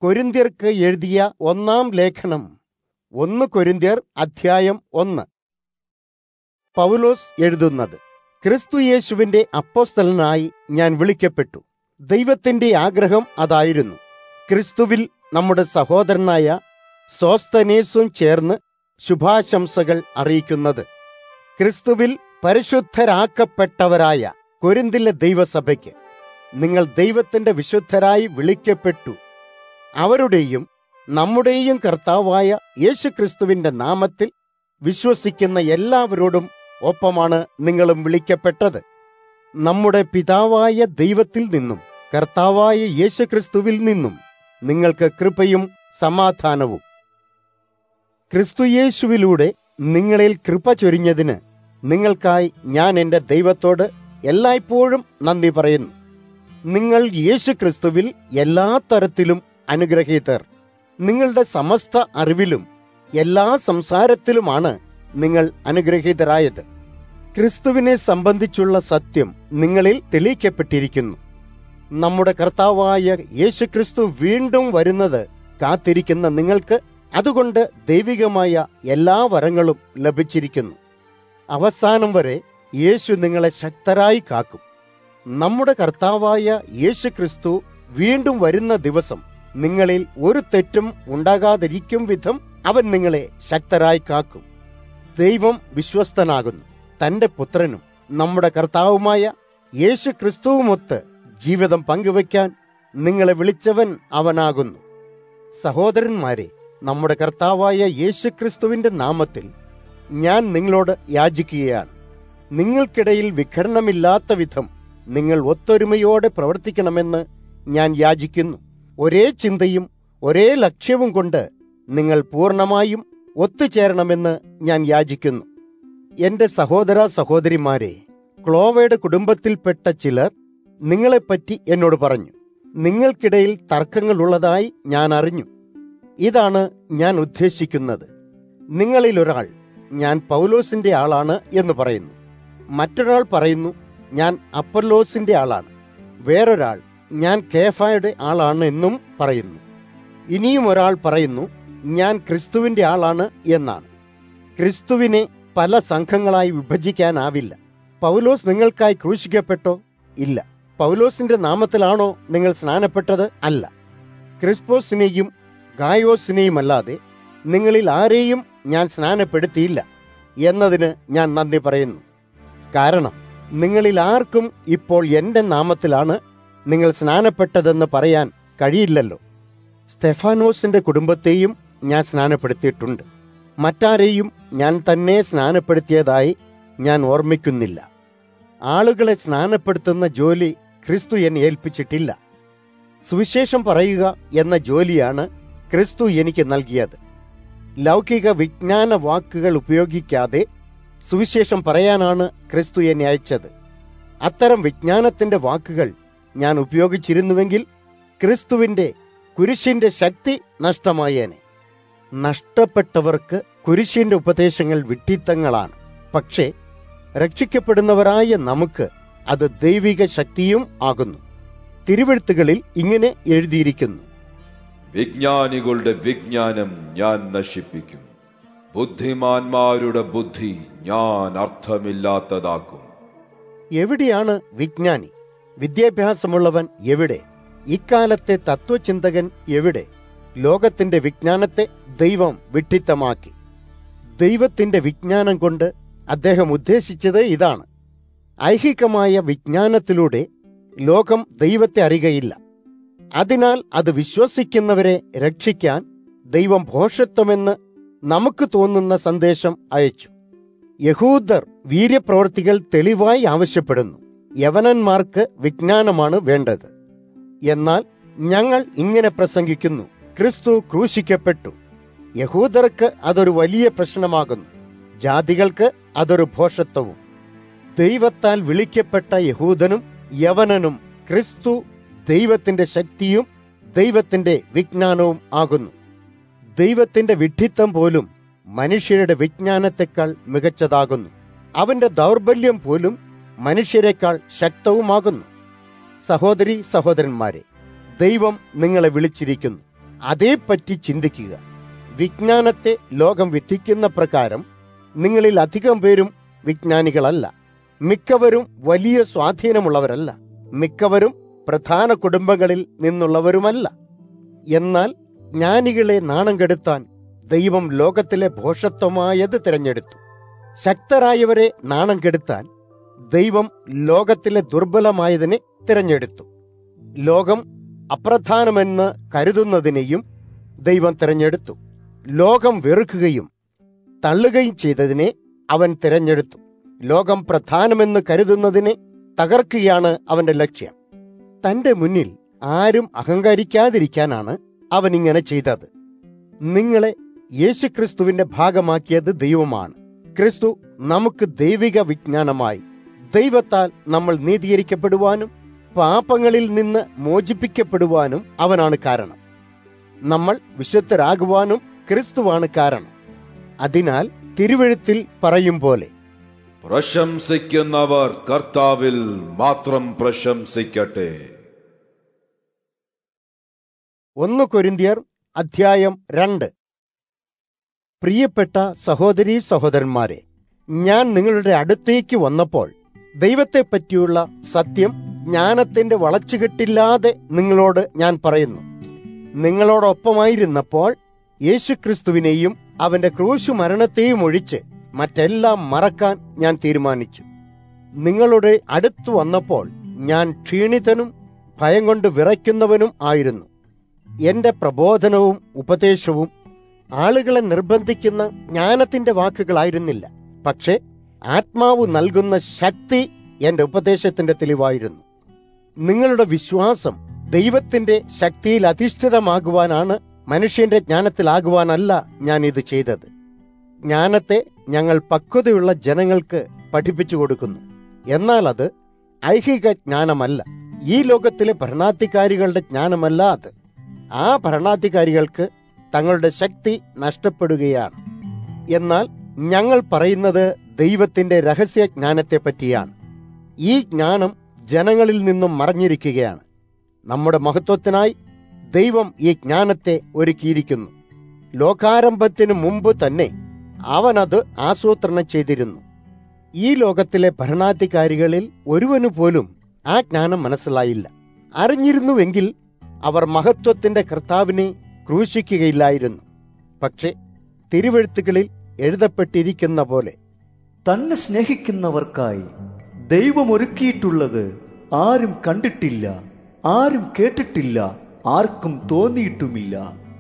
കൊരിന്ത്യർക്ക് എഴുതിയ ഒന്നാം ലേഖനം 1 കൊരിന്ത്യർ അധ്യായം 1. പൗലോസ് എഴുതുന്നത്: ക്രിസ്തുയേശുവിന്റെ അപ്പോസ്തലനായി ഞാൻ വിളിക്കപ്പെട്ടു. ദൈവത്തിന്റെ ആഗ്രഹം അതായിരുന്നു. ക്രിസ്തുവിൽ നമ്മുടെ സഹോദരനായ സോസ്തനേസും ചേർന്ന് ശുഭാശംസകൾ അറിയിക്കുന്നത്. ക്രിസ്തുവിൽ പരിശുദ്ധരാക്കപ്പെട്ടവരായ കൊരിന്തിലെ ദൈവസഭയ്ക്ക്, നിങ്ങൾ ദൈവത്തിന്റെ വിശുദ്ധരായി വിളിക്കപ്പെട്ടു. അവരുടെയും നമ്മുടെയും കർത്താവായ യേശുക്രിസ്തുവിന്റെ നാമത്തിൽ വിശ്വസിക്കുന്ന എല്ലാവരോടും ഒപ്പമാണ് നിങ്ങളും വിളിക്കപ്പെട്ടത്. നമ്മുടെ പിതാവായ ദൈവത്തിൽ നിന്നും കർത്താവായ യേശുക്രിസ്തുവിൽ നിന്നും നിങ്ങൾക്ക് കൃപയും സമാധാനവും. ക്രിസ്തുയേശുവിലൂടെ നിങ്ങളിൽ കൃപ ചൊരിഞ്ഞതിന് നിങ്ങൾക്കായി ഞാൻ എൻ്റെ ദൈവത്തോട് എല്ലായ്പ്പോഴും നന്ദി പറയുന്നു. നിങ്ങൾ യേശുക്രിസ്തുവിൽ എല്ലാ തരത്തിലും അനുഗ്രഹീതർ. നിങ്ങളുടെ സമസ്ത അറിവിലും എല്ലാ സംസാരത്തിലുമാണ് നിങ്ങൾ അനുഗ്രഹീതരായത്. ക്രിസ്തുവിനെ സംബന്ധിച്ചുള്ള സത്യം നിങ്ങളിൽ തെളിയിക്കപ്പെട്ടിരിക്കുന്നു. നമ്മുടെ കർത്താവായ യേശുക്രിസ്തു വീണ്ടും വരുന്നത് കാത്തിരിക്കുന്ന നിങ്ങൾക്ക് അതുകൊണ്ട് ദൈവികമായ എല്ലാ വരങ്ങളും ലഭിച്ചിരിക്കുന്നു. അവസാനം വരെ യേശു നിങ്ങളെ ശക്തരായി കാക്കും. നമ്മുടെ കർത്താവായ യേശുക്രിസ്തു വീണ്ടും വരുന്ന ദിവസം നിങ്ങളിൽ ഒരു തെറ്റും ഉണ്ടാകാതിരിക്കും വിധം അവൻ നിങ്ങളെ ശക്തരായി കാക്കും. ദൈവം വിശ്വസ്തനാകുന്നു. തന്റെ പുത്രനും നമ്മുടെ കർത്താവുമായ യേശുക്രിസ്തുവുമൊത്ത് ജീവിതം പങ്കുവയ്ക്കാൻ നിങ്ങളെ വിളിച്ചവൻ അവനാകുന്നു. സഹോദരന്മാരെ, നമ്മുടെ കർത്താവായ യേശുക്രിസ്തുവിന്റെ നാമത്തിൽ ഞാൻ നിങ്ങളോട് യാചിക്കുകയാണ്. നിങ്ങൾക്കിടയിൽ വിഘടനമില്ലാത്ത വിധം നിങ്ങൾ ഒത്തൊരുമയോടെ പ്രവർത്തിക്കണമെന്ന് ഞാൻ യാചിക്കുന്നു. ഒരേ ചിന്തയും ഒരേ ലക്ഷ്യവും കൊണ്ട് നിങ്ങൾ പൂർണ്ണമായും ഒത്തുചേരണമെന്ന് ഞാൻ യാചിക്കുന്നു. എന്റെ സഹോദര സഹോദരിമാരെ, ക്ലോവയുടെ കുടുംബത്തിൽപ്പെട്ട ചിലർ നിങ്ങളെപ്പറ്റി എന്നോട് പറഞ്ഞു. നിങ്ങൾക്കിടയിൽ തർക്കങ്ങളുള്ളതായി ഞാൻ അറിഞ്ഞു. ഇതാണ് ഞാൻ ഉദ്ദേശിക്കുന്നത്. നിങ്ങളിൽ ഒരാൾ ഞാൻ പൗലോസിന്റെ ആളാണ് എന്ന് പറയുന്നു. മറ്റൊരാൾ പറയുന്നു ഞാൻ അപ്പൊല്ലോസിന്റെ ആളാണ്. വേറൊരാൾ ഞാൻ കേഫായുടെ ആളാണ് എന്നും പറയുന്നു. ഇനിയും ഒരാൾ പറയുന്നു ഞാൻ ക്രിസ്തുവിന്റെ ആളാണ് എന്നാണ്. ക്രിസ്തുവിനെ പല സംഘങ്ങളായി വിഭജിക്കാനാവില്ല. പൗലോസ് നിങ്ങൾക്കായി ക്രൂശിക്കപ്പെട്ടോ? ഇല്ല. പൗലോസിന്റെ നാമത്തിലാണോ നിങ്ങൾ സ്നാനപ്പെട്ടത്? അല്ല. ക്രിസ്പോസിനെയും ഗായോസിനെയുമല്ലാതെ നിങ്ങളിൽ ആരെയും ഞാൻ സ്നാനപ്പെടുത്തിയില്ല എന്നതിന് ഞാൻ നന്ദി പറയുന്നു. കാരണം നിങ്ങളിൽ ആർക്കും ഇപ്പോൾ എന്റെ നാമത്തിലാണ് നിങ്ങൾ സ്നാനപ്പെട്ടതെന്ന് പറയാൻ കഴിയില്ലല്ലോ. സ്തെഫാനോസിന്റെ കുടുംബത്തെയും ഞാൻ സ്നാനപ്പെടുത്തിയിട്ടുണ്ട്. മറ്റാരെയും ഞാൻ തന്നെ സ്നാനപ്പെടുത്തിയതായി ഞാൻ ഓർമ്മിക്കുന്നില്ല. ആളുകളെ സ്നാനപ്പെടുത്തുന്ന ജോലി ക്രിസ്തു എന്നെ ഏൽപ്പിച്ചിട്ടില്ല. സുവിശേഷം പറയുക എന്ന ജോലിയാണ് ക്രിസ്തു എനിക്ക് നൽകിയത്. ലൗകിക വിജ്ഞാന വാക്കുകൾ ഉപയോഗിക്കാതെ സുവിശേഷം പറയാനാണ് ക്രിസ്തു എന്നെ അയച്ചത്. അത്തരം വിജ്ഞാനത്തിന്റെ വാക്കുകൾ ഞാൻ ഉപയോഗിച്ചിരുന്നുവെങ്കിൽ ക്രിസ്തുവിന്റെ കുരിശിന്റെ ശക്തി നഷ്ടമായേനെ. നഷ്ടപ്പെട്ടവർക്ക് കുരിശിന്റെ ഉപദേശങ്ങൾ വിഡ്ഢിത്തങ്ങളാണ്. പക്ഷേ രക്ഷിക്കപ്പെടുന്നവരായ നമുക്ക് അത് ദൈവിക ശക്തിയും ആകുന്നു. തിരുവെഴുത്തുകളിൽ ഇങ്ങനെ എഴുതിയിരിക്കുന്നു: വിജ്ഞാനികളുടെ വിജ്ഞാനം ഞാൻ നശിപ്പിക്കും, ബുദ്ധിമാന്മാരുടെ ബുദ്ധി ഞാൻ അർത്ഥമില്ലാത്തതാക്കും. എവിടെയാണ് വിജ്ഞാനി? വിദ്യാഭ്യാസമുള്ളവൻ എവിടെ? ഇക്കാലത്തെ തത്വചിന്തകൻ എവിടെ? ലോകത്തിന്റെ വിജ്ഞാനത്തെ ദൈവം വിഡ്ഢിത്തമാക്കി. ദൈവത്തിന്റെ വിജ്ഞാനം കൊണ്ട് അദ്ദേഹം ഉദ്ദേശിച്ചത് ഇതാണ്: ഐഹികമായ വിജ്ഞാനത്തിലൂടെ ലോകം ദൈവത്തെ അറിയുകയില്ല. അതിനാൽ അത് വിശ്വസിക്കുന്നവരെ രക്ഷിക്കാൻ ദൈവം ഭോഷത്വമെന്ന് നമുക്ക് തോന്നുന്ന സന്ദേശം അയച്ചു. യഹൂദർ വീര്യപ്രവൃത്തികൾ തെളിവായി ആവശ്യപ്പെടുന്നു. യവനന്മാർക്ക് വിജ്ഞാനമാണ് വേണ്ടത്. എന്നാൽ ഞങ്ങൾ ഇങ്ങനെ പ്രസംഗിക്കുന്നു: ക്രിസ്തു ക്രൂശിക്കപ്പെട്ടു. യഹൂദർക്ക് അതൊരു വലിയ പ്രശ്നമാകുന്നു, ജാതികൾക്ക് അതൊരു ഭോഷത്വവും. ദൈവത്താൽ വിളിക്കപ്പെട്ട യഹൂദനും യവനനും ക്രിസ്തു ദൈവത്തിന്റെ ശക്തിയും ദൈവത്തിന്റെ വിജ്ഞാനവും ആകുന്നു. ദൈവത്തിന്റെ വിഡ്ഢിത്തം പോലും മനുഷ്യരുടെ വിജ്ഞാനത്തെക്കാൾ മികച്ചതാകുന്നു. അവന്റെ ദൗർബല്യം പോലും മനുഷ്യരെക്കാൾ ശക്തവുമാകുന്നു. സഹോദരി സഹോദരന്മാരെ, ദൈവം നിങ്ങളെ വിളിച്ചിരിക്കുന്നു. അതേപ്പറ്റി ചിന്തിക്കുക. വിജ്ഞാനത്തെ ലോകം വിധിക്കുന്ന പ്രകാരം നിങ്ങളിൽ അധികം പേരും വിജ്ഞാനികളല്ല. മിക്കവരും വലിയ സ്വാധീനമുള്ളവരല്ല. മിക്കവരും പ്രധാന കുടുംബങ്ങളിൽ നിന്നുള്ളവരുമല്ല. എന്നാൽ ജ്ഞാനികളെ നാണം കെടുത്താൻ ദൈവം ലോകത്തിലെ ഭോഷത്വമായത് തിരഞ്ഞെടുത്തു. ശക്തരായവരെ നാണം കെടുത്താൻ ദൈവം ലോകത്തിലെ ദുർബലമായതിനെ തിരഞ്ഞെടുത്തു. ലോകം അപ്രധാനമെന്ന് കരുതുന്നതിനെയും ദൈവം തിരഞ്ഞെടുത്തു. ലോകം വെറുക്കുകയും തള്ളുകയും ചെയ്തതിനെ അവൻ തിരഞ്ഞെടുത്തു. ലോകം പ്രധാനമെന്ന് കരുതുന്നതിനെ തകർക്കുകയാണ് അവന്റെ ലക്ഷ്യം. തന്റെ മുന്നിൽ ആരും അഹങ്കരിക്കാതിരിക്കാനാണ് അവൻ ഇങ്ങനെ ചെയ്തത്. നിങ്ങളെ യേശുക്രിസ്തുവിന്റെ ഭാഗമാക്കിയത് ദൈവമാണ്. ക്രിസ്തു നമുക്ക് ദൈവിക വിജ്ഞാനമായി. ദൈവത്താൽ നമ്മൾ നീതീകരിക്കപ്പെടുവാനും പാപങ്ങളിൽ നിന്ന് മോചിപ്പിക്കപ്പെടുവാനും അവനാണ് കാരണം. നമ്മൾ വിശുദ്ധരാകുവാനും ക്രിസ്തുവാണ് കാരണം. അതിനാൽ തിരുവെഴുത്തിൽ പറയും പോലെ, പ്രശംസിക്കുന്നവർ കർത്താവിൽ മാത്രം പ്രശംസിക്കട്ടെ. 1 കൊരിന്ത്യർ അധ്യായം 2. പ്രിയപ്പെട്ട സഹോദരീ സഹോദരന്മാരെ, ഞാൻ നിങ്ങളുടെ അടുത്തേക്ക് വന്നപ്പോൾ ദൈവത്തെപ്പറ്റിയുള്ള സത്യം ജ്ഞാനത്തിന്റെ വളച്ചുകെട്ടില്ലാതെ നിങ്ങളോട് ഞാൻ പറയുന്നു. നിങ്ങളോടൊപ്പമായിരുന്നപ്പോൾ യേശുക്രിസ്തുവിനെയും അവന്റെ ക്രൂശു മരണത്തെയും ഒഴിച്ച് മറ്റെല്ലാം മറക്കാൻ ഞാൻ തീരുമാനിച്ചു. നിങ്ങളുടെ അടുത്തു വന്നപ്പോൾ ഞാൻ ക്ഷീണിതനും ഭയം കൊണ്ട് വിറയ്ക്കുന്നവനും ആയിരുന്നു. എന്റെ പ്രബോധനവും ഉപദേശവും ആളുകളെ നിർബന്ധിക്കുന്ന ജ്ഞാനത്തിന്റെ വാക്കുകളായിരുന്നില്ല, പക്ഷെ ആത്മാവ് നൽകുന്ന ശക്തി എന്റെ ഉപദേശത്തിന്റെ തെളിവായിരുന്നു. നിങ്ങളുടെ വിശ്വാസം ദൈവത്തിന്റെ ശക്തിയിൽ അധിഷ്ഠിതമാകുവാനാണ്, മനുഷ്യന്റെ ജ്ഞാനത്തിലാകുവാനല്ല ഞാൻ ഇത് ചെയ്തത്. ജ്ഞാനത്തെ ഞങ്ങൾ പക്വതയുള്ള ജനങ്ങൾക്ക് പഠിപ്പിച്ചു കൊടുക്കുന്നു. എന്നാൽ അത് ഐഹിക ജ്ഞാനമല്ല, ഈ ലോകത്തിലെ ഭരണാധികാരികളുടെ ജ്ഞാനമല്ല അത്. ആ ഭരണാധികാരികൾക്ക് തങ്ങളുടെ ശക്തി നഷ്ടപ്പെടുകയാണ്. എന്നാൽ ഞങ്ങൾ പറയുന്നത് ദൈവത്തിന്റെ രഹസ്യ ജ്ഞാനത്തെ പറ്റിയാണ്. ഈ ജ്ഞാനം ജനങ്ങളിൽ നിന്നും മറഞ്ഞിരിക്കുകയാണ്. നമ്മുടെ മഹത്വത്തിനായി ദൈവം ഈ ജ്ഞാനത്തെ ഒരുക്കിയിരിക്കുന്നു. ലോകാരംഭത്തിനു മുമ്പ് തന്നെ അവനത് ആസൂത്രണം ചെയ്തിരുന്നു. ഈ ലോകത്തിലെ ഭരണാധികാരികളിൽ ഒരുവനു പോലും ആ ജ്ഞാനം മനസ്സിലായില്ല. അറിഞ്ഞിരുന്നുവെങ്കിൽ അവർ മഹത്വത്തിന്റെ കർത്താവിനെ ക്രൂശിക്കുകയില്ലായിരുന്നു. പക്ഷെ തിരുവെഴുത്തുകളിൽ എഴുതപ്പെട്ടിരിക്കുന്ന പോലെ, തന്നെ സ്നേഹിക്കുന്നവർക്കായി ദൈവം ഒരുക്കിയിട്ടുള്ളത് ആരും കണ്ടിട്ടില്ല, ആരും കേട്ടിട്ടില്ല, ആർക്കും തോന്നിയിട്ടുമില്ല.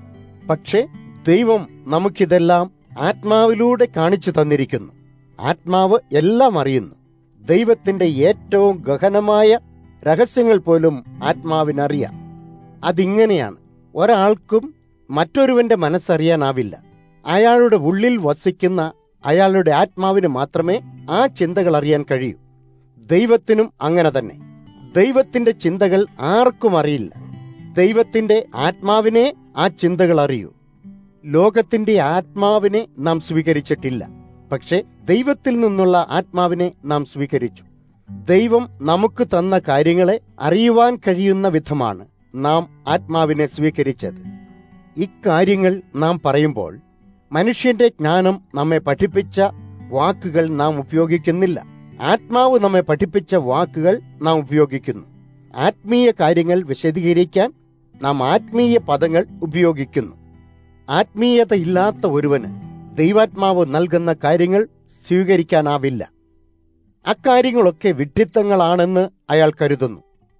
പക്ഷെ ദൈവം നമുക്കിതെല്ലാം ആത്മാവിലൂടെ കാണിച്ചു തന്നിരിക്കുന്നു. ആത്മാവ് എല്ലാം അറിയുന്നു. ദൈവത്തിന്റെ ഏറ്റവും ഗഹനമായ രഹസ്യങ്ങൾ പോലും ആത്മാവിനറിയാം. അതിങ്ങനെയാണ്, ഒരാൾക്കും മറ്റൊരുവന്റെ മനസ്സറിയാനാവില്ല. അയാളുടെ ഉള്ളിൽ വസിക്കുന്ന അയാളുടെ ആത്മാവിന് മാത്രമേ ആ ചിന്തകൾ അറിയാൻ കഴിയൂ. ദൈവത്തിനും അങ്ങനെ തന്നെ. ദൈവത്തിന്റെ ചിന്തകൾ ആർക്കും അറിയില്ല. ദൈവത്തിന്റെ ആത്മാവിനെ ആ ചിന്തകൾ അറിയൂ. ലോകത്തിന്റെ ആത്മാവിനെ നാം സ്വീകരിച്ചിട്ടില്ല, പക്ഷെ ദൈവത്തിൽ നിന്നുള്ള ആത്മാവിനെ നാം സ്വീകരിച്ചു. ദൈവം നമുക്ക് തന്ന കാര്യങ്ങളെ അറിയുവാൻ കഴിയുന്ന വിധമാണ് നാം ആത്മാവിനെ സ്വീകരിച്ചത്. ഇക്കാര്യങ്ങൾ നാം പറയുമ്പോൾ മനുഷ്യന്റെ ജ്ഞാനം നമ്മെ പഠിപ്പിച്ച വാക്കുകൾ നാം ഉപയോഗിക്കുന്നില്ല. ആത്മാവ് നമ്മെ പഠിപ്പിച്ച വാക്കുകൾ നാം ഉപയോഗിക്കുന്നു. ആത്മീയ കാര്യങ്ങൾ വിശദീകരിക്കാൻ നാം ആത്മീയ പദങ്ങൾ ഉപയോഗിക്കുന്നു. ആത്മീയത ഇല്ലാത്ത ഒരുവന് ദൈവാത്മാവ് നൽകുന്ന കാര്യങ്ങൾ സ്വീകരിക്കാനാവില്ല. അക്കാര്യങ്ങളൊക്കെ വിഡ്ഢിത്തങ്ങളാണെന്ന് അയാൾ കരുതുന്നു.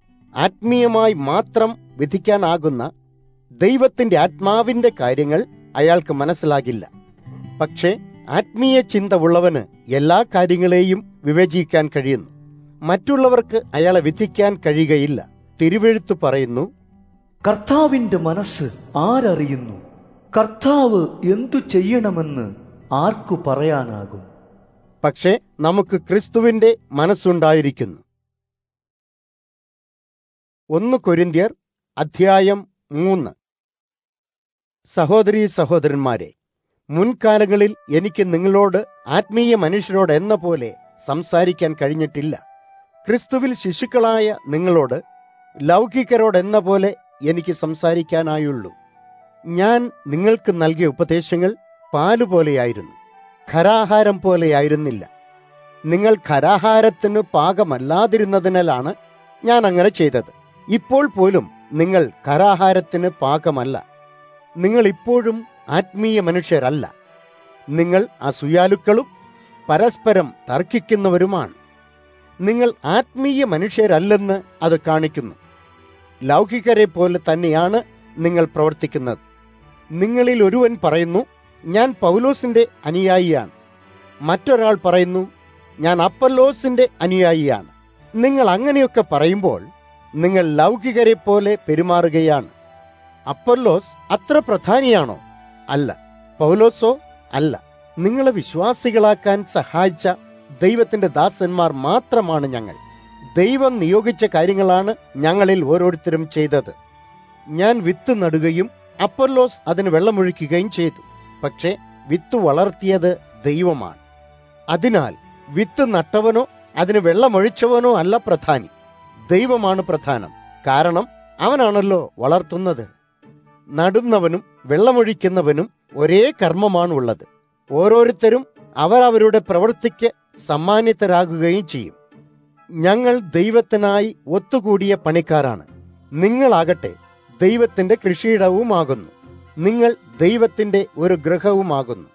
ആത്മീയമായി മാത്രം വിധിക്കാനാകുന്ന ദൈവത്തിന്റെ ആത്മാവിന്റെ കാര്യങ്ങൾ അയാൾക്ക് മനസ്സിലാകില്ല. പക്ഷേ ആത്മീയ ചിന്ത ഉള്ളവന് എല്ലാ കാര്യങ്ങളെയും വിവേചിക്കാൻ കഴിയുന്നു. മറ്റുള്ളവർക്ക് അയാളെ വിധിക്കാൻ കഴിയുകയില്ല. തിരുവെഴുത്ത് പറയുന്നു, കർത്താവിന്റെ മനസ്സ് ആരറിയുന്നു? കർത്താവ് എന്തു ചെയ്യണമെന്ന് ആർക്കു പറയാനാകും? പക്ഷേ നമുക്ക് ക്രിസ്തുവിന്റെ മനസ്സുണ്ടായിരിക്കുന്നു. 1 കൊരിന്ത്യർ അധ്യായം 3. സഹോദരീ സഹോദരന്മാരെ, മുൻകാലങ്ങളിൽ എനിക്ക് നിങ്ങളോട് ആത്മീയ മനുഷ്യരോട് എന്ന പോലെ സംസാരിക്കാൻ കഴിഞ്ഞിട്ടില്ല. ക്രിസ്തുവിൽ ശിശുക്കളായ നിങ്ങളോട് ലൗകികരോടെന്ന പോലെ എനിക്ക് സംസാരിക്കാനായുള്ളൂ. ഞാൻ നിങ്ങൾക്ക് നൽകിയ ഉപദേശങ്ങൾ പാലുപോലെയായിരുന്നു, ഖരാഹാരം പോലെയായിരുന്നില്ല. നിങ്ങൾ ഖരാഹാരത്തിന് പാകമല്ലാതിരുന്നതിനാലാണ് ഞാൻ അങ്ങനെ ചെയ്തത്. ഇപ്പോൾ പോലും നിങ്ങൾ ഖരാഹാരത്തിന് പാകമല്ല. നിങ്ങൾ ഇപ്പോഴും ആത്മീയ മനുഷ്യരല്ല. നിങ്ങൾ അസൂയാലുക്കളും പരസ്പരം തർക്കിക്കുന്നവരുമാണ്. നിങ്ങൾ ആത്മീയ മനുഷ്യരല്ലെന്ന് അത് കാണിക്കുന്നു. ലൗകികരെ പോലെ തന്നെയാണ് നിങ്ങൾ പ്രവർത്തിക്കുന്നത്. നിങ്ങളിൽ ഒരുവൻ പറയുന്നു, ഞാൻ പൗലോസിന്റെ അനുയായിയാണ്. മറ്റൊരാൾ പറയുന്നു, ഞാൻ അപ്പൊല്ലോസിന്റെ അനുയായിയാണ്. നിങ്ങൾ അങ്ങനെയൊക്കെ പറയുമ്പോൾ നിങ്ങൾ ലൗകികരെ പോലെ പെരുമാറുകയാണ്. അപ്പൊല്ലോസ് അത്ര പ്രധാനിയാണോ? അല്ല. പൗലോസോ? അല്ല. നിങ്ങളെ വിശ്വാസികളാക്കാൻ സഹായിച്ച ദൈവത്തിന്റെ ദാസന്മാർ മാത്രമാണ് ഞങ്ങൾ. ദൈവം നിയോഗിച്ച കാര്യങ്ങളാണ് ഞങ്ങളിൽ ഓരോരുത്തരും ചെയ്തത്. ഞാൻ വിത്ത് നടുകയും അപ്പൊല്ലോസ് അതിന് വെള്ളമൊഴിക്കുകയും ചെയ്തു. പക്ഷേ വിത്ത് വളർത്തിയത് ദൈവമാണ്. അതിനാൽ വിത്ത് നട്ടവനോ അതിന് വെള്ളമൊഴിച്ചവനോ അല്ല പ്രധാനി, ദൈവമാണ് പ്രധാനം. കാരണം അവനാണല്ലോ വളർത്തുന്നത്. നടുന്നവനും വെള്ളമൊഴിക്കുന്നവനും ഒരേ കർമ്മമാണുള്ളത്. ഓരോരുത്തരും അവരവരുടെ പ്രവൃത്തിക്ക് സമ്മാനിതരാകുകയും ചെയ്യും. ഞങ്ങൾ ദൈവത്തിനായി ഒത്തുകൂടിയ പണിക്കാരാണ്. നിങ്ങളാകട്ടെ ദൈവത്തിന്റെ കൃഷിയിടവുമാകുന്നു. നിങ്ങൾ ദൈവത്തിന്റെ ഒരു ഗൃഹവുമാകുന്നു.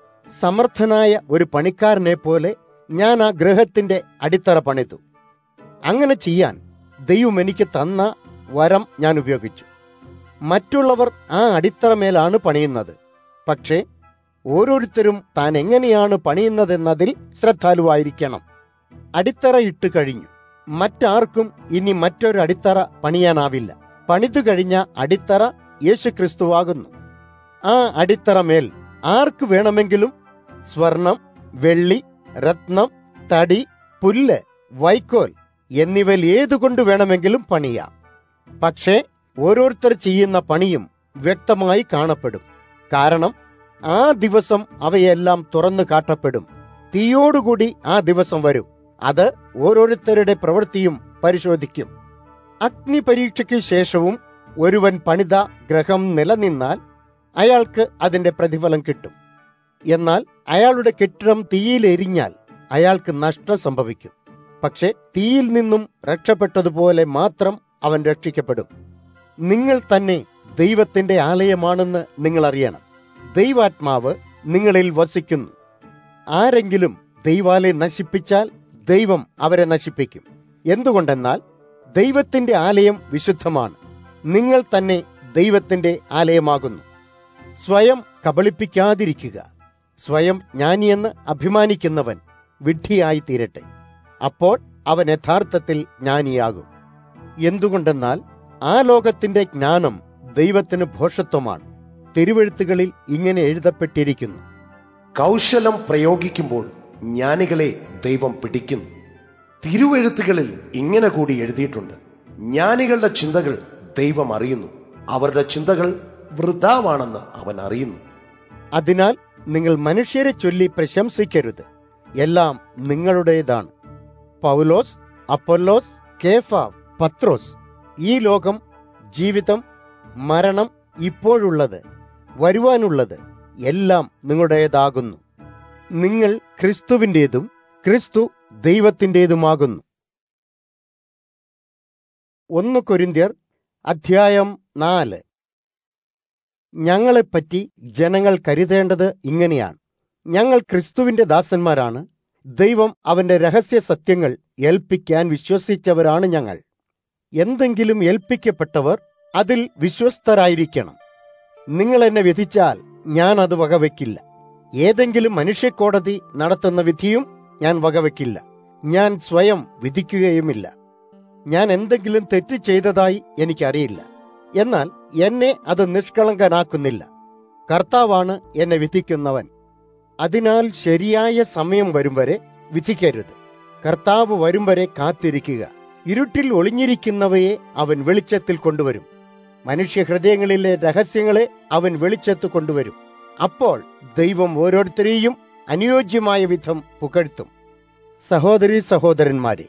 സമർത്ഥനായ ഒരു പണിക്കാരനെ പോലെ ഞാൻ ആ ഗൃഹത്തിന്റെ അടിത്തറ പണിതു. അങ്ങനെ ചെയ്യാൻ ദൈവം എനിക്ക് തന്ന വരം ഞാൻ ഉപയോഗിച്ചു. മറ്റുള്ളവർ ആ അടിത്തറമേലാണ് പണിയുന്നത്. പക്ഷേ ഓരോരുത്തരും താൻ എങ്ങനെയാണ് പണിയുന്നതെന്നതിൽ ശ്രദ്ധാലുവായിരിക്കണം. അടിത്തറ ഇട്ട് കഴിഞ്ഞു. മറ്റാർക്കും ഇനി മറ്റൊരു അടിത്തറ പണിയാനാവില്ല. പണിതു കഴിഞ്ഞ അടിത്തറ യേശുക്രിസ്തുവാകുന്നു. ആ അടിത്തറമേൽ ആർക്ക് വേണമെങ്കിലും സ്വർണം, വെള്ളി, രത്നം, തടി, പുല്ല്, വൈക്കോൽ എന്നിവയിൽ ഏതുകൊണ്ട് വേണമെങ്കിലും പണിയാം. പക്ഷേ ഓരോരുത്തർ ചെയ്യുന്ന പണിയും വ്യക്തമായി കാണപ്പെടും. കാരണം ആ ദിവസം അവയെല്ലാം തുറന്നു കാട്ടപ്പെടും. തീയോടുകൂടി ആ ദിവസം വരും. അത് ഓരോരുത്തരുടെ പ്രവൃത്തിയും പരിശോധിക്കും. അഗ്നി പരീക്ഷയ്ക്ക് ശേഷവും ഒരുവൻ പണിത ഗ്രഹം നിലനിന്നാൽ അയാൾക്ക് അതിന്റെ പ്രതിഫലം കിട്ടും. എന്നാൽ അയാളുടെ കെട്ടിടം തീയിലെരിഞ്ഞാൽ അയാൾക്ക് നഷ്ടം സംഭവിക്കും. പക്ഷെ തീയിൽ നിന്നും രക്ഷപ്പെട്ടതുപോലെ മാത്രം അവൻ രക്ഷിക്കപ്പെടും. നിങ്ങൾ തന്നെ ദൈവത്തിന്റെ ആലയമാണെന്ന് നിങ്ങൾ അറിയണം. ദൈവാത്മാവ് നിങ്ങളിൽ വസിക്കുന്നു. ആരെങ്കിലും ദൈവാലയം നശിപ്പിച്ചാൽ ദൈവം അവരെ നശിപ്പിക്കും. എന്തുകൊണ്ടെന്നാൽ ദൈവത്തിന്റെ ആലയം വിശുദ്ധമാണ്. നിങ്ങൾ തന്നെ ദൈവത്തിന്റെ ആലയമാകുന്നു. സ്വയം കബളിപ്പിക്കാതിരിക്കുക. സ്വയം ജ്ഞാനിയെന്ന് അഭിമാനിക്കുന്നവൻ വിഡ്ഢിയായി തീരട്ടെ. അപ്പോൾ അവൻ യഥാർത്ഥത്തിൽ ജ്ഞാനിയാകും. എന്തുകൊണ്ടെന്നാൽ ആ ലോകത്തിന്റെ ജ്ഞാനം ദൈവത്തിന് ഭോഷത്വമാണ്. തിരുവെഴുത്തുകളിൽ ഇങ്ങനെ എഴുതപ്പെട്ടിരിക്കുന്നു, കൗശലം പ്രയോഗിക്കുമ്പോൾ ജ്ഞാനികളെ ദൈവം പിടിക്കുന്നു. തിരുവെഴുത്തുകളിൽ ഇങ്ങനെ കൂടി എഴുതിയിട്ടുണ്ട്, ജ്ഞാനികളുടെ ചിന്തകൾ ദൈവം അറിയുന്നു, അവരുടെ ചിന്തകൾ വൃഥാവാണെന്ന് അവൻ അറിയുന്നു. അതിനാൽ നിങ്ങൾ മനുഷ്യരെ ചൊല്ലി പ്രശംസിക്കരുത്. എല്ലാം നിങ്ങളുടേതാണ്. പൗലോസ്, അപ്പൊല്ലോസ്, കേഫ, പത്രോസ്, ഈ ലോകം, ജീവിതം, മരണം, ഇപ്പോഴുള്ളത്, വരുവാനുള്ളത് എല്ലാം നിങ്ങളുടേതാകുന്നു. നിങ്ങൾ ക്രിസ്തുവിൻ്റെതും ക്രിസ്തു ദൈവത്തിൻ്റെതുമാകുന്നു. 1 കൊരിന്ത്യർ അധ്യായം 4. ഞങ്ങളെപ്പറ്റി ജനങ്ങൾ കരുതേണ്ടത് ഇങ്ങനെയാണ്: ഞങ്ങൾ ക്രിസ്തുവിന്റെ ദാസന്മാരാണ്. ദൈവം അവന്റെ രഹസ്യ സത്യങ്ങൾ ഏൽപ്പിക്കാൻ വിശ്വസിച്ചവരാണ് ഞങ്ങൾ. എന്തെങ്കിലും ഏൽപ്പിക്കപ്പെട്ടവർ അതിൽ വിശ്വസ്തരായിരിക്കണം. നിങ്ങൾ എന്നെ വിധിച്ചാൽ ഞാൻ അത് വകവെക്കില്ല. ഏതെങ്കിലും മനുഷ്യക്കോടതി നടത്തുന്ന വിധിയും ഞാൻ വകവെക്കില്ല. ഞാൻ സ്വയം വിധിക്കുകയുമില്ല. ഞാൻ എന്തെങ്കിലും തെറ്റ് ചെയ്തതായി എനിക്കറിയില്ല. എന്നാൽ എന്നെ അത് നിഷ്കളങ്കനാക്കുന്നില്ല. കർത്താവാണ് എന്നെ വിധിക്കുന്നവൻ. അതിനാൽ ശരിയായ സമയം വരും വരെ വിധിക്കരുത്. കർത്താവ് വരും വരെ കാത്തിരിക്കുക. ഇരുട്ടിൽ ഒളിഞ്ഞിരിക്കുന്നവയെ അവൻ വെളിച്ചത്തിൽ കൊണ്ടുവരും. മനുഷ്യഹൃദയങ്ങളിലെ രഹസ്യങ്ങളെ അവൻ വെളിച്ചത്ത് കൊണ്ടുവരും. അപ്പോൾ ദൈവം ഓരോരുത്തരെയും അനുയോജ്യമായ വിധം പുകഴ്ത്തും. സഹോദരീ സഹോദരന്മാരെ,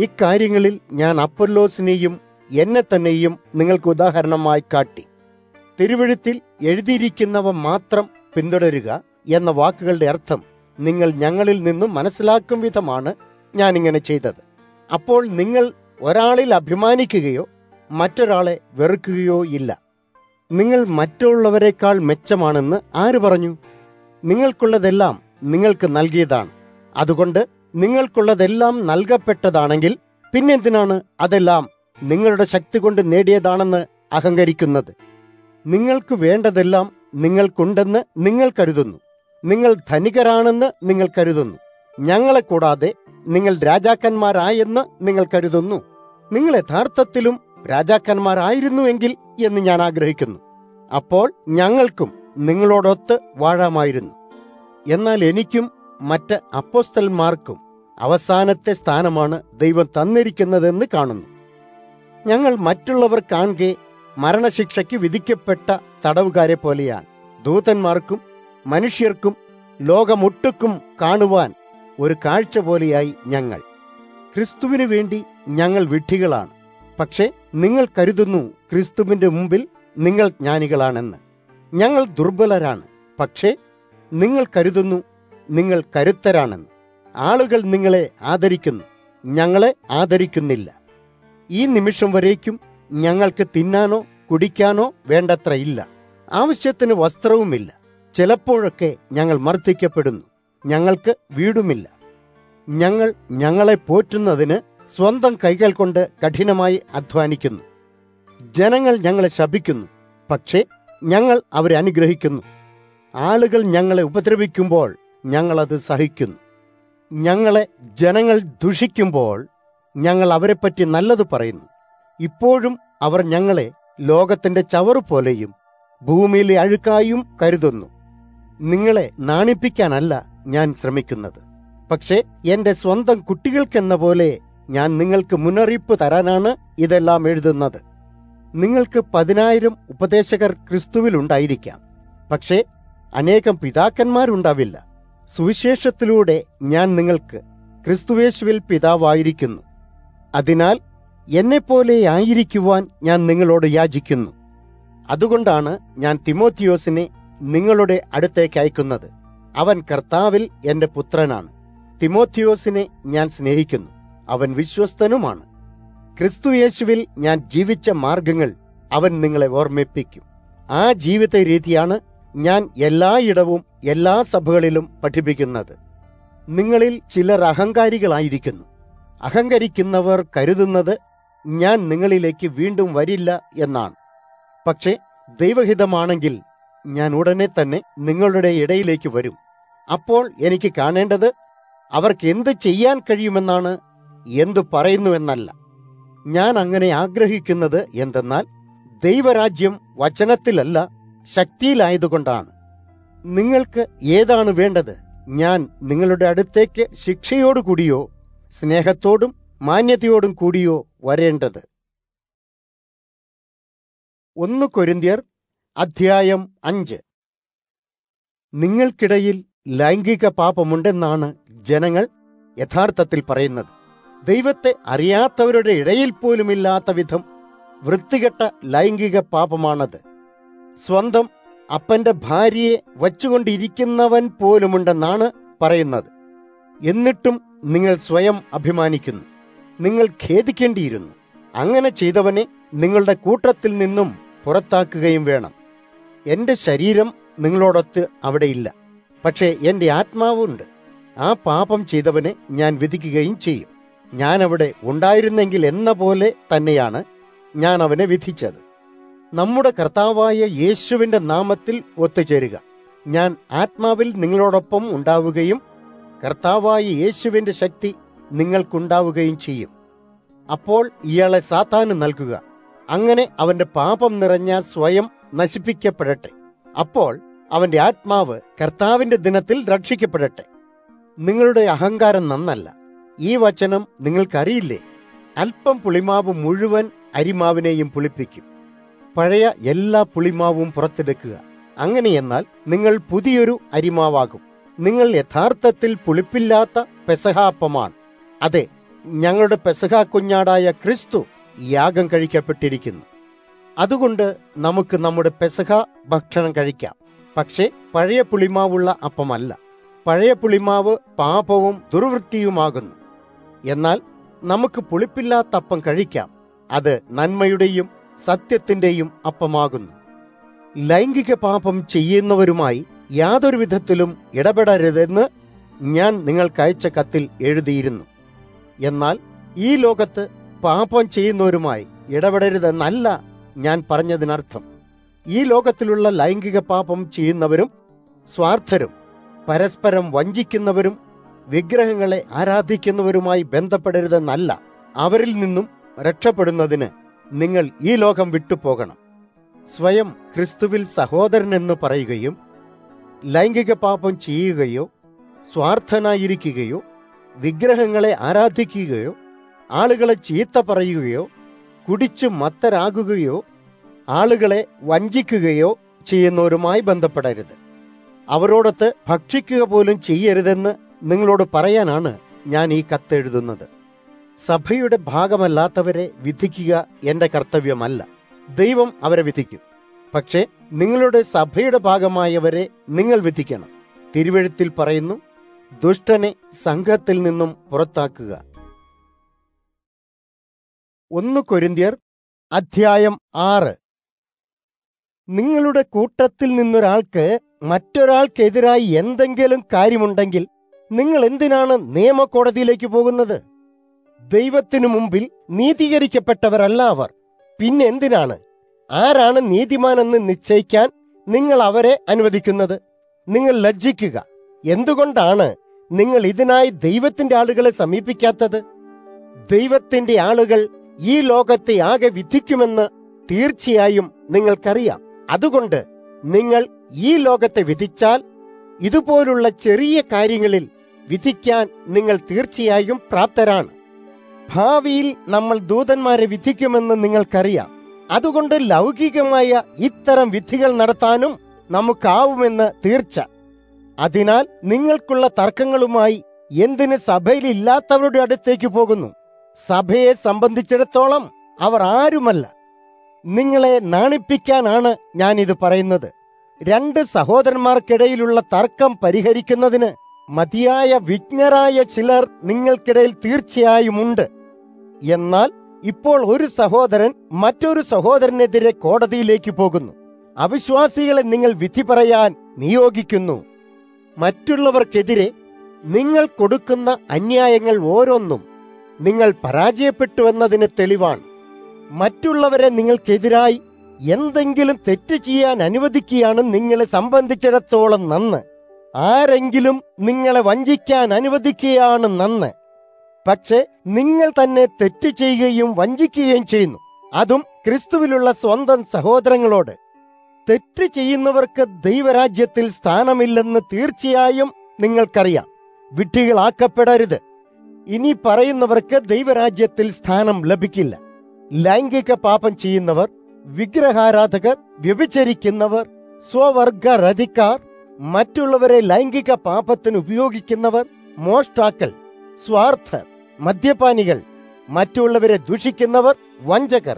ഇക്കാര്യങ്ങളിൽ ഞാൻ അപ്പൊല്ലോസിനെയും എന്നെ തന്നെയും നിങ്ങൾക്ക് ഉദാഹരണമായി കാട്ടി. തിരുവെഴുത്തിൽ എഴുതിയിരിക്കുന്നവ മാത്രം പിന്തുടരുക എന്ന വാക്കുകളുടെ അർത്ഥം നിങ്ങൾ ഞങ്ങളിൽ നിന്നും മനസ്സിലാക്കും വിധമാണ് ഞാനിങ്ങനെ ചെയ്തത്. അപ്പോൾ നിങ്ങൾ ഒരാളിൽ അഭിമാനിക്കുകയോ മറ്റൊരാളെ വെറുക്കുകയോ ഇല്ല. നിങ്ങൾ മറ്റുള്ളവരെക്കാൾ മെച്ചമാണെന്ന് ആര് പറഞ്ഞു? നിങ്ങൾക്കുള്ളതെല്ലാം നിങ്ങൾക്ക് നൽകിയതാണ്. അതുകൊണ്ട് നിങ്ങൾക്കുള്ളതെല്ലാം നൽകപ്പെട്ടതാണെങ്കിൽ പിന്നെന്തിനാണ് അതെല്ലാം നിങ്ങളുടെ ശക്തി കൊണ്ട് നേടിയതാണെന്ന് അഹങ്കരിക്കുന്നത്? നിങ്ങൾക്ക് വേണ്ടതെല്ലാം നിങ്ങൾക്കുണ്ടെന്ന് നിങ്ങൾ കരുതുന്നു. നിങ്ങൾ ധനികരാണെന്ന് നിങ്ങൾ കരുതുന്നു. ഞങ്ങളെ കൂടാതെ നിങ്ങൾ രാജാക്കന്മാരായെന്ന് നിങ്ങൾ കരുതുന്നു. നിങ്ങൾ യഥാർത്ഥത്തിലും രാജാക്കന്മാരായിരുന്നുവെങ്കിൽ എന്ന് ഞാൻ ആഗ്രഹിക്കുന്നു. അപ്പോൾ ഞങ്ങൾക്കും നിങ്ങളോടൊത്ത് വാഴാമായിരുന്നു. എന്നാൽ എനിക്കും മറ്റ് അപ്പോസ്തലന്മാർക്കും അവസാനത്തെ സ്ഥാനമാണ് ദൈവം തന്നിരിക്കുന്നതെന്ന് കാണുന്നു. ഞങ്ങൾ മറ്റുള്ളവർ കാണെ മരണശിക്ഷയ്ക്ക് വിധിക്കപ്പെട്ട തടവുകാരെ പോലെയാണ്. ദൂതന്മാർക്കും മനുഷ്യർക്കും ലോകമൊട്ടുക്കും കാണുവാൻ ഒരു കാഴ്ച പോലെയായി ഞങ്ങൾ. ക്രിസ്തുവിനു വേണ്ടി ഞങ്ങൾ വിഡ്ഢികളാണ്. പക്ഷേ നിങ്ങൾ കരുതുന്നു ക്രിസ്തുവിന്റെ മുമ്പിൽ നിങ്ങൾ ജ്ഞാനികളാണെന്ന്. ഞങ്ങൾ ദുർബലരാണ്. പക്ഷേ നിങ്ങൾ കരുതുന്നു നിങ്ങൾ കരുത്തരാണെന്ന്. ആളുകൾ നിങ്ങളെ ആദരിക്കുന്നു, ഞങ്ങളെ ആദരിക്കുന്നില്ല. ഈ നിമിഷം വരേക്കും ഞങ്ങൾക്ക് തിന്നാനോ കുടിക്കാനോ വേണ്ടത്ര ഇല്ല. ആവശ്യത്തിന് വസ്ത്രവുമില്ല. ചിലപ്പോഴൊക്കെ ഞങ്ങൾ മർദ്ദിക്കപ്പെടുന്നു. ഞങ്ങൾക്ക് വീടുമില്ല. ഞങ്ങൾ ഞങ്ങളെ പോറ്റുന്നതിന് സ്വന്തം കൈകൾ കൊണ്ട് കഠിനമായി അധ്വാനിക്കുന്നു. ജനങ്ങൾ ഞങ്ങളെ ശപിക്കുന്നു, പക്ഷേ ഞങ്ങൾ അവരെ അനുഗ്രഹിക്കുന്നു. ആളുകൾ ഞങ്ങളെ ഉപദ്രവിക്കുമ്പോൾ ഞങ്ങളത് സഹിക്കുന്നു. ഞങ്ങളെ ജനങ്ങൾ ദുഷിക്കുമ്പോൾ ഞങ്ങൾ അവരെപ്പറ്റി നല്ലത് പറയുന്നു. ഇപ്പോഴും അവർ ഞങ്ങളെ ലോകത്തിന്റെ ചവറ് പോലെയും ഭൂമിയിലെ അഴുക്കായും കരുതുന്നു. നിങ്ങളെ നാണിപ്പിക്കാനല്ല ഞാൻ ശ്രമിക്കുന്നത്. പക്ഷേ എന്റെ സ്വന്തം കുട്ടികൾക്കെന്ന പോലെ ഞാൻ നിങ്ങൾക്ക് മുന്നറിയിപ്പ് തരാനാണ് ഇതെല്ലാം എഴുതുന്നത്. നിങ്ങൾക്ക് 10,000 ഉപദേശകർ ക്രിസ്തുവിലുണ്ടായിരിക്കാം, പക്ഷേ അനേകം പിതാക്കന്മാരുണ്ടാവില്ല. സുവിശേഷത്തിലൂടെ ഞാൻ നിങ്ങൾക്ക് ക്രിസ്തുവേശുവിൽ പിതാവായിരിക്കുന്നു. അതിനാൽ എന്നെപ്പോലെ ആയിരിക്കുവാൻ ഞാൻ നിങ്ങളോട് യാചിക്കുന്നു. അതുകൊണ്ടാണ് ഞാൻ തിമോത്തിയോസിനെ നിങ്ങളുടെ അടുത്തേക്ക് അയക്കുന്നത്. അവൻ കർത്താവിൽ എന്റെ പുത്രനാണ്. തിമോത്തിയോസിനെ ഞാൻ സ്നേഹിക്കുന്നു. അവൻ വിശ്വസ്തനുമാണ്. ക്രിസ്തുയേശുവിൽ ഞാൻ ജീവിച്ച മാർഗങ്ങൾ അവൻ നിങ്ങളെ ഓർമ്മിപ്പിക്കും. ആ ജീവിത രീതിയാണ് ഞാൻ എല്ലായിടവും എല്ലാ സഭകളിലും പഠിപ്പിക്കുന്നത്. നിങ്ങളിൽ ചിലർ അഹങ്കാരികളായിരിക്കുന്നു. അഹങ്കരിക്കുന്നവർ കരുതുന്നത് ഞാൻ നിങ്ങളിലേക്ക് വീണ്ടും വരില്ല എന്നാണ്. പക്ഷേ ദൈവഹിതമാണെങ്കിൽ ഞാൻ ഉടനെ തന്നെ നിങ്ങളുടെ ഇടയിലേക്ക് വരും. അപ്പോൾ എനിക്ക് കാണേണ്ടത് അവർക്ക് എന്ത് ചെയ്യാൻ കഴിയുമെന്നാണ്, എന്തു പറയുന്നുവെന്നല്ല. ഞാൻ അങ്ങനെ ആഗ്രഹിക്കുന്നത് എന്തെന്നാൽ ദൈവരാജ്യം വചനത്തിലല്ല ശക്തിയിലായതുകൊണ്ടാണ്. നിങ്ങൾക്ക് ഏതാണ് വേണ്ടത്? ഞാൻ നിങ്ങളുടെ അടുത്തേക്ക് ശിക്ഷയോടുകൂടിയോ സ്നേഹത്തോടും മാന്യതയോടും കൂടിയോ വരേണ്ടത്? 1 കൊരിന്ത്യർ അധ്യായം 5. നിങ്ങൾക്കിടയിൽ ലൈംഗിക പാപമുണ്ടെന്നാണ് ജനങ്ങൾ യഥാർത്ഥത്തിൽ പറയുന്നത്. ദൈവത്തെ അറിയാത്തവരുടെ ഇടയിൽ പോലുമില്ലാത്ത വിധം വൃത്തികെട്ട ലൈംഗിക പാപമാണത്. സ്വന്തം അപ്പന്റെ ഭാര്യയെ വച്ചുകൊണ്ടിരിക്കുന്നവൻ പോലുമുണ്ടെന്നാണ് പറയുന്നത്. എന്നിട്ടും നിങ്ങൾ സ്വയം അഭിമാനിക്കുന്നു. നിങ്ങൾ ഖേദിക്കേണ്ടിയിരുന്നു. അങ്ങനെ ചെയ്തവനെ നിങ്ങളുടെ കൂട്ടത്തിൽ നിന്നും പുറത്താക്കുകയും വേണം. എന്റെ ശരീരം നിങ്ങളോടൊത്ത് അവിടെയില്ല, പക്ഷേ എന്റെ ആത്മാവുണ്ട്. ആ പാപം ചെയ്തവനെ ഞാൻ വിധിക്കുകയും ചെയ്യും. ഞാൻ അവിടെ ഉണ്ടായിരുന്നെങ്കിൽ എന്ന പോലെ തന്നെയാണ് ഞാൻ അവനെ വിധിച്ചത്. നമ്മുടെ കർത്താവായ യേശുവിന്റെ നാമത്തിൽ ഒത്തുചേരുക. ഞാൻ ആത്മാവിൽ നിങ്ങളോടൊപ്പം ഉണ്ടാവുകയും കർത്താവായ യേശുവിന്റെ ശക്തി നിങ്ങൾക്കുണ്ടാവുകയും ചെയ്യും. അപ്പോൾ ഇയാളെ സാത്താന് നൽകുക. അങ്ങനെ അവന്റെ പാപം നിറഞ്ഞ സ്വയം നശിപ്പിക്കപ്പെടട്ടെ. അപ്പോൾ അവന്റെ ആത്മാവ് കർത്താവിന്റെ ദിനത്തിൽ രക്ഷിക്കപ്പെടട്ടെ. നിങ്ങളുടെ അഹങ്കാരം നന്നല്ല. ഈ വചനം നിങ്ങൾക്കറിയില്ലേ? അല്പം പുളിമാവ് മുഴുവൻ അരിമാവിനെയും പുളിപ്പിക്കും. പഴയ എല്ലാ പുളിമാവും പുറത്തെടുക്കുക. അങ്ങനെയെന്നാൽ നിങ്ങൾ പുതിയൊരു അരിമാവാകും. നിങ്ങൾ യഥാർത്ഥത്തിൽ പുളിപ്പില്ലാത്ത പെസഹാപ്പമാണ്. അതെ, ഞങ്ങളുടെ പെസഹ കുഞ്ഞാടായ ക്രിസ്തു യാഗം കഴിക്കപ്പെട്ടിരിക്കുന്നു. അതുകൊണ്ട് നമുക്ക് നമ്മുടെ പെസഹ ഭക്ഷണം കഴിക്കാം. പക്ഷേ പഴയ പുളിമാവുള്ള അപ്പമല്ല. പഴയ പുളിമാവ് പാപവും ദുർവൃത്തിയുമാകുന്നു. എന്നാൽ നമുക്ക് പുളിപ്പില്ലാത്ത അപ്പം കഴിക്കാം. അത് നന്മയുടെയും സത്യത്തിന്റെയും അപ്പമാകുന്നു. ലൈംഗിക പാപം ചെയ്യുന്നവരുമായി യാതൊരു വിധത്തിലും ഇടപെടരുതെന്ന് ഞാൻ നിങ്ങൾക്കയച്ച കത്തിൽ എഴുതിയിരുന്നു. എന്നാൽ ഈ ലോകത്ത് പാപം ചെയ്യുന്നവരുമായി ഇടപെടരുതെന്നല്ല ഞാൻ പറഞ്ഞതിനർത്ഥം. ഈ ലോകത്തിലുള്ള ലൈംഗിക പാപം ചെയ്യുന്നവരും സ്വാർത്ഥരും പരസ്പരം വഞ്ചിക്കുന്നവരും വിഗ്രഹങ്ങളെ ആരാധിക്കുന്നവരുമായി ബന്ധപ്പെടരുതെന്നല്ല. അവരിൽ നിന്നും രക്ഷപ്പെടുന്നതിന് നിങ്ങൾ ഈ ലോകം വിട്ടുപോകണം. സ്വയം ക്രിസ്തുവിൽ സഹോദരനെന്ന് പറയുകയും ലൈംഗിക പാപം ചെയ്യുകയോ സ്വാർത്ഥനായിരിക്കുകയോ വിഗ്രഹങ്ങളെ ആരാധിക്കുകയോ ആളുകളെ ചീത്ത പറയുകയോ കുടിച്ചു മത്തരാകുകയോ ആളുകളെ വഞ്ചിക്കുകയോ ചെയ്യുന്നവരുമായി ബന്ധപ്പെടരുത്. അവരോടൊത്ത് ഭക്ഷിക്കുക പോലും ചെയ്യരുതെന്ന് നിങ്ങളോട് പറയാനാണ് ഞാൻ ഈ കത്തെഴുതുന്നത്. സഭയുടെ ഭാഗമല്ലാത്തവരെ വിധിക്കുക എന്റെ കർത്തവ്യമല്ല. ദൈവം അവരെ വിധിക്കും. പക്ഷേ നിങ്ങളുടെ സഭയുടെ ഭാഗമായവരെ നിങ്ങൾ വിധിക്കണം. തിരുവെഴുത്തിൽ പറയുന്നു, ദുഷ്ടനെ സംഘത്തിൽ നിന്നും പുറത്താക്കുക. 1 കൊരിന്ത്യർ അധ്യായം 6. നിങ്ങളുടെ കൂട്ടത്തിൽ നിന്നൊരാൾക്ക് മറ്റൊരാൾക്കെതിരായി എന്തെങ്കിലും കാര്യമുണ്ടെങ്കിൽ നിങ്ങൾ എന്തിനാണ് നിയമകോടതിയിലേക്ക് പോകുന്നത്? ദൈവത്തിനു മുമ്പിൽ നീതീകരിക്കപ്പെട്ടവരല്ല അവർ. പിന്നെ എന്തിനാണ്? ആരാണ് നീതിമാനെന്ന് നിശ്ചയിക്കാൻ നിങ്ങൾ അവരെ അനുവദിക്കുന്നത്? നിങ്ങൾ ലജ്ജിക്കുക. എന്തുകൊണ്ടാണ് നിങ്ങൾ ഇതിനായി ദൈവത്തിന്റെ ആളുകളെ സമീപിക്കാത്തത്? ദൈവത്തിന്റെ ആളുകൾ ഈ ലോകത്തെ ആകെ വിധിക്കുമെന്ന് തീർച്ചയായും നിങ്ങൾക്കറിയാം. അതുകൊണ്ട് നിങ്ങൾ ഈ ലോകത്തെ വിധിച്ചാൽ ഇതുപോലുള്ള ചെറിയ കാര്യങ്ങളിൽ വിധിക്കാൻ നിങ്ങൾ തീർച്ചയായും പ്രാപ്തരാണ്. ഭാവിയിൽ നമ്മൾ ദൂതന്മാരെ വിധിക്കുമെന്ന് നിങ്ങൾക്കറിയാം. അതുകൊണ്ട് ലൗകികമായ ഇത്തരം വിധികൾ നടത്താനും നമുക്കാവുമെന്ന് തീർച്ച. അതിനാൽ നിങ്ങൾക്കുള്ള തർക്കങ്ങളുമായി എന്തിന് സഭയിലില്ലാത്തവരുടെ അടുത്തേക്ക് പോകുന്നു? സഭയെ സംബന്ധിച്ചിടത്തോളം അവർ ആരുമല്ല. നിങ്ങളെ നാണിപ്പിക്കാനാണ് ഞാനിത് പറയുന്നത്. 2 സഹോദരന്മാർക്കിടയിലുള്ള തർക്കം പരിഹരിക്കുന്നതിന് മതിയായ വിജ്ഞരായ ചിലർ നിങ്ങൾക്കിടയിൽ തീർച്ചയായും ഉണ്ട്. എന്നാൽ ഇപ്പോൾ ഒരു സഹോദരൻ മറ്റൊരു സഹോദരനെതിരെ കോടതിയിലേക്ക് പോകുന്നു. അവിശ്വാസികളെ നിങ്ങൾ വിധി പറയാൻ നിയോഗിക്കുന്നു. മറ്റുള്ളവർക്കെതിരെ നിങ്ങൾ കൊടുക്കുന്ന അന്യായങ്ങൾ ഓരോന്നും നിങ്ങൾ പരാജയപ്പെട്ടുവെന്നതിന് തെളിവാണ്. മറ്റുള്ളവരെ നിങ്ങൾക്കെതിരായി എന്തെങ്കിലും തെറ്റ് ചെയ്യാൻ അനുവദിക്കുകയാണ് നിങ്ങളെ സംബന്ധിച്ചിടത്തോളം നന്ന്. ആരെങ്കിലും നിങ്ങളെ വഞ്ചിക്കാൻ അനുവദിക്കുകയാണ് നന്ന്. പക്ഷെ നിങ്ങൾ തന്നെ തെറ്റ് ചെയ്യുകയും വഞ്ചിക്കുകയും ചെയ്യുന്നു, അതും ക്രിസ്തുവിലുള്ള സ്വന്തം സഹോദരങ്ങളോട്. തെറ്റ് ചെയ്യുന്നവർക്ക് ദൈവരാജ്യത്തിൽ സ്ഥാനമില്ലെന്ന് തീർച്ചയായും നിങ്ങൾക്കറിയാം. വിഡ്ഢികളാക്കപ്പെടരുത്. ഇനി പറയുന്നവർക്ക് ദൈവരാജ്യത്തിൽ സ്ഥാനം ലഭിക്കില്ല. ലൈംഗിക പാപം ചെയ്യുന്നവർ, വിഗ്രഹാരാധകർ, വ്യഭിചരിക്കുന്നവർ, സ്വവർഗരതിക്കാർ, മറ്റുള്ളവരെ ലൈംഗിക പാപത്തിന് ഉപയോഗിക്കുന്നവർ, മോഷ്ടാക്കൾ, സ്വാർത്ഥർ, മദ്യപാനികൾ, മറ്റുള്ളവരെ ദുഷിക്കുന്നവർ, വഞ്ചകർ.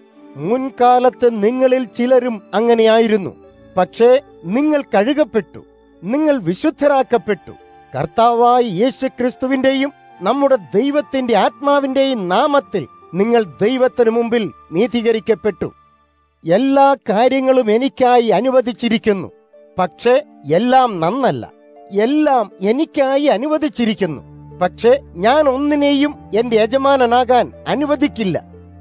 മുൻകാലത്ത് നിങ്ങളിൽ ചിലരും അങ്ങനെയായിരുന്നു. പക്ഷേ നിങ്ങൾ കഴുകപ്പെട്ടു, നിങ്ങൾ വിശുദ്ധരാക്കപ്പെട്ടു. കർത്താവായ യേശുക്രിസ്തുവിന്റെയും നമ്മുടെ ദൈവത്തിന്റെ ആത്മാവിന്റെയും നാമത്തിൽ നിങ്ങൾ ദൈവത്തിനു മുമ്പിൽ നീതീകരിക്കപ്പെട്ടു. എല്ലാ കാര്യങ്ങളും എനിക്കായി അനുവദിച്ചിരിക്കുന്നു. പക്ഷേ എല്ലാം നന്നല്ല. എല്ലാം എനിക്കായി അനുവദിച്ചിരിക്കുന്നു. പക്ഷേ ഞാൻ ഒന്നിനെയും എന്റെ യജമാനനാകാൻ അനുവദിക്കില്ല.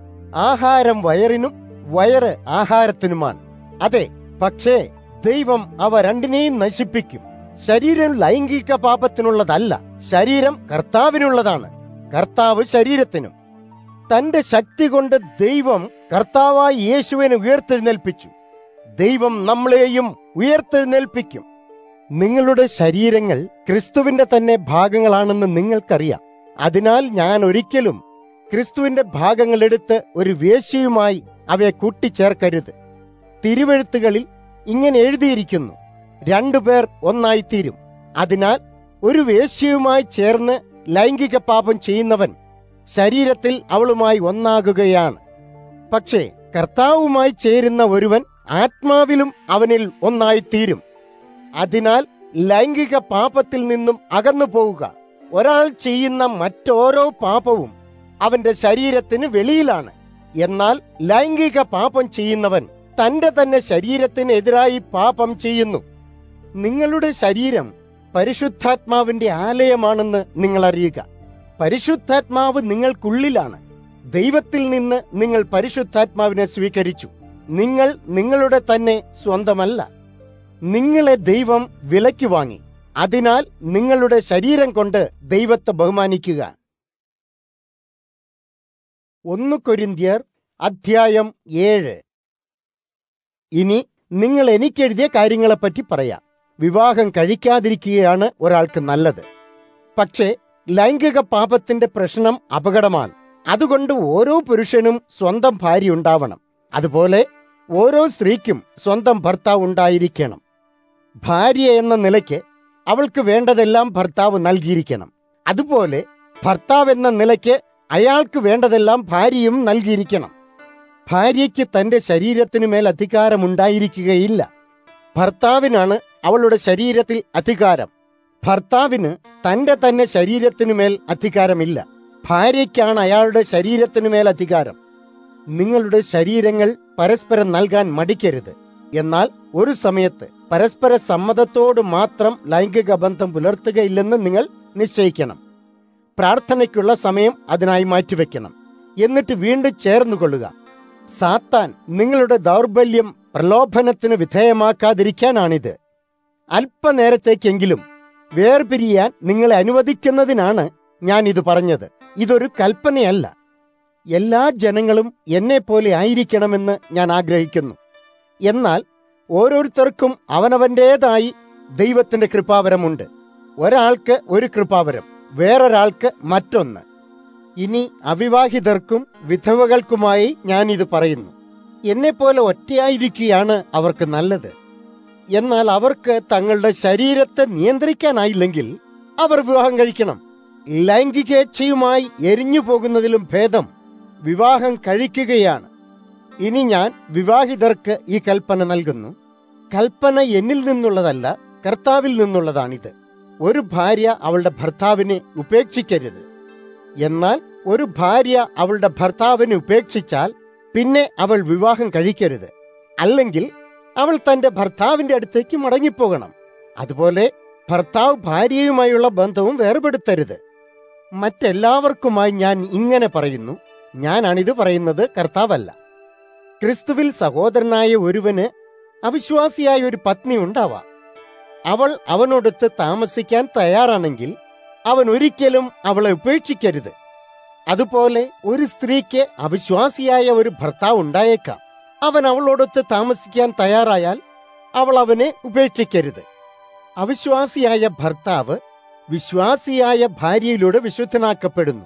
ആഹാരം വയറിനും വയറ് ആഹാരത്തിനുമാണ്. അതെ, പക്ഷേ ദൈവം അവ രണ്ടിനെയും നശിപ്പിക്കും. ശരീരം ലൈംഗിക പാപത്തിനുള്ളതല്ല, ശരീരം കർത്താവിനുള്ളതാണ്, കർത്താവ് ശരീരത്തിനും. തന്റെ ശക്തി കൊണ്ട് ദൈവം കർത്താവായ യേശുവിനെ ഉയർത്തെഴുന്നേൽപ്പിച്ചു. ദൈവം നമ്മളെയും ഉയർത്തെഴുന്നേൽപ്പിക്കും. നിങ്ങളുടെ ശരീരങ്ങൾ ക്രിസ്തുവിന്റെ തന്നെ ഭാഗങ്ങളാണെന്ന് നിങ്ങൾക്കറിയാം. അതിനാൽ ഞാൻ ഒരിക്കലും ക്രിസ്തുവിന്റെ ഭാഗങ്ങൾ എടുത്ത് ഒരു വേശ്യയുമായി അവയെ കൂട്ടിച്ചേർക്കരുത്. തിരുവെഴുത്തുകളിൽ ഇങ്ങനെ എഴുതിയിരിക്കുന്നു, 2 പേർ ഒന്നായിത്തീരും. അതിനാൽ ഒരു വേശ്യയുമായി ചേർന്ന് ലൈംഗിക പാപം ചെയ്യുന്നവൻ ശരീരത്തിൽ അവളുമായി ഒന്നാകുകയാണ്. പക്ഷേ കർത്താവുമായി ചേരുന്ന ഒരുവൻ ആത്മാവിലും അവനിൽ ഒന്നായിത്തീരും. അതിനാൽ ലൈംഗിക പാപത്തിൽ നിന്നും അകന്നു പോവുക. ഒരാൾ ചെയ്യുന്ന മറ്റോരോ പാപവും അവന്റെ ശരീരത്തിന് വെളിയിലാണ്. എന്നാൽ ലൈംഗിക പാപം ചെയ്യുന്നവൻ തന്റെ തന്നെ ശരീരത്തിന് എതിരായി പാപം ചെയ്യുന്നു. നിങ്ങളുടെ ശരീരം പരിശുദ്ധാത്മാവിന്റെ ആലയമാണെന്ന് നിങ്ങൾ അറിയുക. പരിശുദ്ധാത്മാവ് നിങ്ങൾക്കുള്ളിലാണ്. ദൈവത്തിൽ നിന്ന് നിങ്ങൾ പരിശുദ്ധാത്മാവിനെ സ്വീകരിച്ചു. നിങ്ങൾ നിങ്ങളുടെ തന്നെ സ്വന്തമല്ല. നിങ്ങളെ ദൈവം വിലയ്ക്ക് വാങ്ങി. അതിനാൽ നിങ്ങളുടെ ശരീരം കൊണ്ട് ദൈവത്തെ ബഹുമാനിക്കുക. 1 കൊരിന്ത്യർ അധ്യായം 7. ഇനി നിങ്ങൾ എനിക്കെഴുതിയ കാര്യങ്ങളെപ്പറ്റി പറയാം. വിവാഹം കഴിക്കാതിരിക്കുകയാണ് ഒരാൾക്ക് നല്ലത്. പക്ഷേ ലൈംഗിക പാപത്തിന്റെ പ്രശ്നം അപകടമാണ്. അതുകൊണ്ട് ഓരോ പുരുഷനും സ്വന്തം ഭാര്യ ഉണ്ടാവണം. അതുപോലെ ഓരോ സ്ത്രീക്കും സ്വന്തം ഭർത്താവ് ഉണ്ടായിരിക്കണം. ഭാര്യ എന്ന നിലയ്ക്ക് അവൾക്ക് വേണ്ടതെല്ലാം ഭർത്താവ് നൽകിയിരിക്കണം. അതുപോലെ ഭർത്താവ് എന്ന നിലയ്ക്ക് അയാൾക്ക് വേണ്ടതെല്ലാം ഭാര്യയും നൽകിയിരിക്കണം. ഭാര്യയ്ക്ക് തന്റെ ശരീരത്തിനു മേൽ അധികാരമുണ്ടായിരിക്കുകയില്ല. ഭർത്താവിനാണ് അവളുടെ ശരീരത്തിൽ അധികാരം. ഭർത്താവിന് തന്റെ തന്നെ ശരീരത്തിനുമേൽ അധികാരമില്ല. ഭാര്യയ്ക്കാണ് അയാളുടെ ശരീരത്തിനുമേൽ അധികാരം. നിങ്ങളുടെ ശരീരങ്ങൾ പരസ്പരം നൽകാൻ മടിക്കരുത്. എന്നാൽ ഒരു സമയത്ത് പരസ്പര സമ്മതത്തോട് മാത്രം ലൈംഗിക ബന്ധം പുലർത്തുകയില്ലെന്ന് നിങ്ങൾ നിശ്ചയിക്കണം. പ്രാർത്ഥനയ്ക്കുള്ള സമയം അതിനായി മാറ്റിവെക്കണം. എന്നിട്ട് വീണ്ടും ചേർന്നുകൊള്ളുക. സാത്താൻ നിങ്ങളുടെ ദൗർബല്യം പ്രലോഭനത്തിന് വിധേയമാക്കാതിരിക്കാനാണിത്. അല്പനേരത്തേക്കെങ്കിലും വേർപിരിയാൻ നിങ്ങളെ അനുവദിക്കുന്നതിനാണ് ഞാൻ ഇത് പറഞ്ഞത്. ഇതൊരു കൽപ്പനയല്ല. എല്ലാ ജനങ്ങളും എന്നെപ്പോലെ ആയിരിക്കണമെന്ന് ഞാൻ ആഗ്രഹിക്കുന്നു. എന്നാൽ ഓരോരുത്തർക്കും അവനവന്റേതായി ദൈവത്തിന്റെ കൃപാവരമുണ്ട്. ഒരാൾക്ക് ഒരു കൃപാവരം, വേറൊരാൾക്ക് മറ്റൊന്ന്. ഇനി അവിവാഹിതർക്കും വിധവകൾക്കുമായി ഞാൻ ഇത് പറയുന്നു. എന്നെപ്പോലെ ഒറ്റയായിരിക്കുകയാണ് അവർക്ക് നല്ലത്. എന്നാൽ അവർക്ക് തങ്ങളുടെ ശരീരത്തെ നിയന്ത്രിക്കാനായില്ലെങ്കിൽ അവർ വിവാഹം കഴിക്കണം. ലൈംഗികേച്ഛയുമായി എരിഞ്ഞു പോകുന്നതിലും ഭേദം വിവാഹം കഴിക്കുകയാണ്. ഇനി ഞാൻ വിവാഹിതർക്ക് ഈ കൽപ്പന നൽകുന്നു. കൽപ്പന എന്നിൽ നിന്നുള്ളതല്ല, കർത്താവിൽ നിന്നുള്ളതാണിത്. ഒരു ഭാര്യ അവളുടെ ഭർത്താവിനെ ഉപേക്ഷിക്കരുത്. എന്നാൽ ഒരു ഭാര്യ അവളുടെ ഭർത്താവിനെ ഉപേക്ഷിച്ചാൽ പിന്നെ അവൾ വിവാഹം കഴിക്കരുത്. അല്ലെങ്കിൽ അവൾ തന്റെ ഭർത്താവിന്റെ അടുത്തേക്ക് മടങ്ങിപ്പോകണം. അതുപോലെ ഭർത്താവ് ഭാര്യയുമായുള്ള ബന്ധവും വേർപെടുത്തരുത്. മറ്റെല്ലാവർക്കുമായി ഞാൻ ഇങ്ങനെ പറയുന്നു. ഞാനാണിത് പറയുന്നത്, കർത്താവല്ല. ക്രിസ്തുവിൽ സഹോദരനായ ഒരുവന് അവിശ്വാസിയായ ഒരു പത്നി ഉണ്ടാവാം. അവൾ അവനോടൊത്ത് താമസിക്കാൻ തയ്യാറാണെങ്കിൽ അവൻ ഒരിക്കലും അവളെ ഉപേക്ഷിക്കരുത്. അതുപോലെ ഒരു സ്ത്രീക്ക് അവിശ്വാസിയായ ഒരു ഭർത്താവ് ഉണ്ടായേക്കാം. അവൻ അവളോടൊത്ത് താമസിക്കാൻ തയ്യാറായാൽ അവൾ അവനെ ഉപേക്ഷിക്കരുത്. അവിശ്വാസിയായ ഭർത്താവ് വിശ്വാസിയായ ഭാര്യയിലൂടെ വിശുദ്ധനാക്കപ്പെടുന്നു.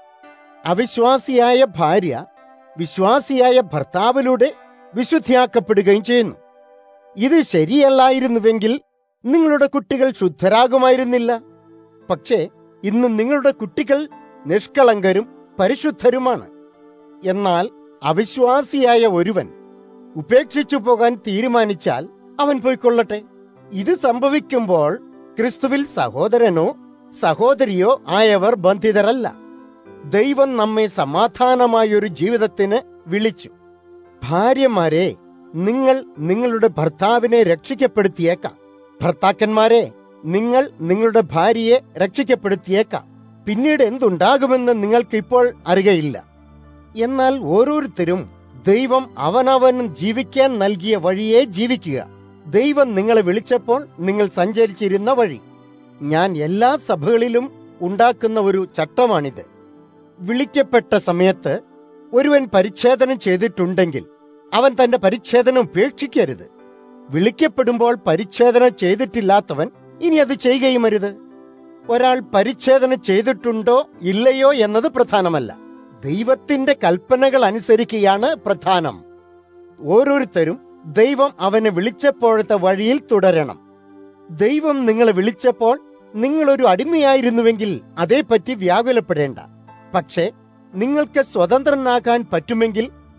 അവിശ്വാസിയായ ഭാര്യ വിശ്വാസിയായ ഭർത്താവിലൂടെ വിശുദ്ധിയാക്കപ്പെടുകയും ചെയ്യുന്നു. ഇത് ശരിയല്ലായിരുന്നുവെങ്കിൽ നിങ്ങളുടെ കുട്ടികൾ ശുദ്ധരാകുമായിരുന്നില്ല. പക്ഷേ ഇന്ന് നിങ്ങളുടെ കുട്ടികൾ നിഷ്കളങ്കരും പരിശുദ്ധരുമാണ്. എന്നാൽ അവിശ്വാസിയായ ഒരുവൻ ഉപേക്ഷിച്ചു പോകാൻ തീരുമാനിച്ചാൽ അവൻ പോയിക്കൊള്ളട്ടെ. ഇത് സംഭവിക്കുമ്പോൾ ക്രിസ്തുവിൽ സഹോദരനോ സഹോദരിയോ ആയവർ ബന്ധിതരല്ല. ദൈവം നമ്മെ സമാധാനമായൊരു ജീവിതത്തിന് വിളിച്ചു. ഭാര്യമാരെ, നിങ്ങൾ നിങ്ങളുടെ ഭർത്താവിനെ രക്ഷിക്കപ്പെടുത്തിയേക്കാം. ഭർത്താക്കന്മാരെ, നിങ്ങൾ നിങ്ങളുടെ ഭാര്യയെ രക്ഷിക്കപ്പെടുത്തിയേക്കാം. പിന്നീട് എന്തുണ്ടാകുമെന്ന് നിങ്ങൾക്ക് ഇപ്പോൾ അറിയയില്ല. എന്നാൽ ഓരോരുത്തരും ദൈവം അവനവനും ജീവിക്കാൻ നൽകിയ വഴിയെ ജീവിക്കുക. ദൈവം നിങ്ങളെ വിളിച്ചപ്പോൾ നിങ്ങൾ സഞ്ചരിച്ചിരുന്ന വഴി. ഞാൻ എല്ലാ സഭകളിലും ഉണ്ടാക്കുന്ന ഒരു ചട്ടമാണിത്. വിളിക്കപ്പെട്ട സമയത്ത് ഒരുവൻ പരിച്ഛേദനം ചെയ്തിട്ടുണ്ടെങ്കിൽ അവൻ തന്റെ പരിച്ഛേദനം ഉപേക്ഷിക്കരുത്. വിളിക്കപ്പെടുമ്പോൾ പരിച്ഛേദനം ചെയ്തിട്ടില്ലാത്തവൻ ഇനി അത് ചെയ്യുകയും അരുത്. ഒരാൾ പരിച്ഛേദനം ചെയ്തിട്ടുണ്ടോ ഇല്ലയോ എന്നത് പ്രധാനമല്ല. ദൈവത്തിന്റെ കൽപ്പനകൾ അനുസരിക്കുകയാണ് പ്രധാനം. ഓരോരുത്തരും ദൈവം അവനെ വിളിച്ചപ്പോഴത്തെ വഴിയിൽ തുടരണം. ദൈവം നിങ്ങളെ വിളിച്ചപ്പോൾ നിങ്ങളൊരു അടിമയായിരുന്നുവെങ്കിൽ അതേപ്പറ്റി വ്യാകുലപ്പെടേണ്ട. പക്ഷേ നിങ്ങൾക്ക് സ്വതന്ത്രനാകാൻ പറ്റുമെങ്കിൽ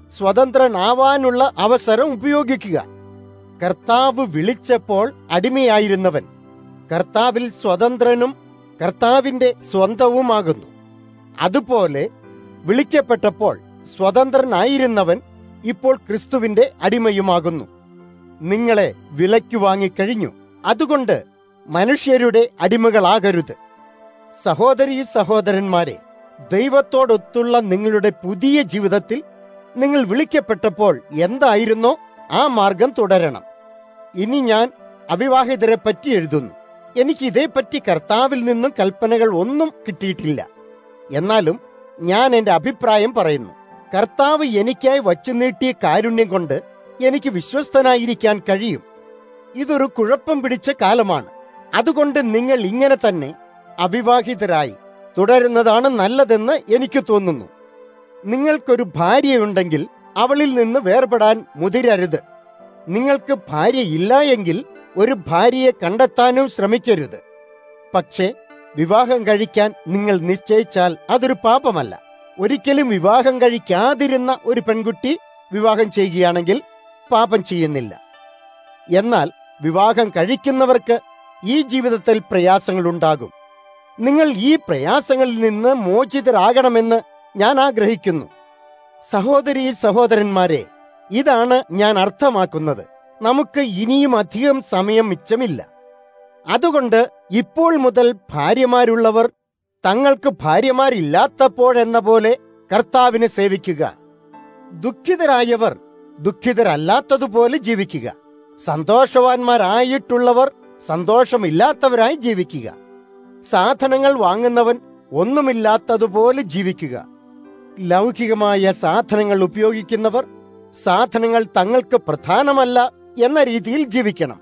സ്വതന്ത്രനാവാനുള്ള അവസരം ഉപയോഗിക്കുക. കർത്താവ് വിളിച്ചപ്പോൾ അടിമയായിരുന്നവൻ കർത്താവിൽ സ്വതന്ത്രനും കർത്താവിന്റെ സ്വന്തവുമാകുന്നു. അതുപോലെ വിളിക്കപ്പെട്ടപ്പോൾ സ്വതന്ത്രനായിരുന്നവൻ ഇപ്പോൾ ക്രിസ്തുവിന്റെ അടിമയുമാകുന്നു. നിങ്ങളെ വിലയ്ക്ക് വാങ്ങിക്കഴിഞ്ഞു, അതുകൊണ്ട് മനുഷ്യരുടെ അടിമകളാകരുത്. സഹോദരീ സഹോദരന്മാരെ, ദൈവത്തോടൊത്തുള്ള നിങ്ങളുടെ പുതിയ ജീവിതത്തിൽ നിങ്ങൾ വിളിക്കപ്പെട്ടപ്പോൾ എന്തായിരുന്നോ ആ മാർഗം തുടരണം. ഇനി ഞാൻ അവിവാഹിതരെ പറ്റി എഴുതുന്നു. എനിക്ക് ഇതേപ്പറ്റി കർത്താവിൽ നിന്നും കൽപ്പനകൾ ഒന്നും കിട്ടിയിട്ടില്ല. എന്നാലും ഞാൻ എന്റെ അഭിപ്രായം പറയുന്നു. കർത്താവ് എനിക്കായി വച്ചു നീട്ടിയ കാരുണ്യം കൊണ്ട് എനിക്ക് വിശ്വസ്തനായിരിക്കാൻ കഴിയും. ഇതൊരു കുഴപ്പം പിടിച്ച കാലമാണ്. അതുകൊണ്ട് നിങ്ങൾ ഇങ്ങനെ തന്നെ അവിവാഹിതരായി തുടരുന്നതാണ് നല്ലതെന്ന് എനിക്ക് തോന്നുന്നു. നിങ്ങൾക്കൊരു ഭാര്യയുണ്ടെങ്കിൽ അവളിൽ നിന്ന് വേർപെടാൻ മുതിരരുത്. നിങ്ങൾക്ക് ഭാര്യയില്ല എങ്കിൽ ഒരു ഭാര്യയെ കണ്ടെത്താനും ശ്രമിക്കരുത്. പക്ഷേ വിവാഹം കഴിക്കാൻ നിങ്ങൾ നിശ്ചയിച്ചാൽ അതൊരു പാപമല്ല. ഒരിക്കലും വിവാഹം കഴിക്കാതിരുന്ന ഒരു പെൺകുട്ടി വിവാഹം ചെയ്യുകയാണെങ്കിൽ പാപം ചെയ്യുന്നില്ല. എന്നാൽ വിവാഹം കഴിക്കുന്നവർക്ക് ഈ ജീവിതത്തിൽ പ്രയാസങ്ങളുണ്ടാകും. നിങ്ങൾ ഈ പ്രയാസങ്ങളിൽ നിന്ന് മോചിതരാകണമെന്ന് ഞാൻ ആഗ്രഹിക്കുന്നു. സഹോദരീ സഹോദരന്മാരെ, ഇതാണ് ഞാൻ അർത്ഥമാക്കുന്നത്. നമുക്ക് ഇനിയും അധികം സമയം മിച്ചമില്ല. അതുകൊണ്ട് ഇപ്പോൾ മുതൽ ഭാര്യമാരുള്ളവർ തങ്ങൾക്ക് ഭാര്യമാരില്ലാത്തപ്പോഴെന്ന പോലെ കർത്താവിനെ സേവിക്കുക. ദുഃഖിതരായവർ ദുഃഖിതരല്ലാത്തതുപോലെ ജീവിക്കുക. സന്തോഷവാന്മാരായിട്ടുള്ളവർ സന്തോഷമില്ലാത്തവരായി ജീവിക്കുക. സാധനങ്ങൾ വാങ്ങുന്നവൻ ഒന്നുമില്ലാത്തതുപോലെ ജീവിക്കുക. ലൗകികമായ സാധനങ്ങൾ ഉപയോഗിക്കുന്നവർ സാധനങ്ങൾ തങ്ങൾക്ക് പ്രധാനമല്ല എന്ന രീതിയിൽ ജീവിക്കണം.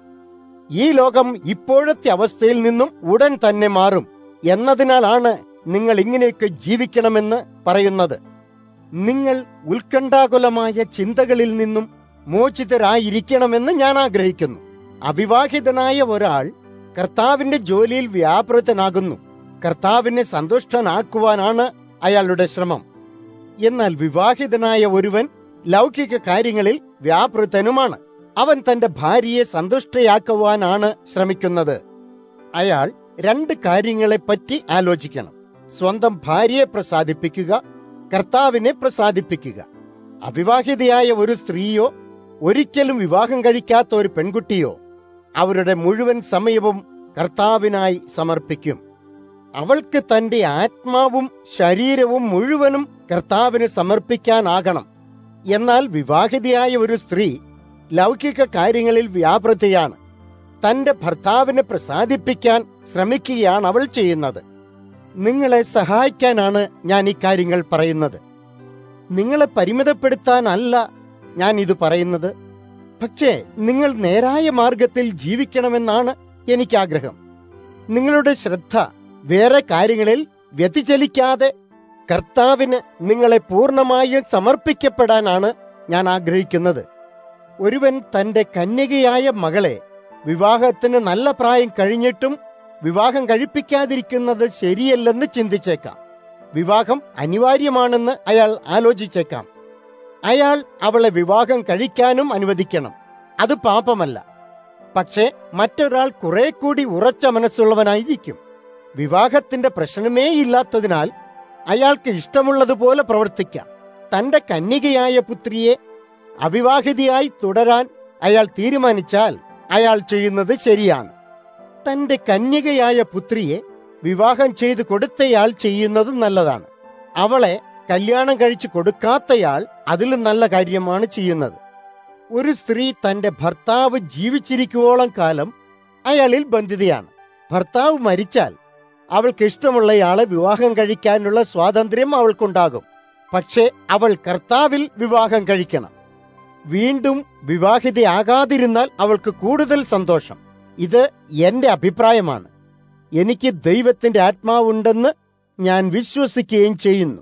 ഈ ലോകം ഇപ്പോഴത്തെ അവസ്ഥയിൽ നിന്നും ഉടൻ തന്നെ മാറും എന്നതിനാലാണ് നിങ്ങൾ ഇങ്ങനെയൊക്കെ ജീവിക്കണമെന്ന് പറയുന്നത്. നിങ്ങൾ ഉത്കണ്ഠാകുലമായ ചിന്തകളിൽ നിന്നും മോചിതരായിരിക്കണമെന്ന് ഞാൻ ആഗ്രഹിക്കുന്നു. അവിവാഹിതനായ ഒരാൾ കർത്താവിന്റെ ജോലിയിൽ വ്യാപൃതനാകുന്നു. കർത്താവിനെ സന്തുഷ്ടനാക്കുവാനാണ് അയാളുടെ ശ്രമം. എന്നാൽ വിവാഹിതനായ ഒരുവൻ ലൗകിക കാര്യങ്ങളിൽ വ്യാപൃതനുമാണ്. അവൻ തന്റെ ഭാര്യയെ സന്തുഷ്ടയാക്കുവാനാണ് ശ്രമിക്കുന്നത്. അയാൾ രണ്ട് കാര്യങ്ങളെപ്പറ്റി ആലോചിക്കണം: സ്വന്തം ഭാര്യയെ പ്രസാദിപ്പിക്കുക, കർത്താവിനെ പ്രസാദിപ്പിക്കുക. അവിവാഹിതയായ ഒരു സ്ത്രീയോ ഒരിക്കലും വിവാഹം കഴിക്കാത്ത ഒരു പെൺകുട്ടിയോ അവരുടെ മുഴുവൻ സമയവും കർത്താവിനായി സമർപ്പിക്കും. അവൾക്ക് തന്റെ ആത്മാവും ശരീരവും മുഴുവനും കർത്താവിന് സമർപ്പിക്കാനാകണം. എന്നാൽ വിവാഹിതയായ ഒരു സ്ത്രീ ലൗകിക കാര്യങ്ങളിൽ വ്യാപൃതയാണ്. തന്റെ ഭർത്താവിനെ പ്രസാദിപ്പിക്കാൻ ശ്രമിക്കുകയാണ് അവൾ ചെയ്യുന്നത്. നിങ്ങളെ സഹായിക്കാനാണ് ഞാൻ ഈ കാര്യങ്ങൾ പറയുന്നത്. നിങ്ങളെ പരിമിതപ്പെടുത്താനല്ല ഞാൻ ഇത് പറയുന്നത്. പക്ഷേ നിങ്ങൾ നേരായ മാർഗത്തിൽ ജീവിക്കണമെന്നാണ് എനിക്കാഗ്രഹം. നിങ്ങളുടെ ശ്രദ്ധ വേറെ കാര്യങ്ങളിൽ വ്യതിചലിക്കാതെ കർത്താവിന് നിങ്ങളെ പൂർണ്ണമായും സമർപ്പിക്കപ്പെടാനാണ് ഞാൻ ആഗ്രഹിക്കുന്നത്. ഒരുവൻ തന്റെ കന്യകയായ മകളെ വിവാഹത്തിന് നല്ല പ്രായം കഴിഞ്ഞിട്ടും വിവാഹം കഴിപ്പിക്കാതിരിക്കുന്നത് ശരിയല്ലെന്ന് ചിന്തിച്ചേക്കാം. വിവാഹം അനിവാര്യമാണെന്ന് അയാൾ ആലോചിച്ചേക്കാം. അയാൾ അവളെ വിവാഹം കഴിക്കാനും അനുവദിക്കണം. അത് പാപമല്ല. പക്ഷേ മറ്റൊരാൾ കുറെ കൂടി ഉറച്ച മനസ്സുള്ളവനായിരിക്കും. വിവാഹത്തിന്റെ പ്രശ്നമേ ഇല്ലാത്തതിനാൽ അയാൾക്ക് ഇഷ്ടമുള്ളതുപോലെ പ്രവർത്തിക്കാം. തന്റെ കന്യകയായ പുത്രിയെ അവിവാഹിതയായി തുടരാൻ അയാൾ തീരുമാനിച്ചാൽ അയാൾ ചെയ്യുന്നത് ശരിയാണ്. തന്റെ കന്യകയായ പുത്രിയെ വിവാഹം ചെയ്തു കൊടുത്തയാൾ ചെയ്യുന്നത് നല്ലതാണ്. അവളെ കല്യാണം കഴിച്ചു കൊടുക്കാത്തയാൾ അതിലും നല്ല കാര്യമാണ് ചെയ്യുന്നത്. ഒരു സ്ത്രീ തന്റെ ഭർത്താവ് ജീവിച്ചിരിക്കുവോളം കാലം അയാളിൽ ബന്ധിതയാണ്. ഭർത്താവ് മരിച്ചാൽ അവൾക്ക് ഇഷ്ടമുള്ളയാളെ വിവാഹം കഴിക്കാനുള്ള സ്വാതന്ത്ര്യം അവൾക്കുണ്ടാകും. പക്ഷേ അവൾ കർത്താവിൽ വിവാഹം കഴിക്കണം. വീണ്ടും വിവാഹിതയാകാതിരുന്നാൽ അവൾക്ക് കൂടുതൽ സന്തോഷം. ഇത് എന്റെ അഭിപ്രായമാണ്. എനിക്ക് ദൈവത്തിന്റെ ആത്മാവുണ്ടെന്ന് ഞാൻ വിശ്വസിക്കുകയും ചെയ്യുന്നു.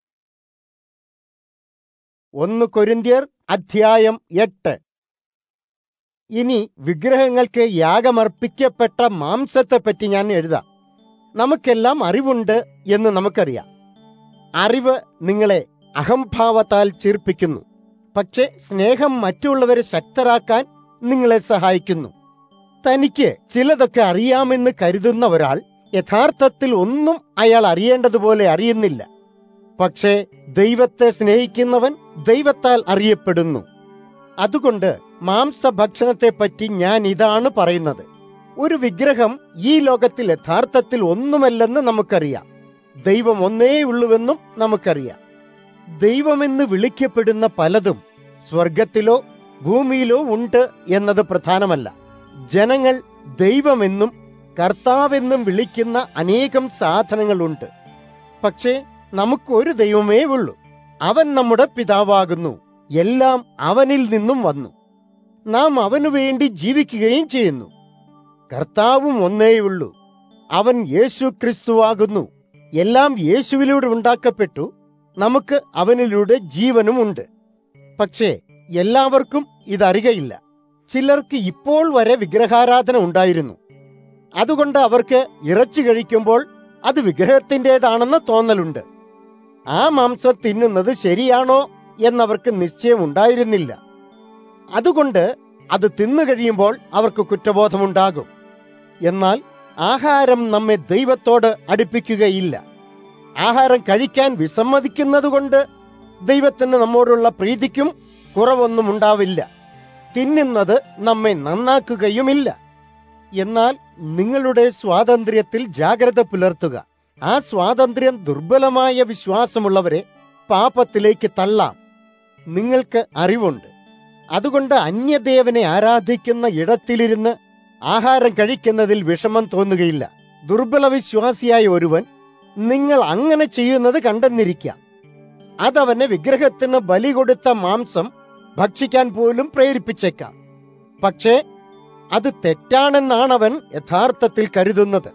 1 കൊരിന്ത്യർ അധ്യായം 8. ഇനി വിഗ്രഹങ്ങൾക്ക് യാഗമർപ്പിക്കപ്പെട്ട മാംസത്തെപ്പറ്റി ഞാൻ എഴുതാം. നമുക്കെല്ലാം അറിവുണ്ട് എന്ന് നമുക്കറിയാം. അറിവ് നിങ്ങളെ അഹംഭാവത്താൽ ചീർപ്പിക്കുന്നു. പക്ഷേ സ്നേഹം മറ്റുള്ളവരെ ശക്തരാക്കാൻ നിങ്ങളെ സഹായിക്കുന്നു. തനിക്ക് ചിലതൊക്കെ അറിയാമെന്ന് കരുതുന്ന ഒരാൾ യഥാർത്ഥത്തിൽ ഒന്നും അയാൾ അറിയേണ്ടതുപോലെ അറിയുന്നില്ല. പക്ഷേ ദൈവത്തെ സ്നേഹിക്കുന്നവൻ ദൈവത്താൽ അറിയപ്പെടുന്നു. അതുകൊണ്ട് മാംസഭക്ഷണത്തെപ്പറ്റി ഞാൻ ഇതാണ് പറയുന്നത്. ഒരു വിഗ്രഹം ഈ ലോകത്തിൽ യഥാർത്ഥത്തിൽ ഒന്നുമല്ലെന്ന് നമുക്കറിയാം. ദൈവം ഒന്നേയുള്ളൂവെന്നും നമുക്കറിയാം. ദൈവമെന്ന് വിളിക്കപ്പെടുന്ന പലതും സ്വർഗത്തിലോ ഭൂമിയിലോ ഉണ്ട് എന്നത് പ്രധാനമല്ല. ജനങ്ങൾ ദൈവമെന്നും കർത്താവെന്നും വിളിക്കുന്ന അനേകം സാധനങ്ങളുണ്ട്. പക്ഷേ നമുക്കൊരു ദൈവമേ ഉള്ളൂ. അവൻ നമ്മുടെ പിതാവാകുന്നു. എല്ലാം അവനിൽ നിന്നും വന്നു. നാം അവനു വേണ്ടി ജീവിക്കുകയും ചെയ്യുന്നു. കർത്താവും ഒന്നേയുള്ളൂ. അവൻ യേശു ക്രിസ്തുവാകുന്നു. എല്ലാം യേശുവിലൂടെ ഉണ്ടാക്കപ്പെട്ടു. നമുക്ക് അവനിലൂടെ ജീവനും ഉണ്ട്. പക്ഷേ എല്ലാവർക്കും ഇതറിയയില്ല. ചിലർക്ക് ഇപ്പോൾ വരെ വിഗ്രഹാരാധന ഉണ്ടായിരുന്നു. അതുകൊണ്ട് അവർക്ക് ഇറച്ചി കഴിക്കുമ്പോൾ അത് വിഗ്രഹത്തിൻ്റെതാണെന്ന് തോന്നലുണ്ട്. ആ മാംസം തിന്നുന്നത് ശരിയാണോ എന്നവർക്ക് നിശ്ചയമുണ്ടായിരുന്നില്ല. അതുകൊണ്ട് അത് തിന്നു കഴിയുമ്പോൾ അവർക്ക് കുറ്റബോധമുണ്ടാകും. എന്നാൽ ആഹാരം നമ്മെ ദൈവത്തോട് അടുപ്പിക്കുകയില്ല. ആഹാരം കഴിക്കാൻ വിസമ്മതിക്കുന്നതുകൊണ്ട് ദൈവത്തിന് നമ്മോടുള്ള പ്രീതിക്കും കുറവൊന്നും ഉണ്ടാവില്ല. തിന്നുന്നത് നമ്മെ നന്നാക്കുകയുമില്ല. എന്നാൽ നിങ്ങളുടെ സ്വാതന്ത്ര്യത്തിൽ ജാഗ്രത പുലർത്തുക. ആ സ്വാതന്ത്ര്യം ദുർബലമായ വിശ്വാസമുള്ളവരെ പാപത്തിലേക്ക് തള്ളാം. നിങ്ങൾക്ക് അറിവുണ്ട്. അതുകൊണ്ട് അന്യദേവനെ ആരാധിക്കുന്ന ഇടത്തിലിരുന്ന് ആഹാരം കഴിക്കുന്നതിൽ വിഷമം തോന്നുകയില്ല. ദുർബല വിശ്വാസിയായ ഒരുവൻ നിങ്ങൾ അങ്ങനെ ചെയ്യുന്നത് കണ്ടെന്നിരിക്കാം. അതവനെ വിഗ്രഹത്തിന് ബലി കൊടുത്ത മാംസം ഭക്ഷിക്കാൻ പോലും പ്രേരിപ്പിച്ചേക്കാം. പക്ഷേ അത് തെറ്റാണെന്നാണവൻ യഥാർത്ഥത്തിൽ കരുതുന്നത്.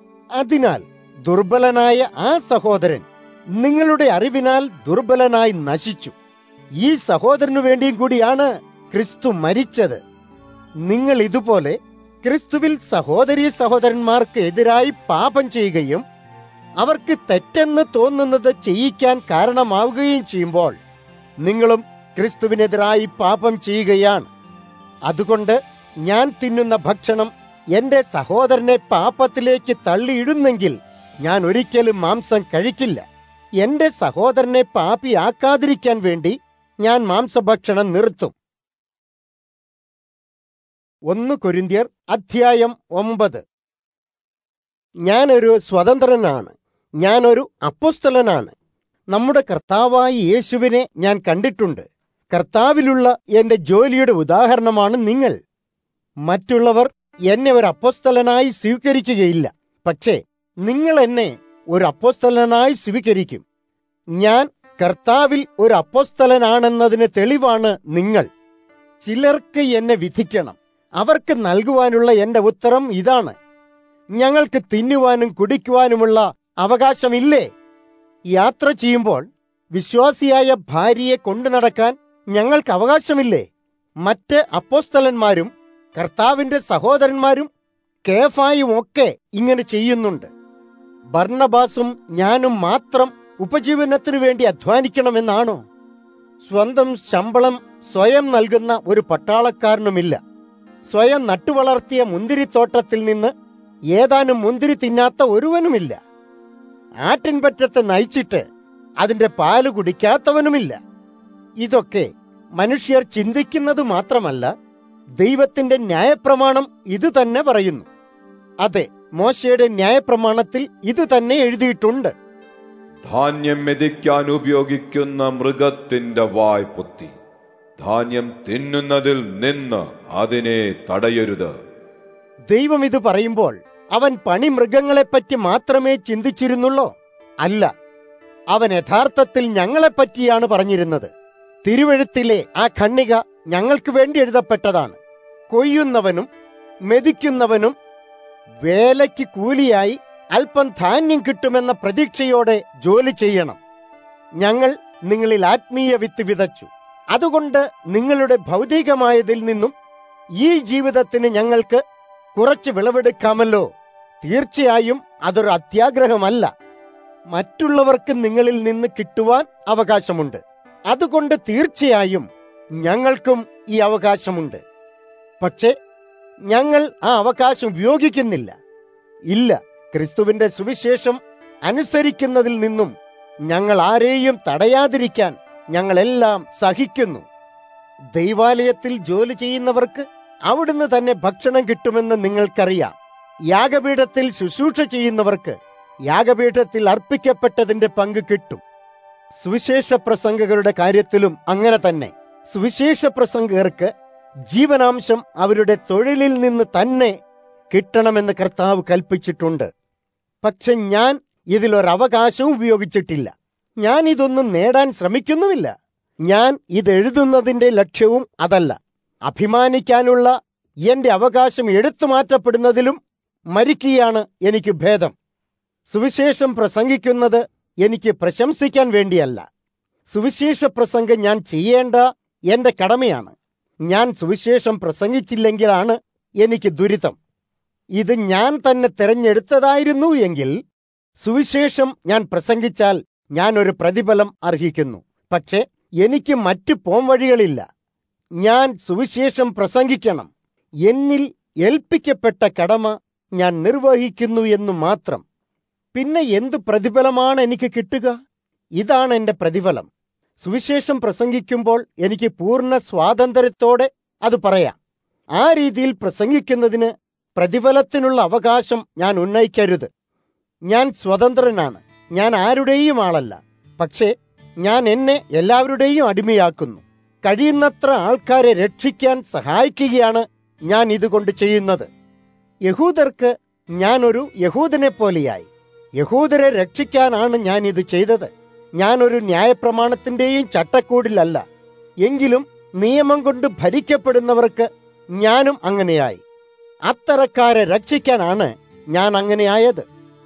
അതിനാൽ ദുർബലനായ ആ സഹോദരൻ നിങ്ങളുടെ അറിവിനാൽ ദുർബലനായി നശിച്ചു. ഈ സഹോദരനു വേണ്ടിയും കൂടിയാണ് ക്രിസ്തു മരിച്ചത്. നിങ്ങൾ ഇതുപോലെ ക്രിസ്തുവിൽ സഹോദരീ സഹോദരന്മാർക്ക് എതിരായി പാപം ചെയ്യുകയും അവർക്ക് തെറ്റെന്ന് തോന്നുന്നത് ചെയ്യിക്കാൻ കാരണമാവുകയും ചെയ്യുമ്പോൾ നിങ്ങളും ക്രിസ്തുവിനെതിരായി പാപം ചെയ്യുകയാണ്. അതുകൊണ്ട് ഞാൻ തിന്നുന്ന ഭക്ഷണം എന്റെ സഹോദരനെ പാപത്തിലേക്ക് തള്ളിയിടുന്നെങ്കിൽ ഞാൻ ഒരിക്കലും മാംസം കഴിക്കില്ല. എന്റെ സഹോദരനെ പാപിയാക്കാതിരിക്കാൻ വേണ്ടി ഞാൻ മാംസഭക്ഷണം നിർത്തും. 1 കൊരിന്ത്യർ അധ്യായം 9. ഞാനൊരു സ്വതന്ത്രനാണ്. ഞാനൊരു അപ്പോസ്തലനാണ്. നമ്മുടെ കർത്താവായ യേശുവിനെ ഞാൻ കണ്ടിട്ടുണ്ട്. കർത്താവിലുള്ള എന്റെ ജോലിയുടെ ഉദാഹരണമാണ് നിങ്ങൾ. മറ്റുള്ളവർ എന്നെ ഒരു അപ്പോസ്തലനായി സ്വീകരിക്കുകയില്ല. പക്ഷേ നിങ്ങൾ എന്നെ ഒരു അപ്പോസ്തലനായി സ്വീകരിക്കും. ഞാൻ കർത്താവിൽ ഒരു അപ്പോസ്തലനാണെന്നതിന് തെളിവാണ് നിങ്ങൾ. ചിലർക്ക് എന്നെ വിധിക്കണം. അവർക്ക് നൽകുവാനുള്ള എന്റെ ഉത്തരം ഇതാണ്: ഞങ്ങൾക്ക് തിന്നുവാനും കുടിക്കുവാനുമുള്ള അവകാശമില്ലേ? യാത്ര ചെയ്യുമ്പോൾ വിശ്വാസിയായ ഭാര്യയെ കൊണ്ടു നടക്കാൻ ഞങ്ങൾക്ക് അവകാശമില്ലേ? മറ്റ് അപ്പോസ്തലന്മാരും കർത്താവിന്റെ സഹോദരന്മാരും കേഫായും ഒക്കെ ഇങ്ങനെ ചെയ്യുന്നുണ്ട്. ബർന്നബാസും ഞാനും മാത്രം ഉപജീവനത്തിനു വേണ്ടി അധ്വാനിക്കണമെന്നാണോ? സ്വന്തം ശമ്പളം സ്വയം നൽകുന്ന ഒരു പട്ടാളക്കാരനുമില്ല. സ്വയം നട്ടുവളർത്തിയ മുന്തിരിത്തോട്ടത്തിൽ നിന്ന് ഏതാനും മുന്തിരി തിന്നാത്ത ഒരുവനുമില്ല. ആട്ടിൻപറ്റത്തെ നയിച്ചിട്ട് അതിന്റെ പാല് കുടിക്കാത്തവനുമില്ല. ഇതൊക്കെ മനുഷ്യർ ചിന്തിക്കുന്നത് മാത്രമല്ല, ദൈവത്തിന്റെ ന്യായപ്രമാണം ഇത് തന്നെ പറയുന്നു. അതെ, മോശയുടെ ന്യായപ്രമാണത്തിൽ ഇത് തന്നെ എഴുതിയിട്ടുണ്ട്: ധാന്യം മെതിക്കാൻ ഉപയോഗിക്കുന്ന മൃഗത്തിന്റെ വായ് പൊത്തി ധാന്യം തിന്നുന്നതിൽ നിന്ന് അതിനെ തടയരുത്. ദൈവം ഇത് പറയുമ്പോൾ അവൻ പണിമൃഗങ്ങളെപ്പറ്റി മാത്രമേ ചിന്തിച്ചിരുന്നുള്ളോ? അല്ല, അവൻ യഥാർത്ഥത്തിൽ ഞങ്ങളെപ്പറ്റിയാണ് പറഞ്ഞിരുന്നത്. തിരുവെഴുത്തിലെ ആ ഖണ്ഡിക ഞങ്ങൾക്ക് വേണ്ടി എഴുതപ്പെട്ടതാണ്. കൊയ്യുന്നവനും മെതിക്കുന്നവനും വേലയ്ക്ക് കൂലിയായി അല്പം ധാന്യം കിട്ടുമെന്ന പ്രതീക്ഷയോടെ ജോലി ചെയ്യണം. ഞങ്ങൾ നിങ്ങളിൽ ആത്മീയ വിത്ത് വിതച്ചു. അതുകൊണ്ട് നിങ്ങളുടെ ഭൗതികമായതിൽ നിന്നും ഈ ജീവിതത്തിന് ഞങ്ങൾക്ക് കുറച്ച് വിളവെടുക്കാമല്ലോ. തീർച്ചയായും അതൊരു അത്യാഗ്രഹമല്ല. മറ്റുള്ളവർക്ക് നിങ്ങളിൽ നിന്ന് കിട്ടുവാൻ അവകാശമുണ്ട്. അതുകൊണ്ട് തീർച്ചയായും ഞങ്ങൾക്കും ഈ അവകാശമുണ്ട്. പക്ഷേ ഞങ്ങൾ ആ അവകാശം ഉപയോഗിക്കുന്നില്ല. ഇല്ല, ക്രിസ്തുവിന്റെ സുവിശേഷം അനുസരിക്കുന്നതിൽ നിന്നും ഞങ്ങൾ ആരെയും തടയാതിരിക്കാൻ ഞങ്ങളെല്ലാം സഹിക്കുന്നു. ദൈവാലയത്തിൽ ജോലി ചെയ്യുന്നവർക്ക് അവിടുന്ന് തന്നെ ഭക്ഷണം കിട്ടുമെന്ന് നിങ്ങൾക്കറിയാം. യാഗപീഠത്തിൽ ശുശ്രൂഷ ചെയ്യുന്നവർക്ക് യാഗപീഠത്തിൽ അർപ്പിക്കപ്പെട്ടതിന്റെ പങ്ക് കിട്ടും. സുവിശേഷ പ്രസംഗകരുടെ കാര്യത്തിലും അങ്ങനെ തന്നെ. സുവിശേഷ പ്രസംഗകർക്ക് ജീവനാംശം അവരുടെ തൊഴിലിൽ നിന്ന് തന്നെ കിട്ടണമെന്ന് കർത്താവ് കൽപ്പിച്ചിട്ടുണ്ട്. പക്ഷെ ഞാൻ ഇതിലൊരവകാശവും ഉപയോഗിച്ചിട്ടില്ല. ഞാൻ ഇതൊന്നും നേടാൻ ശ്രമിക്കുന്നുമില്ല. ഞാൻ ഇതെഴുതുന്നതിന്റെ ലക്ഷ്യവും അതല്ല. അഭിമാനിക്കാനുള്ള എന്റെ അവകാശം എടുത്തു മാറ്റപ്പെടുന്നതിലും മരിക്കുകയാണ് എനിക്ക് ഭേദം. സുവിശേഷം പ്രസംഗിക്കുന്നത് എനിക്ക് പ്രശംസിക്കാൻ വേണ്ടിയല്ല. സുവിശേഷ പ്രസംഗം ഞാൻ ചെയ്യേണ്ട എന്റെ കടമയാണ്. ഞാൻ സുവിശേഷം പ്രസംഗിച്ചില്ലെങ്കിലാണ് എനിക്ക് ദുരിതം. ഇത് ഞാൻ തന്നെ തിരഞ്ഞെടുത്തതായിരുന്നു എങ്കിൽ സുവിശേഷം ഞാൻ പ്രസംഗിച്ചാൽ ഞാൻ ഒരു പ്രതിഫലം അർഹിക്കുന്നു. പക്ഷെ എനിക്ക് മറ്റു പോംവഴികളില്ല. ഞാൻ സുവിശേഷം പ്രസംഗിക്കണം. എന്നിൽ ഏൽപ്പിക്കപ്പെട്ട കടമ ഞാൻ നിർവഹിക്കുന്നു എന്നു മാത്രം. പിന്നെ എന്തു പ്രതിഫലമാണ് എനിക്ക് കിട്ടുക? ഇതാണ് എന്റെ പ്രതിഫലം. സുവിശേഷം പ്രസംഗിക്കുമ്പോൾ എനിക്ക് പൂർണ്ണ സ്വാതന്ത്ര്യത്തോടെ അത് പറയാം. ആ രീതിയിൽ പ്രസംഗിക്കുന്നതിന് പ്രതിഫലത്തിനുള്ള അവകാശം ഞാൻ ഉന്നയിക്കരുത്. ഞാൻ സ്വതന്ത്രനാണ്. ഞാൻ ആരുടെയും ആളല്ല. പക്ഷേ ഞാൻ എന്നെ എല്ലാവരുടെയും അടിമയാക്കുന്നു. കഴിയുന്നത്ര ആൾക്കാരെ രക്ഷിക്കാൻ സഹായിക്കുകയാണ് ഞാൻ ഇതുകൊണ്ട് ചെയ്യുന്നത്. യഹൂദർക്ക് ഞാനൊരു യഹൂദനെ പോലെയായി. യഹൂദരെ രക്ഷിക്കാനാണ് ഞാൻ ഇത് ചെയ്തത്. ഞാനൊരു ന്യായപ്രമാണത്തിന്റെയും ചട്ടക്കൂടിലല്ല. എങ്കിലും നിയമം കൊണ്ട് ഭരിക്കപ്പെടുന്നവർക്ക് ഞാനും അങ്ങനെയായി. അത്തരക്കാരെ രക്ഷിക്കാനാണ് ഞാൻ അങ്ങനെയായത്.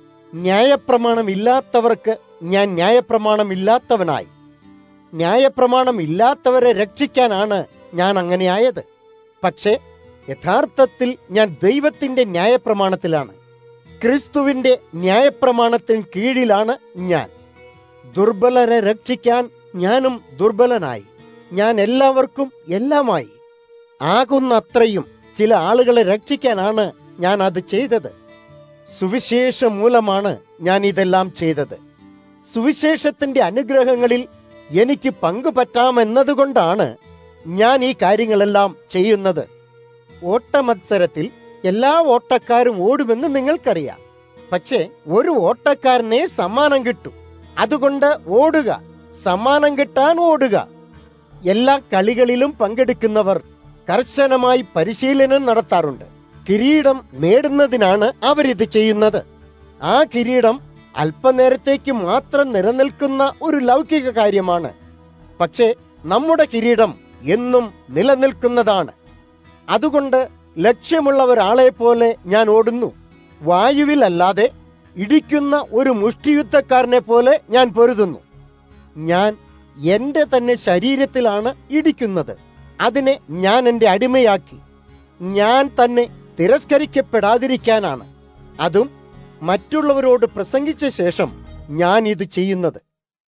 ന്യായപ്രമാണമില്ലാത്തവർക്ക് ഞാൻ ന്യായപ്രമാണമില്ലാത്തവനായി. ന്യായപ്രമാണമില്ലാത്തവരെ രക്ഷിക്കാനാണ് ഞാൻ അങ്ങനെയായത്. പക്ഷേ യഥാർത്ഥത്തിൽ ഞാൻ ദൈവത്തിന്റെ ന്യായപ്രമാണത്തിലാണ്. ക്രിസ്തുവിന്റെ ന്യായപ്രമാണത്തിന് കീഴിലാണ് ഞാൻ. ദുർബലരെ രക്ഷിക്കാൻ ഞാനും ദുർബലനായി. ഞാൻ എല്ലാവർക്കും എല്ലാമായി. ആകുന്നത്രയും ചില ആളുകളെ രക്ഷിക്കാനാണ് ഞാൻ അത് ചെയ്തത്. സുവിശേഷം മൂലമാണ് ഞാൻ ഇതെല്ലാം ചെയ്തത്. സുവിശേഷത്തിന്റെ അനുഗ്രഹങ്ങളിൽ എനിക്ക് പങ്കുപറ്റാമെന്നതുകൊണ്ടാണ് ഞാൻ ഈ കാര്യങ്ങളെല്ലാം ചെയ്യുന്നത്. ഓട്ടമത്സരത്തിൽ എല്ലാ ഓട്ടക്കാരും ഓടുമെന്ന് നിങ്ങൾക്കറിയാം. പക്ഷേ ഒരു ഓട്ടക്കാരനെ സമ്മാനം കിട്ടും. അതുകൊണ്ട് ഓടുക, സമ്മാനം കിട്ടാൻ ഓടുക. എല്ലാ കളികളിലും പങ്കെടുക്കുന്നവർ കർശനമായി പരിശീലനം നടത്താറുണ്ട്. കിരീടം നേടുന്നതിനാണ് അവരിത് ചെയ്യുന്നത്. ആ കിരീടം അല്പനേരത്തേക്ക് മാത്രം നിലനിൽക്കുന്ന ഒരു ലൗകിക കാര്യമാണ്. പക്ഷേ നമ്മുടെ കിരീടം എന്നും നിലനിൽക്കുന്നതാണ്. അതുകൊണ്ട് ലക്ഷ്യമുള്ള ഒരാളെ പോലെ ഞാൻ ഓടുന്നു. വായുവിലല്ലാതെ ഇടിക്കുന്ന ഒരു മുഷ്ടിയുദ്ധക്കാരനെ പോലെ ഞാൻ പൊരുതുന്നു. ഞാൻ എന്റെ തന്നെ ശരീരത്തിലാണ് ഇടിക്കുന്നത്. അതിനെ ഞാൻ എന്റെ അടിമയാക്കി. ഞാൻ തന്നെ തിരസ്കരിക്കപ്പെടാതിരിക്കാനാണ്. അതും മറ്റുള്ളവരോട് പ്രസംഗിച്ച ശേഷം ഞാൻ ഇത് ചെയ്യുന്നത്.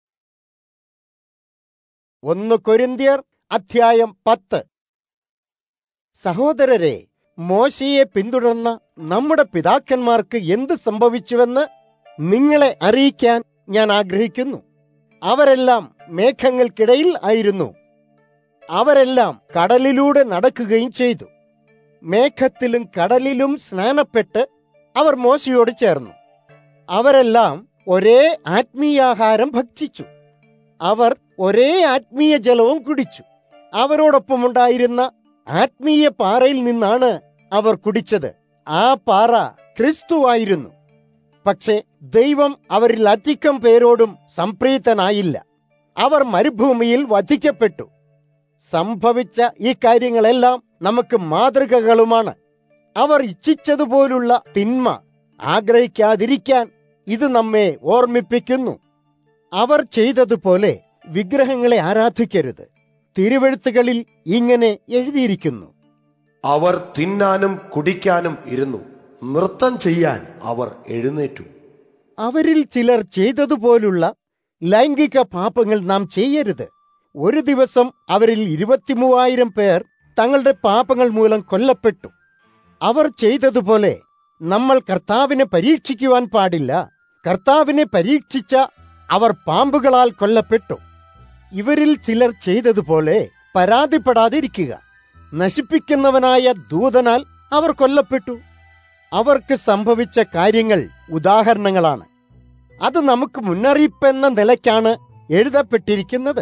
1 കൊരിന്ത്യർ അധ്യായം 10. സഹോദരരെ, മോശയെ പിന്തുടർന്ന നമ്മുടെ പിതാക്കന്മാർക്ക് എന്ത് സംഭവിച്ചുവെന്ന് നിങ്ങളെ അറിയിക്കാൻ ഞാൻ ആഗ്രഹിക്കുന്നു. അവരെല്ലാം മേഘങ്ങൾക്കിടയിൽ ആയിരുന്നു. അവരെല്ലാം കടലിലൂടെ നടക്കുകയും ചെയ്തു. മേഘത്തിലും കടലിലും സ്നാനപ്പെട്ട് അവർ മോശയോട് ചേർന്നു. അവരെല്ലാം ഒരേ ആത്മീയാഹാരം ഭക്ഷിച്ചു. അവർ ഒരേ ആത്മീയ ജലവും കുടിച്ചു. അവരോടൊപ്പമുണ്ടായിരുന്ന ആത്മീയ പാറയിൽ നിന്നാണ് അവർ കുടിച്ചത്. ആ പാറ ക്രിസ്തുവായിരുന്നു. പക്ഷേ ദൈവം അവരിൽ അധികം പേരോടും സംപ്രീതനായില്ല. അവർ മരുഭൂമിയിൽ വധിക്കപ്പെട്ടു. സംഭവിച്ച ഈ കാര്യങ്ങളെല്ലാം നമുക്ക് മാതൃകകളുമാണ്. അവർ ഇച്ഛിച്ചതുപോലുള്ള തിന്മ ആഗ്രഹിക്കാതിരിക്കാൻ ഇത് നമ്മെ ഓർമ്മിപ്പിക്കുന്നു. അവർ ചെയ്തതുപോലെ വിഗ്രഹങ്ങളെ ആരാധിക്കരുത്. തിരുവെഴുത്തുകളിൽ ഇങ്ങനെ എഴുതിയിരിക്കുന്നു: അവർ തിന്നാനും കുടിക്കാനും ഇരുന്നു, നൃത്തം ചെയ്യാൻ അവർ എഴുന്നേറ്റു. അവരിൽ ചിലർ ചെയ്തതുപോലുള്ള ലൈംഗിക പാപങ്ങൾ നാം ചെയ്യരുത്. ഒരു ദിവസം അവരിൽ 23,000 പേർ തങ്ങളുടെ പാപങ്ങൾ മൂലം കൊല്ലപ്പെട്ടു. അവർ ചെയ്തതുപോലെ നമ്മൾ കർത്താവിനെ പരീക്ഷിക്കുവാൻ പാടില്ല. കർത്താവിനെ പരീക്ഷിച്ച അവർ പാമ്പുകളാൽ കൊല്ലപ്പെട്ടു. ഇവരിൽ ചിലർ ചെയ്തതുപോലെ പരാതിപ്പെടാതിരിക്കുക. നശിപ്പിക്കുന്നവനായ ദൂതനാൽ അവർ കൊല്ലപ്പെട്ടു. അവർക്ക് സംഭവിച്ച കാര്യങ്ങൾ ഉദാഹരണങ്ങളാണ്. അത് നമുക്ക് മുന്നറിയിപ്പെന്ന നിലയ്ക്കാണ് എഴുതപ്പെട്ടിരിക്കുന്നത്.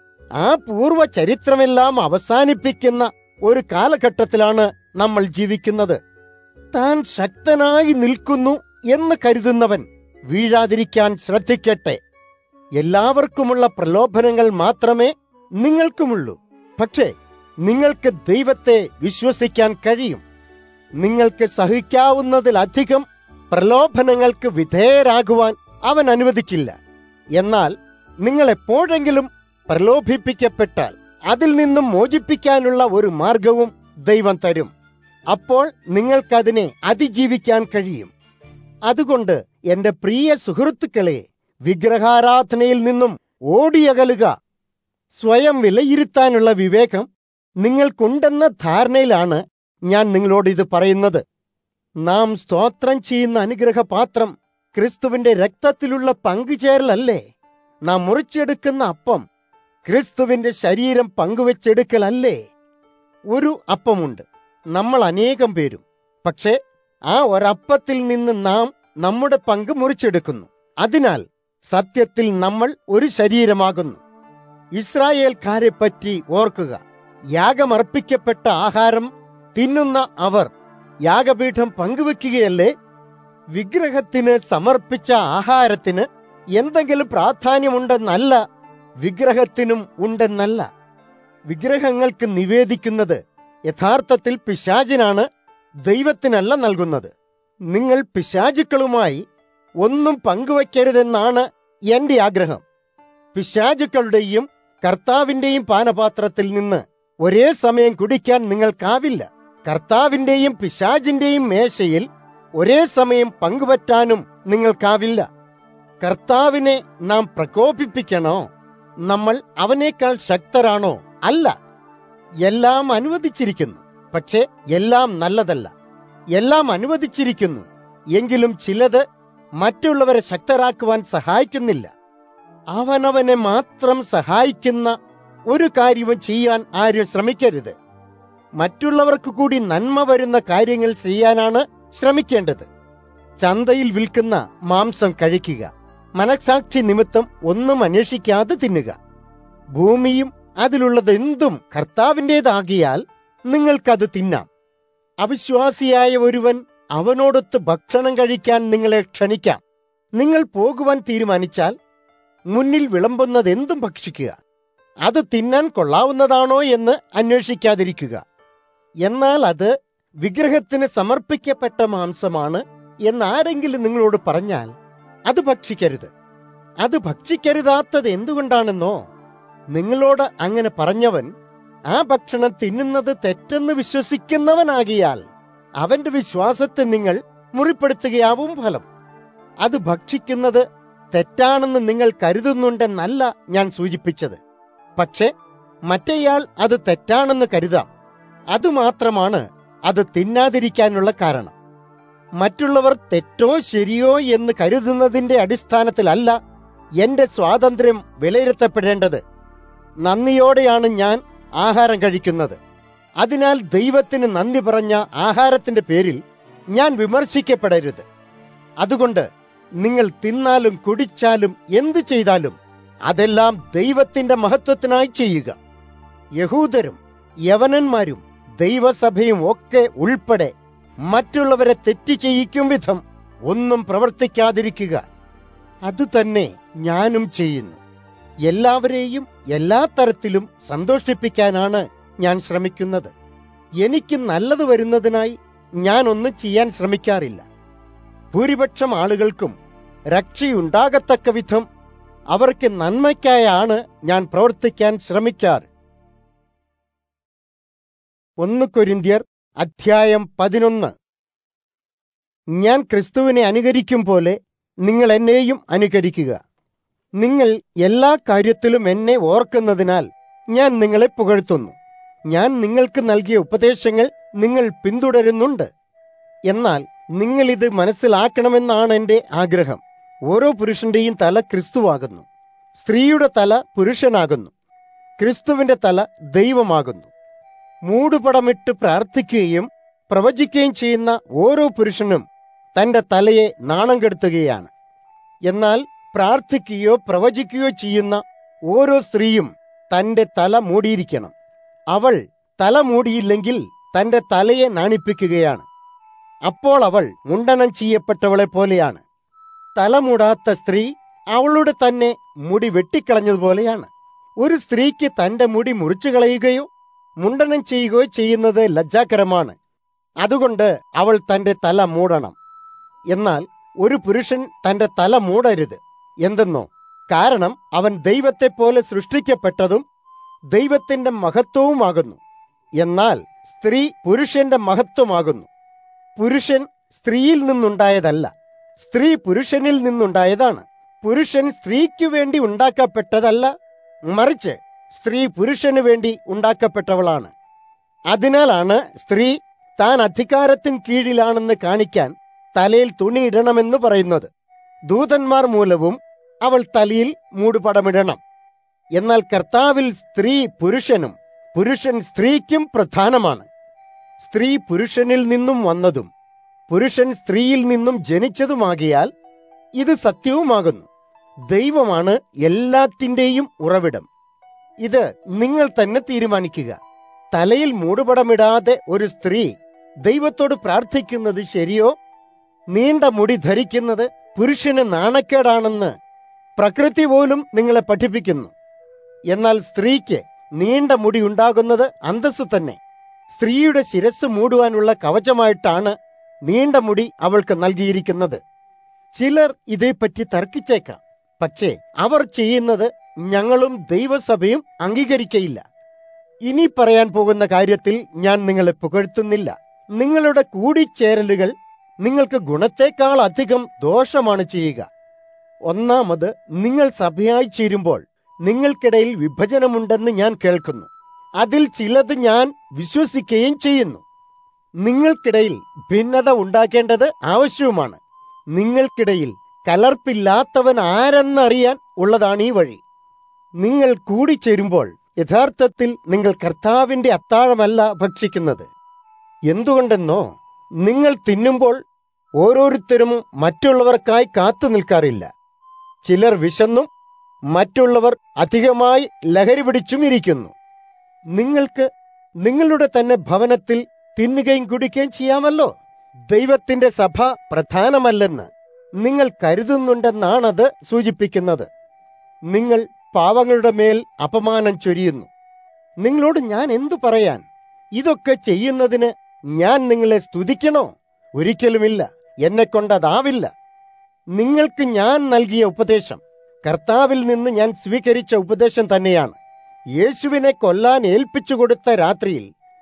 ആ പൂർവ്വ ചരിത്രമെല്ലാം അവസാനിപ്പിക്കുന്ന ഒരു കാലഘട്ടത്തിലാണ് നമ്മൾ ജീവിക്കുന്നത്. താൻ ശക്തനായി നിൽക്കുന്നു എന്ന് കരുതുന്നവൻ വീഴാതിരിക്കാൻ ശ്രദ്ധിക്കട്ടെ. എല്ലാവർക്കുമുള്ള പ്രലോഭനങ്ങൾ മാത്രമേ നിങ്ങൾക്കുമുള്ളൂ. പക്ഷേ നിങ്ങൾക്ക് ദൈവത്തെ വിശ്വസിക്കാൻ കഴിയും. നിങ്ങൾക്ക് സഹിക്കാവുന്നതിലധികം പ്രലോഭനങ്ങൾക്ക് വിധേയരാകുവാൻ അവൻ അനുവദിക്കില്ല. എന്നാൽ നിങ്ങൾ എപ്പോഴെങ്കിലും പ്രലോഭിപ്പിക്കപ്പെട്ടാൽ അതിൽ നിന്നും മോചിപ്പിക്കാനുള്ള ഒരു മാർഗവും ദൈവം തരും. അപ്പോൾ നിങ്ങൾക്കതിനെ അതിജീവിക്കാൻ കഴിയും. അതുകൊണ്ട് എന്റെ പ്രിയ സുഹൃത്തുക്കളെ, വിഗ്രഹാരാധനയിൽ നിന്നും ഓടിയകലുക. സ്വയം വിലയിരുത്താനുള്ള വിവേകം നിങ്ങൾക്കുണ്ടെന്ന ധാരണയിലാണ് ഞാൻ നിങ്ങളോട് ഇത് പറയുന്നത്. നാം സ്തോത്രം ചെയ്യുന്ന അനുഗ്രഹപാത്രം ക്രിസ്തുവിന്റെ രക്തത്തിലുള്ള പങ്കുചേരലല്ലേ? നാം മുറിച്ചെടുക്കുന്ന അപ്പം ക്രിസ്തുവിന്റെ ശരീരം പങ്കുവെച്ചെടുക്കലല്ലേ? ഒരു അപ്പമുണ്ട്, നമ്മൾ അനേകം പേരും. പക്ഷേ ആ ഒരപ്പത്തിൽ നിന്ന് നാം നമ്മുടെ പങ്ക് മുറിച്ചെടുക്കുന്നു. അതിനാൽ സത്യത്തിൽ നമ്മൾ ഒരു ശരീരമാകുന്നു. ഇസ്രായേൽക്കാരെ പറ്റി ഓർക്കുക. യാഗമർപ്പിക്കപ്പെട്ട ആഹാരം തിന്നുന്ന അവർ യാഗപീഠം പങ്കുവെക്കുകയല്ലേ? വിഗ്രഹത്തിന് സമർപ്പിച്ച ആഹാരത്തിന് എന്തെങ്കിലും പ്രാധാന്യമുണ്ടെന്നല്ല, വിഗ്രഹത്തിനും ഉണ്ടെന്നല്ല. വിഗ്രഹങ്ങൾക്ക് നിവേദിക്കുന്നത് യഥാർത്ഥത്തിൽ പിശാചിനാണ്, ദൈവത്തിനല്ല നൽകുന്നത്. നിങ്ങൾ പിശാചുക്കളുമായി ഒന്നും പങ്കുവയ്ക്കരുതെന്നാണ് എന്റെ ആഗ്രഹം. പിശാചുക്കളുടെയും കർത്താവിന്റെയും പാനപാത്രത്തിൽ നിന്ന് ഒരേ സമയം കുടിക്കാൻ നിങ്ങൾക്കാവില്ല. കർത്താവിന്റെയും പിശാചിന്റെയും മേശയിൽ ഒരേ സമയം പങ്കുപറ്റാനും നിങ്ങൾക്കാവില്ല. കർത്താവിനെ നാം പ്രകോപിപ്പിക്കണോ? നമ്മൾ അവനേക്കാൾ ശക്തരാണോ? അല്ല. എല്ലാം അനുവദിച്ചിരിക്കുന്നു, പക്ഷെ എല്ലാം നല്ലതല്ല. എല്ലാം അനുവദിച്ചിരിക്കുന്നു, എങ്കിലും ചിലത് മറ്റുള്ളവരെ ശക്തരാക്കുവാൻ സഹായിക്കുന്നില്ല. അവനവനെ മാത്രം സഹായിക്കുന്ന ഒരു കാര്യവും ചെയ്യാൻ ആരും ശ്രമിക്കരുത്. മറ്റുള്ളവർക്ക് കൂടി നന്മ വരുന്ന കാര്യങ്ങൾ ചെയ്യാനാണ് ശ്രമിക്കേണ്ടത്. ചന്തയിൽ വിൽക്കുന്ന മാംസം കഴിക്കുക. മനസാക്ഷി നിമിത്തം ഒന്നും അന്വേഷിക്കാതെ തിന്നുക. ഭൂമിയും അതിലുള്ളതെന്തും കർത്താവിൻ്റെതാകിയാൽ നിങ്ങൾക്കത് തിന്നാം. അവിശ്വാസിയായ ഒരുവൻ അവനോടൊത്ത് ഭക്ഷണം കഴിക്കാൻ നിങ്ങളെ ക്ഷണിക്കാം. നിങ്ങൾ പോകുവാൻ തീരുമാനിച്ചാൽ മുന്നിൽ വിളമ്പുന്നതെന്തും ഭക്ഷിക്കുക. അത് തിന്നാൻ കൊള്ളാവുന്നതാണോ എന്ന് അന്വേഷിക്കാതിരിക്കുക. എന്നാൽ അത് വിഗ്രഹത്തിന് സമർപ്പിക്കപ്പെട്ട മാംസമാണ് എന്നാരെങ്കിലും നിങ്ങളോട് പറഞ്ഞാൽ അത് ഭക്ഷിക്കരുത്. അത് ഭക്ഷിക്കരുതാത്തത് എന്തുകൊണ്ടാണെന്നോ? നിങ്ങളോട് അങ്ങനെ പറഞ്ഞവൻ ആ ഭക്ഷണം തിന്നുന്നത് തെറ്റെന്ന് വിശ്വസിക്കുന്നവനാകിയാൽ അവന്റെ വിശ്വാസത്തെ നിങ്ങൾ മുറിപ്പെടുത്തുകയാവും ഫലം. അത് ഭക്ഷിക്കുന്നത് തെറ്റാണെന്ന് നിങ്ങൾ കരുതുന്നുണ്ടെന്നല്ല ഞാൻ സൂചിപ്പിച്ചത്. പക്ഷെ മറ്റേയാൾ അത് തെറ്റാണെന്ന് കരുതാം. അതുമാത്രമാണ് അത് തിന്നാതിരിക്കാനുള്ള കാരണം. മറ്റുള്ളവർ തെറ്റോ ശരിയോ എന്ന് കരുതുന്നതിന്റെ അടിസ്ഥാനത്തിലല്ല എന്റെ സ്വാതന്ത്ര്യം വിലയിരുത്തപ്പെടേണ്ടത്. നന്ദിയോടെയാണ് ഞാൻ ആഹാരം കഴിക്കുന്നത്. അതിനാൽ ദൈവത്തിന് നന്ദി പറഞ്ഞ ആഹാരത്തിന്റെ പേരിൽ ഞാൻ വിമർശിക്കപ്പെടരുത്. അതുകൊണ്ട് നിങ്ങൾ തിന്നാലും കുടിച്ചാലും എന്തു ചെയ്താലും അതെല്ലാം ദൈവത്തിന്റെ മഹത്വത്തിനായി ചെയ്യുക. യഹൂദരും യവനന്മാരും ദൈവസഭയും ഒക്കെ ഉൾപ്പെടെ മറ്റുള്ളവരെ തെറ്റ് ചെയ്യിക്കും വിധം ഒന്നും പ്രവർത്തിക്കാതിരിക്കുക. അതുതന്നെ ഞാനും ചെയ്യുന്നു. എല്ലാവരെയും എല്ലാ തരത്തിലും സന്തോഷിപ്പിക്കാനാണ് ഞാൻ ശ്രമിക്കുന്നത്. എനിക്ക് നല്ലത് വരുന്നതിനായി ഞാൻ ഒന്നും ചെയ്യാൻ ശ്രമിക്കാറില്ല. ഭൂരിപക്ഷം ആളുകൾക്കും രക്ഷയുണ്ടാകത്തക്ക വിധം അവർക്ക് നന്മയ്ക്കായാണ് ഞാൻ പ്രവർത്തിക്കാൻ ശ്രമിക്കാറ്. 1 കൊരിന്ത്യർ അധ്യായം 11. ഞാൻ ക്രിസ്തുവിനെ അനുകരിക്കും പോലെ നിങ്ങൾ എന്നെയും അനുകരിക്കുക. നിങ്ങൾ എല്ലാ കാര്യത്തിലും എന്നെ ഓർക്കുന്നതിനാൽ ഞാൻ നിങ്ങളെ പുകഴ്ത്തുന്നു. ഞാൻ നിങ്ങൾക്ക് നൽകിയ ഉപദേശങ്ങൾ നിങ്ങൾ പിന്തുടരുന്നുണ്ട്. എന്നാൽ നിങ്ങൾ ഇത് മനസ്സിലാക്കണമെന്നാണ് എൻ്റെ ആഗ്രഹം. ഓരോ പുരുഷന്റെയും തല ക്രിസ്തുവാകുന്നു, സ്ത്രീയുടെ തല പുരുഷനാകുന്നു, ക്രിസ്തുവിന്റെ തല ദൈവമാകുന്നു. മൂടുപടമിട്ട് പ്രാർത്ഥിക്കുകയും പ്രവചിക്കുകയും ചെയ്യുന്ന ഓരോ പുരുഷനും തന്റെ തലയെ നാണം കെടുത്തുകയാണ്. എന്നാൽ പ്രാർത്ഥിക്കുകയോ പ്രവചിക്കുകയോ ചെയ്യുന്ന ഓരോ സ്ത്രീയും തന്റെ തല മൂടിയിരിക്കണം. അവൾ തല മൂടിയില്ലെങ്കിൽ തന്റെ തലയെ നാണിപ്പിക്കുകയാണ്. അപ്പോൾ അവൾ മുണ്ടനം ചെയ്യപ്പെട്ടവളെ പോലെയാണ്. തലമൂടാത്ത സ്ത്രീ അവളുടെ തന്നെ മുടി വെട്ടിക്കളഞ്ഞതുപോലെയാണ്. ഒരു സ്ത്രീക്ക് തന്റെ മുടി മുറിച്ചു കളയുകയോ മുണ്ടനം ചെയ്യുകയോ ചെയ്യുന്നത് ലജ്ജാകരമാണ്. അതുകൊണ്ട് അവൾ തന്റെ തല മൂടണം. എന്നാൽ ഒരു പുരുഷൻ തന്റെ തല മൂടരുത്. എന്തെന്നോ? കാരണം അവൻ ദൈവത്തെ പോലെ സൃഷ്ടിക്കപ്പെട്ടതും ദൈവത്തിന്റെ മഹത്വവുമാകുന്നു. എന്നാൽ സ്ത്രീ പുരുഷന്റെ മഹത്വമാകുന്നു. പുരുഷൻ സ്ത്രീയിൽ നിന്നുണ്ടായതല്ല, സ്ത്രീ പുരുഷനിൽ നിന്നുണ്ടായതാണ്. പുരുഷൻ സ്ത്രീക്ക് വേണ്ടി ഉണ്ടാക്കപ്പെട്ടതല്ല, മറിച്ച് സ്ത്രീ പുരുഷന് വേണ്ടി ഉണ്ടാക്കപ്പെട്ടവളാണ്. അതിനാലാണ് സ്ത്രീ താൻ അധികാരത്തിന് കീഴിലാണെന്ന് കാണിക്കാൻ തലയിൽ തുണിയിടണമെന്ന് പറയുന്നത്. ദൂതന്മാർ മൂലവും അവൾ തലയിൽ മൂടുപടമിടണം. എന്നാൽ കർത്താവിൽ സ്ത്രീ പുരുഷനും പുരുഷൻ സ്ത്രീക്കും പ്രധാനമാണ്. സ്ത്രീ പുരുഷനിൽ നിന്നും വന്നതും പുരുഷൻ സ്ത്രീയിൽ നിന്നും ജനിച്ചതുമാകിയാൽ ഇത് സത്യവുമാകുന്നു. ദൈവമാണ് എല്ലാത്തിൻ്റെയും ഉറവിടം. ഇത് നിങ്ങൾ തന്നെ തീരുമാനിക്കുക. തലയിൽ മൂടുപടമിടാതെ ഒരു സ്ത്രീ ദൈവത്തോട് പ്രാർത്ഥിക്കുന്നത് ശരിയോ? നീണ്ട മുടി ധരിക്കുന്നത് പുരുഷന് നാണക്കേടാണെന്ന് പ്രകൃതി പോലും നിങ്ങളെ പഠിപ്പിക്കുന്നു. എന്നാൽ സ്ത്രീക്ക് നീണ്ട മുടി ഉണ്ടാകുന്നത് അന്തസ്സു തന്നെ. സ്ത്രീയുടെ ശിരസ് മൂടുവാനുള്ള കവചമായിട്ടാണ് നീണ്ട മുടി അവൾക്ക് നൽകിയിരിക്കുന്നത്. ചിലർ ഇതേപ്പറ്റി തർക്കിച്ചേക്കാം. പക്ഷേ അവർ ചെയ്യുന്നത് ഞങ്ങളും ദൈവസഭയും അംഗീകരിക്കയില്ല. ഇനി പറയാൻ പോകുന്ന കാര്യത്തിൽ ഞാൻ നിങ്ങളെ പുകഴ്ത്തുന്നില്ല. നിങ്ങളുടെ കൂടിച്ചേരലുകൾ നിങ്ങൾക്ക് ഗുണത്തെക്കാൾ അധികം ദോഷമാണ് ചെയ്യുക. ഒന്നാമത്, നിങ്ങൾ സഭയായി ചേരുമ്പോൾ നിങ്ങൾക്കിടയിൽ വിഭജനമുണ്ടെന്ന് ഞാൻ കേൾക്കുന്നു. അതിൽ ചിലത് ഞാൻ വിശ്വസിക്കുകയും ചെയ്യുന്നു. നിങ്ങൾക്കിടയിൽ ഭിന്നത ഉണ്ടാക്കേണ്ടത് ആവശ്യവുമാണ്. നിങ്ങൾക്കിടയിൽ കലർപ്പില്ലാത്തവൻ ആരെന്നറിയാൻ ഉള്ളതാണ് ഈ വഴി. നിങ്ങൾ കൂടിച്ചേരുമ്പോൾ യഥാർത്ഥത്തിൽ നിങ്ങൾ കർത്താവിന്റെ അത്താഴമല്ല ഭക്ഷിക്കുന്നത്. എന്തുകൊണ്ടെന്നോ, നിങ്ങൾ തിന്നുമ്പോൾ ഓരോരുത്തരും മറ്റുള്ളവർക്കായി കാത്തു നിൽക്കാറില്ല. ചിലർ വിശന്നും മറ്റുള്ളവർ അധികമായി ലഹരി പിടിച്ചും ഇരിക്കുന്നു. നിങ്ങൾക്ക് നിങ്ങളുടെ തന്നെ ഭവനത്തിൽ തിന്നുകയും കുടിക്കുകയും ചെയ്യാമല്ലോ. ദൈവത്തിന്റെ സഭ പ്രധാനമല്ലെന്ന് നിങ്ങൾ കരുതുന്നുണ്ടെന്നാണത് സൂചിപ്പിക്കുന്നത്. നിങ്ങൾ പാവങ്ങളുടെ മേൽ അപമാനം ചൊരിയുന്നു. നിങ്ങളോട് ഞാൻ എന്തു പറയാൻ? ഇതൊക്കെ ചെയ്യുന്നതിന് ഞാൻ നിങ്ങളെ സ്തുതിക്കണോ? ഒരിക്കലുമില്ല, എന്നെക്കൊണ്ടതാവില്ല. നിങ്ങൾക്ക് ഞാൻ നൽകിയ ഉപദേശം കർത്താവിൽ നിന്ന് ഞാൻ സ്വീകരിച്ച ഉപദേശം തന്നെയാണ്. യേശുവിനെ കൊല്ലാൻ ഏൽപ്പിച്ചു കൊടുത്ത രാത്രിയിൽ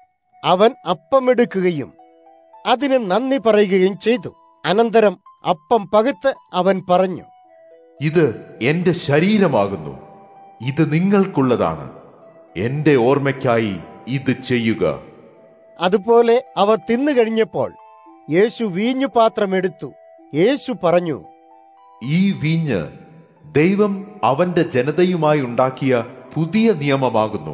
അവൻ അപ്പമെടുക്കുകയും അതിന് നന്ദി പറയുകയും ചെയ്തു. അനന്തരം അപ്പം പകുത്ത് അവൻ പറഞ്ഞു, ഇത് എന്റെ ശരീരമാകുന്നു, ഇത് നിങ്ങൾക്കുള്ളതാണ്. എന്റെ ഓർമ്മയ്ക്കായി ഇത് ചെയ്യുക. അതുപോലെ അവർ തിന്നു കഴിഞ്ഞപ്പോൾ യേശു വീഞ്ഞു പാത്രം എടുത്തു. യേശു പറഞ്ഞു, ഈ വീഞ്ഞ് ദൈവം അവന്റെ ജനതയുമായി ഉണ്ടാക്കിയ പുതിയ നിയമമാകുന്നു.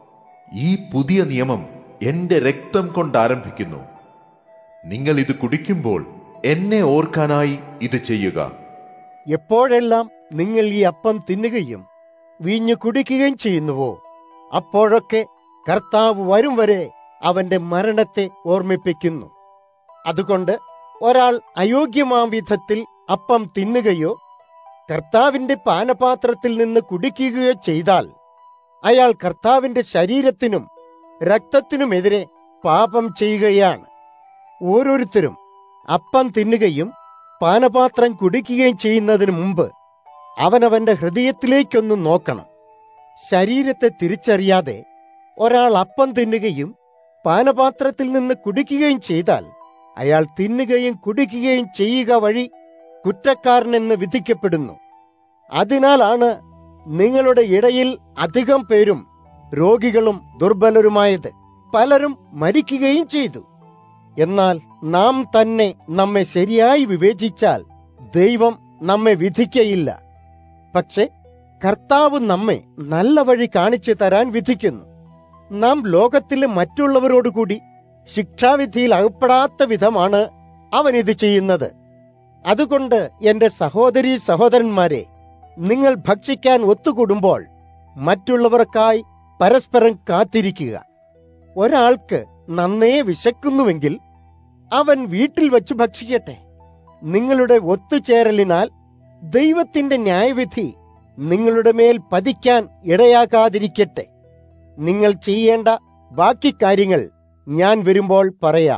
ഈ പുതിയ നിയമം എന്റെ രക്തം കൊണ്ട് ആരംഭിക്കുന്നു. നിങ്ങൾ ഇത് കുടിക്കുമ്പോൾ എന്നെ ഓർക്കാനായി ഇത് ചെയ്യുക. എപ്പോഴെല്ലാം നിങ്ങൾ ഈ അപ്പം തിന്നുകയും വീഞ്ഞു കുടിക്കുകയും ചെയ്യുന്നുവോ, അപ്പോഴൊക്കെ കർത്താവ് വരും വരെ അവന്റെ മരണത്തെ ഓർമ്മിപ്പിക്കുന്നു. അതുകൊണ്ട് ഒരാൾ അയോഗ്യമാം വിധത്തിൽ അപ്പം തിന്നുകയോ കർത്താവിന്റെ പാനപാത്രത്തിൽ നിന്ന് കുടിക്കുകയോ ചെയ്താൽ അയാൾ കർത്താവിന്റെ ശരീരത്തിനും രക്തത്തിനുമെതിരെ പാപം ചെയ്യുകയാണ്. ഓരോരുത്തരും അപ്പം തിന്നുകയും പാനപാത്രം കുടിക്കുകയും ചെയ്യുന്നതിന് മുമ്പ് അവനവന്റെ ഹൃദയത്തിലേക്കൊന്ന് നോക്കണം. ശരീരത്തെ തിരിച്ചറിയാതെ ഒരാൾ അപ്പം തിന്നുകയും പാനപാത്രത്തിൽ നിന്ന് കുടിക്കുകയും ചെയ്താൽ അയാൾ തിന്നുകയും കുടിക്കുകയും ചെയ്യുക വഴി കുറ്റക്കാരനെന്ന് വിധിക്കപ്പെടുന്നു. അതിനാലാണ് നിങ്ങളുടെ ഇടയിൽ അധികം പേരും രോഗികളും ദുർബലരുമായത്. പലരും മരിക്കുകയും ചെയ്തു. എന്നാൽ നാം തന്നെ നമ്മെ ശരിയായി വിവേചിച്ചാൽ ദൈവം നമ്മെ വിധിക്കയില്ല. പക്ഷെ കർത്താവ് നമ്മെ നല്ല വഴി കാണിച്ചു തരാൻ വിധിക്കുന്നു. നാം ലോകത്തിലെ മറ്റുള്ളവരോടുകൂടി ശിക്ഷാവിധിയിൽ അകപ്പെടാത്ത വിധമാണ് അവൻ ഇത് ചെയ്യുന്നത്. അതുകൊണ്ട് എന്റെ സഹോദരീ സഹോദരന്മാരെ, നിങ്ങൾ ഭക്ഷിക്കാൻ ഒത്തുകൂടുമ്പോൾ മറ്റുള്ളവർക്കായി പരസ്പരം കാത്തിരിക്കുക. ഒരാൾക്ക് നന്നേ വിശക്കുന്നുവെങ്കിൽ അവൻ വീട്ടിൽ വച്ച് ഭക്ഷിക്കട്ടെ. നിങ്ങളുടെ ഒത്തുചേരലിനാൽ ദൈവത്തിന്റെ ന്യായവിധി നിങ്ങളുടെ മേൽ പതിക്കാൻ ഇടയാകാതിരിക്കട്ടെ. നിങ്ങൾ ചെയ്യേണ്ട ബാക്കി കാര്യങ്ങൾ ഞാൻ വരുമ്പോൾ പറയാം.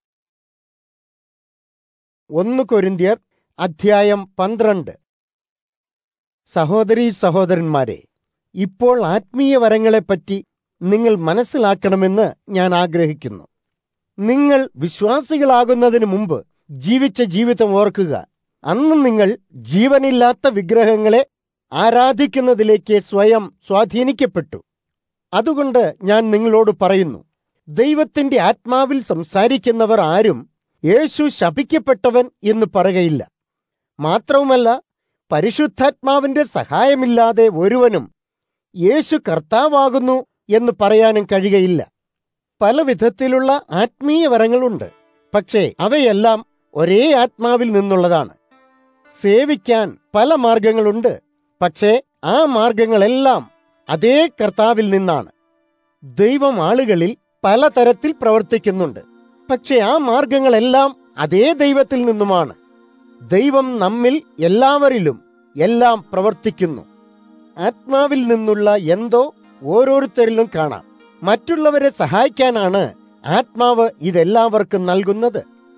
1 കൊരിന്ത്യർ അധ്യായം 12. സഹോദരീ സഹോദരന്മാരെ, ഇപ്പോൾ ആത്മീയ വരങ്ങളെപ്പറ്റി നിങ്ങൾ മനസ്സിലാക്കണമെന്ന് ഞാൻ ആഗ്രഹിക്കുന്നു. നിങ്ങൾ വിശ്വാസികളാകുന്നതിന് മുമ്പ് ജീവിച്ച ജീവിതം ഓർക്കുക. അന്ന് നിങ്ങൾ ജീവനില്ലാത്ത വിഗ്രഹങ്ങളെ ആരാധിക്കുന്നതിലേക്ക് സ്വയം സ്വാധീനിക്കപ്പെട്ടു. അതുകൊണ്ട് ഞാൻ നിങ്ങളോട് പറയുന്നു, ദൈവത്തിന്റെ ആത്മാവിൽ സംസാരിക്കുന്നവർ ആരും യേശു ശപിക്കപ്പെട്ടവൻ എന്ന് പറയുകയില്ല. മാത്രവുമല്ല, പരിശുദ്ധാത്മാവിന്റെ സഹായമില്ലാതെ ഒരുവനും യേശു കർത്താവാകുന്നു എന്ന് പറയാനും കഴിയുകയില്ല. പല വിധത്തിലുള്ള ആത്മീയ വരങ്ങളുണ്ട്. പക്ഷേ അവയെല്ലാം ഒരേ ആത്മാവിൽ നിന്നുള്ളതാണ്. സേവിക്കാൻ പല മാർഗങ്ങളുണ്ട്. പക്ഷേ ആ മാർഗങ്ങളെല്ലാം അതേ കർത്താവിൽ നിന്നാണ്. ദൈവം ആളുകളിൽ പലതരത്തിൽ പ്രവർത്തിക്കുന്നുണ്ട്. പക്ഷെ ആ മാർഗങ്ങളെല്ലാം അതേ ദൈവത്തിൽ നിന്നുമാണ്. ദൈവം നമ്മിൽ എല്ലാവരിലും എല്ലാം പ്രവർത്തിക്കുന്നു. ആത്മാവിൽ നിന്നുള്ള എന്തോ ഓരോരുത്തരിലും കാണാം. മറ്റുള്ളവരെ സഹായിക്കാനാണ് ആത്മാവ് ഇതെല്ലാവർക്കും നൽകുന്നത്.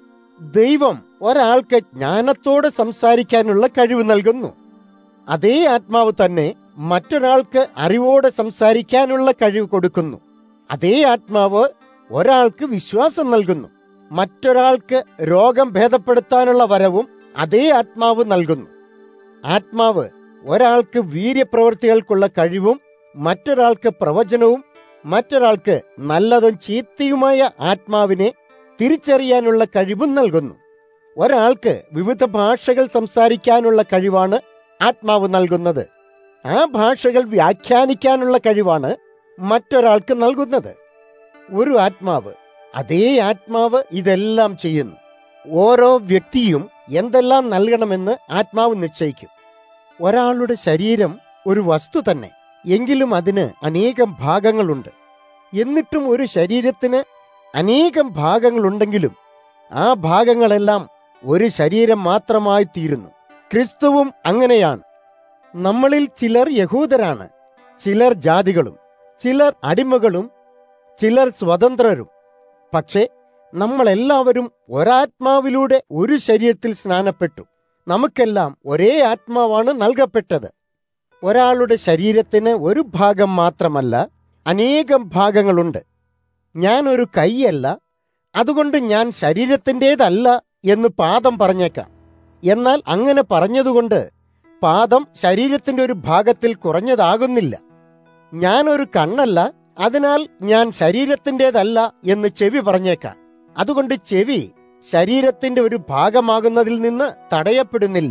ദൈവം ഒരാൾക്ക് ജ്ഞാനത്തോടെ സംസാരിക്കാനുള്ള കഴിവ് നൽകുന്നു. അതേ ആത്മാവ് തന്നെ മറ്റൊരാൾക്ക് അറിവോടെ സംസാരിക്കാനുള്ള കഴിവ് കൊടുക്കുന്നു. അതേ ആത്മാവ് ഒരാൾക്ക് വിശ്വാസം നൽകുന്നു. മറ്റൊരാൾക്ക് രോഗം ഭേദപ്പെടുത്താനുള്ള വരവും അതേ ആത്മാവ് നൽകുന്നു. ആത്മാവ് ഒരാൾക്ക് വീര്യപ്രവൃത്തികൾക്കുള്ള കഴിവും മറ്റൊരാൾക്ക് പ്രവചനവും മറ്റൊരാൾക്ക് നല്ലതും ചീത്തയുമായ ആത്മാവിനെ തിരിച്ചറിയാനുള്ള കഴിവും നൽകുന്നു. ഒരാൾക്ക് വിവിധ ഭാഷകൾ സംസാരിക്കാനുള്ള കഴിവാണ് ആത്മാവ് നൽകുന്നത്. ആ ഭാഷകൾ വ്യാഖ്യാനിക്കാനുള്ള കഴിവാണ് മറ്റൊരാൾക്ക് നൽകുന്നത്. ഒരു ആത്മാവ്, അതേ ആത്മാവ് ഇതെല്ലാം ചെയ്യുന്നു. ഓരോ വ്യക്തിയും എന്തെല്ലാം നൽകണമെന്ന് ആത്മാവ് നിശ്ചയിക്കും. ഒരാളുടെ ശരീരം ഒരു വസ്തു തന്നെ, എങ്കിലും അതിന് അനേകം ഭാഗങ്ങളുണ്ട്. എന്നിട്ടും ഒരു ശരീരത്തിന് അനേകം ഭാഗങ്ങളുണ്ടെങ്കിലും ആ ഭാഗങ്ങളെല്ലാം ഒരു ശരീരം മാത്രമായി തീരുന്നു. ക്രിസ്തുവും അങ്ങനെയാണ്. നമ്മളിൽ ചിലർ യഹൂദരാണ്, ചിലർ ജാതികളും, ചിലർ അടിമകളും, ചിലർ സ്വതന്ത്രരും. പക്ഷേ നമ്മളെല്ലാവരും ഒരാത്മാവിലൂടെ ഒരു ശരീരത്തിൽ സ്നാനപ്പെട്ടു. നമുക്കെല്ലാം ഒരേ ആത്മാവാണ് നൽകപ്പെട്ടത്. ഒരാളുടെ ശരീരത്തിന് ഒരു ഭാഗം മാത്രമല്ല, അനേകം ഭാഗങ്ങളുണ്ട്. ഞാൻ ഒരു കൈയല്ല, അതുകൊണ്ട് ഞാൻ ശരീരത്തിൻ്റെതല്ല എന്ന് പാദം പറഞ്ഞേക്കാം. എന്നാൽ അങ്ങനെ പറഞ്ഞതുകൊണ്ട് പാദം ശരീരത്തിന്റെ ഒരു ഭാഗത്തിൽ കുറഞ്ഞതാകുന്നില്ല. ഞാനൊരു കണ്ണല്ല, അതിനാൽ ഞാൻ ശരീരത്തിൻ്റെതല്ല എന്ന് ചെവി പറഞ്ഞേക്കാം. അതുകൊണ്ട് ചെവി ശരീരത്തിന്റെ ഒരു ഭാഗമാകുന്നതിൽ നിന്ന് തടയപ്പെടുന്നില്ല.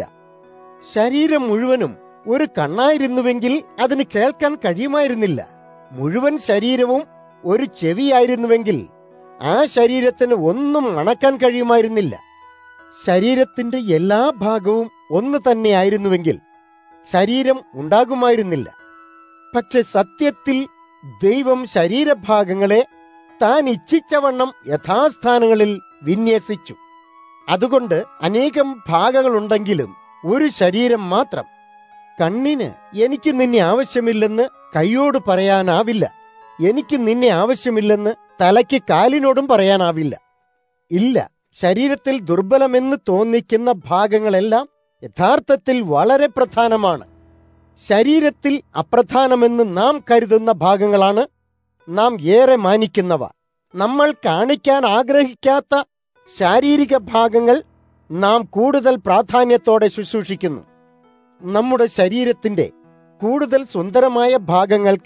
ശരീരം മുഴുവനും ഒരു കണ്ണായിരുന്നുവെങ്കിൽ അതിന് കേൾക്കാൻ കഴിയുമായിരുന്നില്ല. മുഴുവൻ ശരീരവും ഒരു ചെവിയായിരുന്നുവെങ്കിൽ ആ ശരീരത്തിന് ഒന്നും മണക്കാൻ കഴിയുമായിരുന്നില്ല. ശരീരത്തിന്റെ എല്ലാ ഭാഗവും ഒന്ന് തന്നെയായിരുന്നുവെങ്കിൽ ശരീരം ഉണ്ടാകുമായിരുന്നില്ല. പക്ഷെ സത്യത്തിൽ ദൈവം ശരീരഭാഗങ്ങളെ താൻ ഇച്ഛിച്ചവണ്ണം യഥാസ്ഥാനങ്ങളിൽ വിന്യസിച്ചു. അതുകൊണ്ട് അനേകം ഭാഗങ്ങളുണ്ടെങ്കിലും ഒരു ശരീരം മാത്രം. കണ്ണിന് എനിക്ക് നിന്നെ ആവശ്യമില്ലെന്ന് കൈയോട് പറയാനാവില്ല. എനിക്ക് നിന്നെ ആവശ്യമില്ലെന്ന് തലയ്ക്ക് കാലിനോടും പറയാനാവില്ല. ഇല്ല, ശരീരത്തിൽ ദുർബലമെന്ന് തോന്നിക്കുന്ന ഭാഗങ്ങളെല്ലാം യഥാർത്ഥത്തിൽ വളരെ പ്രധാനമാണ്. ശരീരത്തിൽ അപ്രധാനമെന്ന് നാം കരുതുന്ന ഭാഗങ്ങളാണ് നാം ഏറെ മാനിക്കുന്നവ. നമ്മൾ കാണിക്കാൻ ആഗ്രഹിക്കാത്ത ശാരീരിക ഭാഗങ്ങൾ നാം കൂടുതൽ പ്രാധാന്യത്തോടെ ശുശ്രൂഷിക്കുന്നു. നമ്മുടെ ശരീരത്തിന്റെ കൂടുതൽ സുന്ദരമായ ഭാഗങ്ങൾക്ക്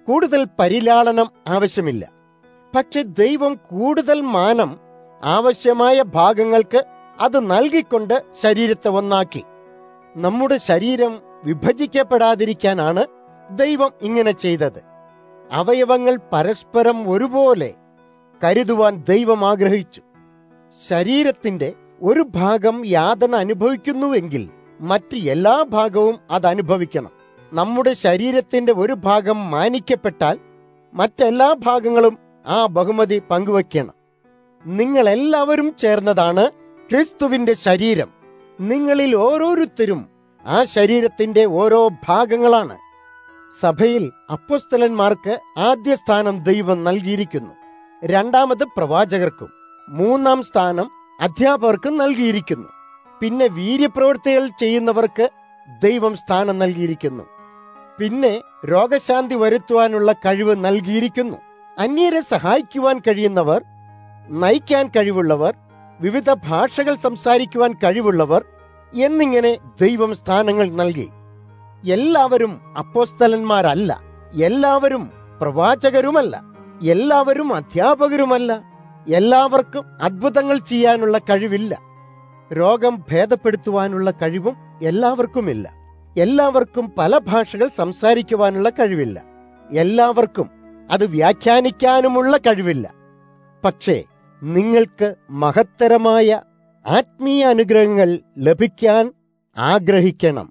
കൂടുതൽ പരിലാളനം ആവശ്യമില്ല. പക്ഷെ ദൈവം കൂടുതൽ മാനം ആവശ്യമായ ഭാഗങ്ങൾക്ക് അത് നൽകിക്കൊണ്ട് ശരീരത്തെ ഒന്നാക്കി. നമ്മുടെ ശരീരം വിഭജിക്കപ്പെടാതിരിക്കാനാണ് ദൈവം ഇങ്ങനെ ചെയ്തത്. അവയവങ്ങൾ പരസ്പരം ഒരുപോലെ കരുതുവാൻ ദൈവം ആഗ്രഹിച്ചു. ശരീരത്തിന്റെ ഒരു ഭാഗം യാതന അനുഭവിക്കുന്നുവെങ്കിൽ മറ്റ് എല്ലാ ഭാഗവും അത് അനുഭവിക്കണം. നമ്മുടെ ശരീരത്തിന്റെ ഒരു ഭാഗം മാനിക്കപ്പെട്ടാൽ മറ്റെല്ലാ ഭാഗങ്ങളും ആ ബഹുമതി പങ്കുവയ്ക്കണം. നിങ്ങളെല്ലാവരും ചേർന്നതാണ് ക്രിസ്തുവിന്റെ ശരീരം. നിങ്ങളിൽ ഓരോരുത്തരും ആ ശരീരത്തിന്റെ ഓരോ ഭാഗങ്ങളാണ്. സഭയിൽ അപ്പോസ്തലന്മാർക്ക് ആദ്യ സ്ഥാനം ദൈവം നൽകിയിരിക്കുന്നു. രണ്ടാമത് പ്രവാചകർക്കും, മൂന്നാം സ്ഥാനം അധ്യാപകർക്കും നൽകിയിരിക്കുന്നു. പിന്നെ വീര്യപ്രവൃത്തികൾ ചെയ്യുന്നവർക്ക് ദൈവം സ്ഥാനം നൽകിയിരിക്കുന്നു. പിന്നെ രോഗശാന്തി വരുത്തുവാനുള്ള കഴിവ് നൽകിയിരിക്കുന്നു. അന്യരെ സഹായിക്കുവാൻ കഴിയുന്നവർ, നയിക്കാൻ കഴിവുള്ളവർ, വിവിധ ഭാഷകൾ സംസാരിക്കുവാൻ കഴിവുള്ളവർ എന്നിങ്ങനെ ദൈവം സ്ഥാനങ്ങൾ നൽകി. എല്ലാവരും അപ്പോസ്തലന്മാരല്ല, എല്ലാവരും പ്രവാചകരുമല്ല, എല്ലാവരും അധ്യാപകരുമല്ല, എല്ലാവർക്കും അത്ഭുതങ്ങൾ ചെയ്യാനുള്ള കഴിവില്ല. രോഗം ഭേദപ്പെടുത്തുവാനുള്ള കഴിവും എല്ലാവർക്കുമില്ല. എല്ലാവർക്കും പല ഭാഷകൾ സംസാരിക്കുവാനുള്ള കഴിവില്ല. എല്ലാവർക്കും അത് വ്യാഖ്യാനിക്കാനുമുള്ള കഴിവില്ല. പക്ഷേ നിങ്ങൾക്ക് മഹത്തരമായ ആത്മീയ അനുഗ്രഹങ്ങൾ ലഭിക്കാൻ ആഗ്രഹിക്കണം.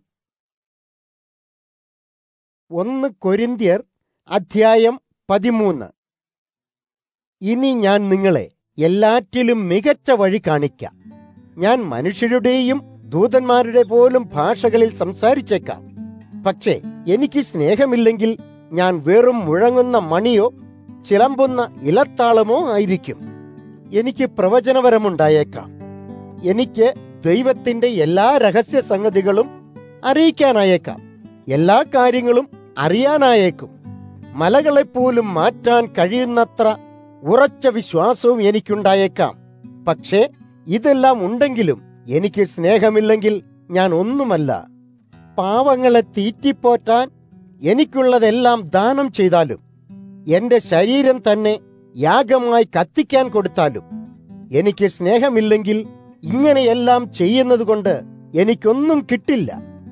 1 കൊരിന്ത്യർ അധ്യായം 13. ഇനി ഞാൻ നിങ്ങളെ എല്ലാറ്റിലും മികച്ച വഴി കാണിക്കാം. ഞാൻ മനുഷ്യരുടെയും ദൂതന്മാരുടെ പോലും ഭാഷകളിൽ സംസാരിച്ചേക്കാം. പക്ഷേ എനിക്ക് സ്നേഹമില്ലെങ്കിൽ ഞാൻ വെറും മുഴങ്ങുന്ന മണിയോ ചിലമ്പുന്ന ഇലത്താളമോ ആയിരിക്കും. എനിക്ക് പ്രവചനവരമുണ്ടായേക്കാം. എനിക്ക് ദൈവത്തിന്റെ എല്ലാ രഹസ്യ സംഗതികളും അറിയിക്കാനായേക്കാം. എല്ലാ കാര്യങ്ങളും അറിയാനായേക്കും. മലകളെപ്പോലും മാറ്റാൻ കഴിയുന്നത്ര ഉറച്ച വിശ്വാസവും എനിക്കുണ്ടായേക്കാം. പക്ഷേ ഇതെല്ലാം ഉണ്ടെങ്കിലും എനിക്ക് സ്നേഹമില്ലെങ്കിൽ ഞാൻ ഒന്നുമല്ല. പാവങ്ങളെ തീറ്റിപ്പോറ്റാൻ എനിക്കുള്ളതെല്ലാം ദാനം ചെയ്താലും, എന്റെ ശരീരം തന്നെ യാഗമായി കത്തിക്കാൻ കൊടുത്താലും, എനിക്ക് സ്നേഹമില്ലെങ്കിൽ ഇങ്ങനെയെല്ലാം ചെയ്യുന്നത് കൊണ്ട് എനിക്കൊന്നും കിട്ടില്ല.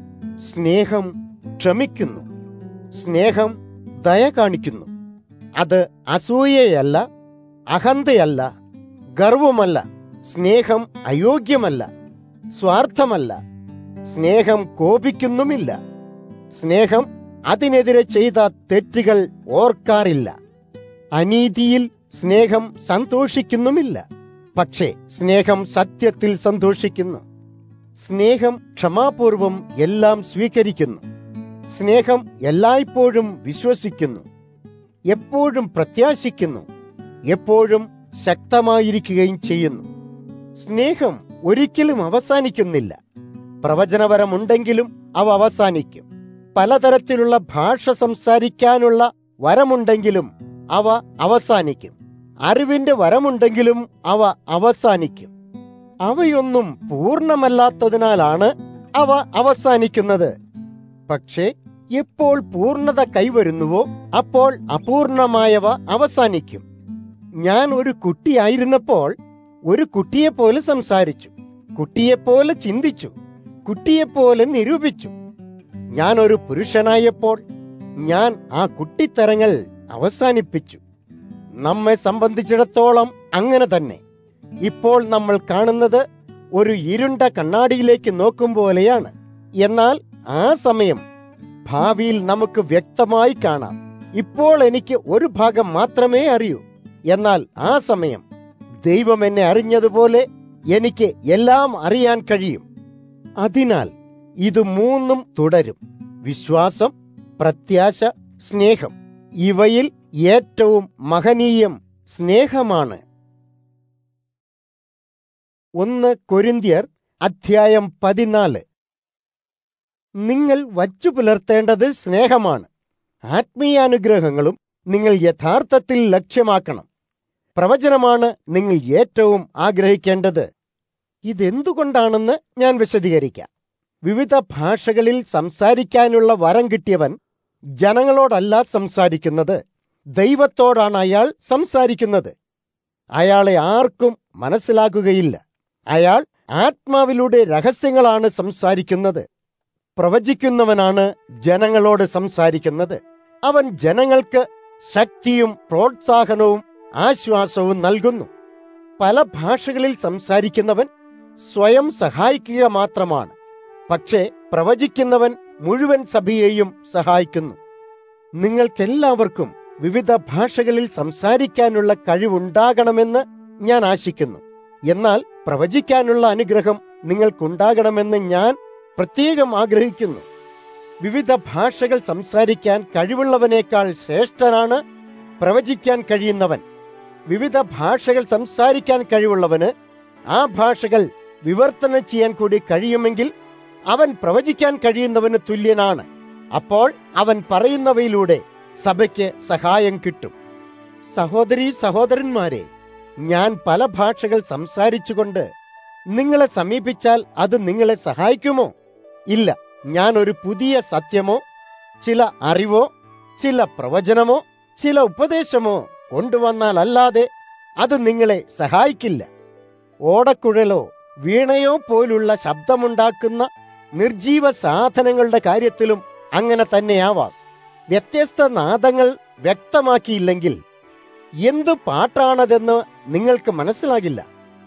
സ്നേഹം ക്ഷമിക്കുന്നു. സ്നേഹം ദയ കാണിക്കുന്നു. അത് അസൂയയല്ല, അഹന്തയല്ല, ഗർവമല്ല. സ്നേഹം അയോഗ്യമല്ല, സ്വാർത്ഥമല്ല. സ്നേഹം കോപിക്കുന്നുമില്ല. സ്നേഹം അതിനെതിരെ ചെയ്ത തെറ്റുകൾ ഓർക്കാറില്ല. അനീതിയിൽ സ്നേഹം സന്തോഷിക്കുന്നുമില്ല. പക്ഷേ സ്നേഹം സത്യത്തിൽ സന്തോഷിക്കുന്നു. സ്നേഹം ക്ഷമാപൂർവം എല്ലാം സ്വീകരിക്കുന്നു. സ്നേഹം എല്ലായ്പ്പോഴും വിശ്വസിക്കുന്നു, എപ്പോഴും പ്രത്യാശിക്കുന്നു, എപ്പോഴും ശക്തമായിരിക്കുകയും ചെയ്യുന്നു. സ്നേഹം ഒരിക്കലും അവസാനിക്കുന്നില്ല. പ്രവചനവരമുണ്ടെങ്കിലും അവ അവസാനിക്കും. പലതരത്തിലുള്ള ഭാഷ സംസാരിക്കാനുള്ള വരമുണ്ടെങ്കിലും അവ അവസാനിക്കും. അറിവിന്റെ വരമുണ്ടെങ്കിലും അവ അവസാനിക്കും. അവയൊന്നും പൂർണ്ണമല്ലാത്തതിനാലാണ് അവ അവസാനിക്കുന്നത്. പക്ഷേ എപ്പോൾ പൂർണ്ണത കൈവരുന്നുവോ അപ്പോൾ അപൂർണമായവ അവസാനിക്കും. ഞാൻ ഒരു കുട്ടിയായിരുന്നപ്പോൾ ഒരു കുട്ടിയെപ്പോലെ സംസാരിച്ചു, കുട്ടിയെപ്പോലെ ചിന്തിച്ചു, കുട്ടിയെപ്പോലെ നിരൂപിച്ചു. ഞാൻ ഒരു പുരുഷനായപ്പോൾ ഞാൻ ആ കുട്ടിത്തരങ്ങൾ അവസാനിപ്പിച്ചു. നമ്മെ സംബന്ധിച്ചിടത്തോളം അങ്ങനെ തന്നെ. ഇപ്പോൾ നമ്മൾ കാണുന്നത് ഒരു ഇരുണ്ട കണ്ണാടിയിലേക്ക് നോക്കും പോലെയാണ്. എന്നാൽ ആ സമയം ഭാവിയിൽ നമുക്ക് വ്യക്തമായി കാണാം. ഇപ്പോൾ എനിക്ക് ഒരു ഭാഗം മാത്രമേ അറിയൂ. എന്നാൽ ആ സമയം ദൈവം എന്നെ അറിഞ്ഞതുപോലെ എനിക്ക് എല്ലാം അറിയാൻ കഴിയും. അതിനാൽ ഇത് മൂന്നും തുടരും: വിശ്വാസം, പ്രത്യാശ, സ്നേഹം. ഇവയിൽ ഏറ്റവും മഹനീയം സ്നേഹമാണ്. 1 കൊരിന്ത്യർ അധ്യായം 14. നിങ്ങൾ വച്ചു പുലർത്തേണ്ടത് സ്നേഹമാണ്. ആത്മീയാനുഗ്രഹങ്ങളും നിങ്ങൾ യഥാർത്ഥത്തിൽ ലക്ഷ്യമാക്കണം. പ്രവചനമാണ് നിങ്ങൾ ഏറ്റവും ആഗ്രഹിക്കേണ്ടത്. ഇതെന്തുകൊണ്ടാണെന്ന് ഞാൻ വിശദീകരിക്കാം. വിവിധ ഭാഷകളിൽ സംസാരിക്കാനുള്ള വരം കിട്ടിയവൻ ജനങ്ങളോടല്ല സംസാരിക്കുന്നത്, ദൈവത്തോടാണ് അയാൾ സംസാരിക്കുന്നത്. അയാളെ ആർക്കും മനസ്സിലാക്കുകയില്ല. അയാൾ ആത്മാവിലൂടെ രഹസ്യങ്ങളാണ് സംസാരിക്കുന്നത്. പ്രവചിക്കുന്നവനാണ് ജനങ്ങളോട് സംസാരിക്കുന്നത്. അവൻ ജനങ്ങൾക്ക് ശക്തിയും പ്രോത്സാഹനവും ആശ്വാസവും നൽകുന്നു. പല ഭാഷകളിൽ സംസാരിക്കുന്നവൻ സ്വയം സഹായിക്കുക മാത്രമാണ്. പക്ഷേ പ്രവചിക്കുന്നവൻ മുഴുവൻ സഭയെയും സഹായിക്കുന്നു. നിങ്ങൾക്കെല്ലാവർക്കും വിവിധ ഭാഷകളിൽ സംസാരിക്കാനുള്ള കഴിവുണ്ടാകണമെന്ന് ഞാൻ ആശിക്കുന്നു. എന്നാൽ പ്രവചിക്കാനുള്ള അനുഗ്രഹം നിങ്ങൾക്കുണ്ടാകണമെന്ന് ഞാൻ പ്രത്യേകം ആഗ്രഹിക്കുന്നു. വിവിധ ഭാഷകൾ സംസാരിക്കാൻ കഴിവുള്ളവനേക്കാൾ ശ്രേഷ്ഠനാണ് പ്രവചിക്കാൻ കഴിയുന്നവൻ. വിവിധ ഭാഷകൾ സംസാരിക്കാൻ കഴിവുള്ളവന് ആ ഭാഷകൾ വിവർത്തനം ചെയ്യാൻ കൂടി കഴിയുമെങ്കിൽ അവൻ പ്രവചിക്കാൻ കഴിയുന്നവന് തുല്യനാണ്. അപ്പോൾ അവൻ പറയുന്നവയിലൂടെ സഭയ്ക്ക് സഹായം കിട്ടും. സഹോദരീ സഹോദരന്മാരെ, ഞാൻ പല ഭാഷകൾ സംസാരിച്ചുകൊണ്ട് നിങ്ങളെ സമീപിച്ചാൽ അത് നിങ്ങളെ സഹായിക്കുമോ? ഇല്ല. ഞാൻ ഒരു പുതിയ സത്യമോ ചില അറിവോ ചില പ്രവചനമോ ചില ഉപദേശമോ കൊണ്ടുവന്നാൽ അല്ലാതെ അത് നിങ്ങളെ സഹായിക്കില്ല. ഓടക്കുഴലോ വീണയോ പോലുള്ള ശബ്ദമുണ്ടാക്കുന്ന നിർജീവ സാധനങ്ങളുടെ കാര്യത്തിലും അങ്ങനെ തന്നെയാവാം. വ്യത്യസ്ത നാദങ്ങൾ വ്യക്തമാക്കിയില്ലെങ്കിൽ എന്തു പാട്ടാണതെന്ന് നിങ്ങൾക്ക് മനസ്സിലാകില്ല.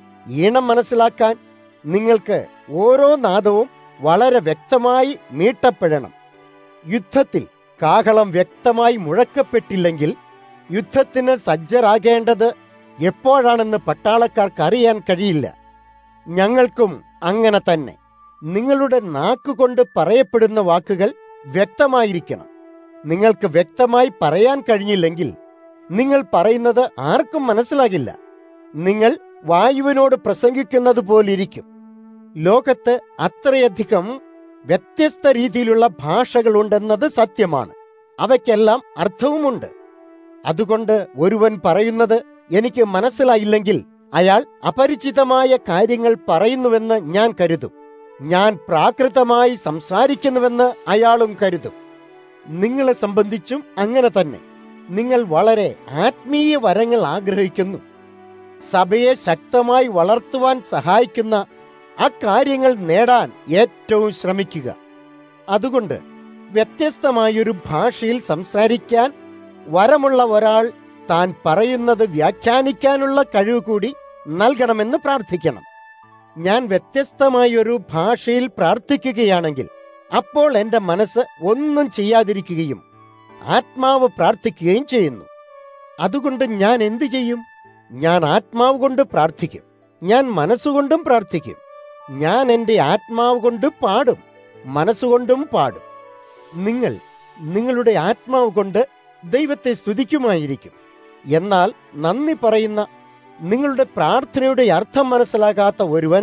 ഈണം മനസ്സിലാക്കാൻ നിങ്ങൾക്ക് ഓരോ നാദവും വളരെ വ്യക്തമായി മീട്ടപ്പെടണം. യുദ്ധത്തിൽ കാഹളം വ്യക്തമായി മുഴക്കപ്പെട്ടില്ലെങ്കിൽ യുദ്ധത്തിന് സജ്ജരാകേണ്ടത് എപ്പോഴാണെന്ന് പട്ടാളക്കാർക്ക് അറിയാൻ കഴിയില്ല. ഞങ്ങൾക്കും അങ്ങനെ തന്നെ. നിങ്ങളുടെ നാക്കുകൊണ്ട് പറയപ്പെടുന്ന വാക്കുകൾ വ്യക്തമായിരിക്കണം. നിങ്ങൾക്ക് വ്യക്തമായി പറയാൻ കഴിഞ്ഞില്ലെങ്കിൽ നിങ്ങൾ പറയുന്നത് ആർക്കും മനസ്സിലാകില്ല. നിങ്ങൾ വായുവിനോട് പ്രസംഗിക്കുന്നത് പോലിരിക്കും. ലോകത്ത് അത്രയധികം വ്യത്യസ്ത രീതിയിലുള്ള ഭാഷകളുണ്ടെന്നത് സത്യമാണ്. അവയ്ക്കെല്ലാം അർത്ഥവുമുണ്ട്. അതുകൊണ്ട് ഒരുവൻ പറയുന്നത് എനിക്ക് മനസ്സിലായില്ലെങ്കിൽ അയാൾ അപരിചിതമായ കാര്യങ്ങൾ പറയുന്നുവെന്ന് ഞാൻ കരുതും. ഞാൻ പ്രാകൃതമായി സംസാരിക്കുന്നുവെന്ന് അയാളും കരുതും. നിങ്ങളെ സംബന്ധിച്ചും അങ്ങനെ തന്നെ. നിങ്ങൾ വളരെ ആത്മീയ വരങ്ങൾ ആഗ്രഹിക്കുന്നു. സഭയെ ശക്തമായി വളർത്തുവാൻ സഹായിക്കുന്ന അക്കാര്യങ്ങൾ നേടാൻ ഏറ്റവും ശ്രമിക്കുക. അതുകൊണ്ട് വ്യത്യസ്തമായൊരു ഭാഷയിൽ സംസാരിക്കാൻ വരമുള്ള ഒരാൾ താൻ പറയുന്നത് വ്യാഖ്യാനിക്കാനുള്ള കഴിവ് കൂടി നൽകണമെന്ന് പ്രാർത്ഥിക്കണം. ഞാൻ വ്യത്യസ്തമായൊരു ഭാഷയിൽ പ്രാർത്ഥിക്കുകയാണെങ്കിൽ അപ്പോൾ എന്റെ മനസ്സ് ഒന്നും ചെയ്യാതിരിക്കുകയും ആത്മാവ് പ്രാർത്ഥിക്കുകയും ചെയ്യുന്നു. അതുകൊണ്ട് ഞാൻ എന്തു ചെയ്യും? ഞാൻ ആത്മാവ് കൊണ്ട് പ്രാർത്ഥിക്കും, ഞാൻ മനസ്സുകൊണ്ടും പ്രാർത്ഥിക്കും. ഞാൻ എന്റെ ആത്മാവ് കൊണ്ട് പാടും, മനസ്സുകൊണ്ടും പാടും. നിങ്ങൾ നിങ്ങളുടെ ആത്മാവ് കൊണ്ട് ദൈവത്തെ സ്തുതിക്കുമായിരിക്കും. എന്നാൽ നന്ദി പറയുന്ന നിങ്ങളുടെ പ്രാർത്ഥനയുടെ അർത്ഥം മനസ്സിലാകാത്ത ഒരുവൻ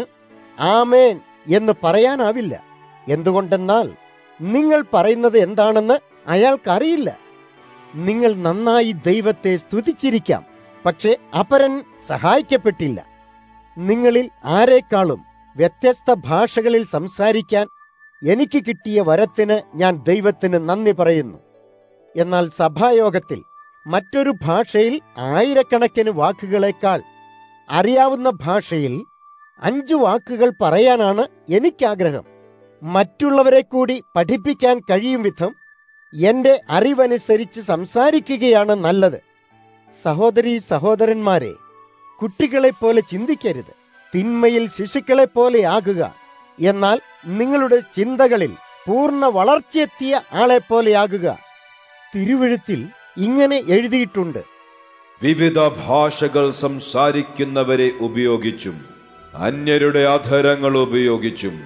ആമേൻ എന്ന് പറയാനാവില്ല. എന്തുകൊണ്ടെന്നാൽ നിങ്ങൾ പറയുന്നത് എന്താണെന്ന് അയാൾക്കറിയില്ല. നിങ്ങൾ നന്നായി ദൈവത്തെ സ്തുതിച്ചിരിക്കാം, പക്ഷെ അപരൻ സഹായിക്കപ്പെട്ടില്ല. നിങ്ങളിൽ ആരെക്കാളും വ്യത്യസ്ത ഭാഷകളിൽ സംസാരിക്കാൻ എനിക്ക് കിട്ടിയ വരത്തിന് ഞാൻ ദൈവത്തിന് നന്ദി പറയുന്നു. എന്നാൽ സഭായോഗത്തിൽ മറ്റൊരു ഭാഷയിൽ ആയിരക്കണക്കിന് വാക്കുകളേക്കാൾ അറിയാവുന്ന ഭാഷയിൽ 5 വാക്കുകൾ പറയാനാണ് എനിക്കാഗ്രഹം. മറ്റുള്ളവരെ കൂടി പഠിപ്പിക്കാൻ കഴിയും വിധം എന്റെ അറിവനുസരിച്ച് സംസാരിക്കുകയാണ് നല്ലത്. സഹോദരീ സഹോദരന്മാരെ, കുട്ടികളെപ്പോലെ ചിന്തിക്കരുത്. തിന്മയിൽ ശിശുക്കളെപ്പോലെ ആകുക. എന്നാൽ നിങ്ങളുടെ ചിന്തകളിൽ പൂർണ്ണ വളർച്ചയെത്തിയ ആളെപ്പോലെയാകുക. തിരുവെഴുത്തിൽ ഇങ്ങനെ എഴുതിയിട്ടുണ്ട്: വിവിധ ഭാഷകൾ സംസാരിക്കുന്നവരെ ഉപയോഗിച്ചും അന്യരുടെ അധരങ്ങൾ ഉപയോഗിച്ചും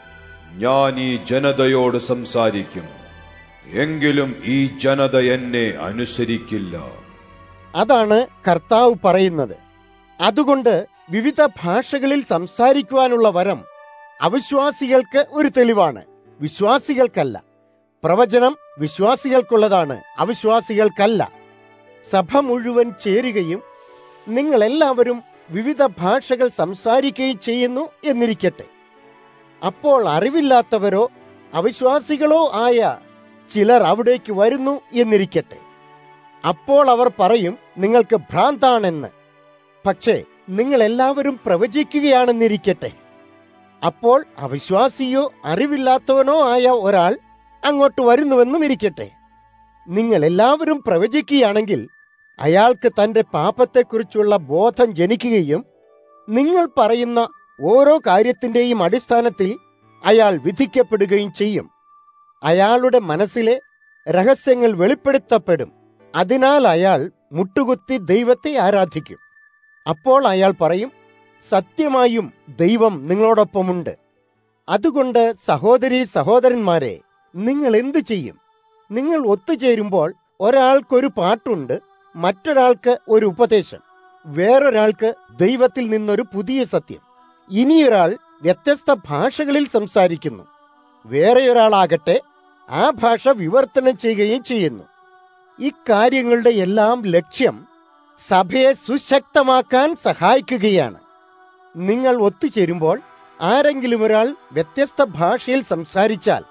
ഞാൻ ഈ ജനതയോട് സംസാരിക്കും, എങ്കിലും ഈ ജനത എന്നെ അനുസരിക്കില്ല. അതാണ് കർത്താവ് പറയുന്നത്. അതുകൊണ്ട് വിവിധ ഭാഷകളിൽ സംസാരിക്കുവാനുള്ള വരം അവിശ്വാസികൾക്ക് ഒരു തെളിവാണ്, വിശ്വാസികൾക്കല്ല. പ്രവചനം വിശ്വാസികൾക്കുള്ളതാണ്, അവിശ്വാസികൾക്കല്ല. സഭ മുഴുവൻ ചേരുകയും നിങ്ങളെല്ലാവരും വിവിധ ഭാഷകൾ സംസാരിക്കുകയും ചെയ്യുന്നു എന്നിരിക്കട്ടെ. അപ്പോൾ അറിവില്ലാത്തവരോ അവിശ്വാസികളോ ആയ ചിലർ അവിടേക്ക് വരുന്നു എന്നിരിക്കട്ടെ. അപ്പോൾ അവർ പറയും, നിങ്ങൾക്ക് ഭ്രാന്താണെന്ന്. പക്ഷേ നിങ്ങൾ എല്ലാവരും പ്രവചിക്കുകയാണെന്നിരിക്കട്ടെ. അപ്പോൾ അവിശ്വാസിയോ അറിവില്ലാത്തവനോ ആയ ഒരാൾ അങ്ങോട്ട് വരുന്നുവെന്നും ഇരിക്കട്ടെ. നിങ്ങൾ എല്ലാവരും പ്രവചിക്കുകയാണെങ്കിൽ അയാൾക്ക് തന്റെ പാപത്തെക്കുറിച്ചുള്ള ബോധം ജനിക്കുകയും നിങ്ങൾ പറയുന്ന ഓരോ കാര്യത്തിന്റെയും അടിസ്ഥാനത്തിൽ അയാൾ വിധിക്കപ്പെടുകയും ചെയ്യും. അയാളുടെ മനസ്സിലെ രഹസ്യങ്ങൾ വെളിപ്പെടുത്തപ്പെടും. അതിനാൽ അയാൾ മുട്ടുകുത്തി ദൈവത്തെ ആരാധിക്കും. അപ്പോൾ അയാൾ പറയും, സത്യമായും ദൈവം നിങ്ങളോടൊപ്പമുണ്ട്. അതുകൊണ്ട് സഹോദരീ സഹോദരന്മാരെ, നിങ്ങൾ എന്തു ചെയ്യും? നിങ്ങൾ ഒത്തുചേരുമ്പോൾ ഒരാൾക്കൊരു പാട്ടുണ്ട്, മറ്റൊരാൾക്ക് ഒരു ഉപദേശം, വേറൊരാൾക്ക് ദൈവത്തിൽ നിന്നൊരു പുതിയ സത്യം, ഇനിയൊരാൾ വ്യത്യസ്ത ഭാഷകളിൽ സംസാരിക്കുന്നു, വേറെയൊരാളാകട്ടെ ആ ഭാഷ വിവർത്തനം ചെയ്യുകയും ചെയ്യുന്നു. ഇക്കാര്യങ്ങളുടെ എല്ലാം ലക്ഷ്യം സഭയെ സുശക്തമാക്കാൻ സഹായിക്കുകയാണ്. നിങ്ങൾ ഒത്തുചേരുമ്പോൾ ആരെങ്കിലും ഒരാൾ വ്യത്യസ്ത ഭാഷയിൽ സംസാരിച്ചാൽ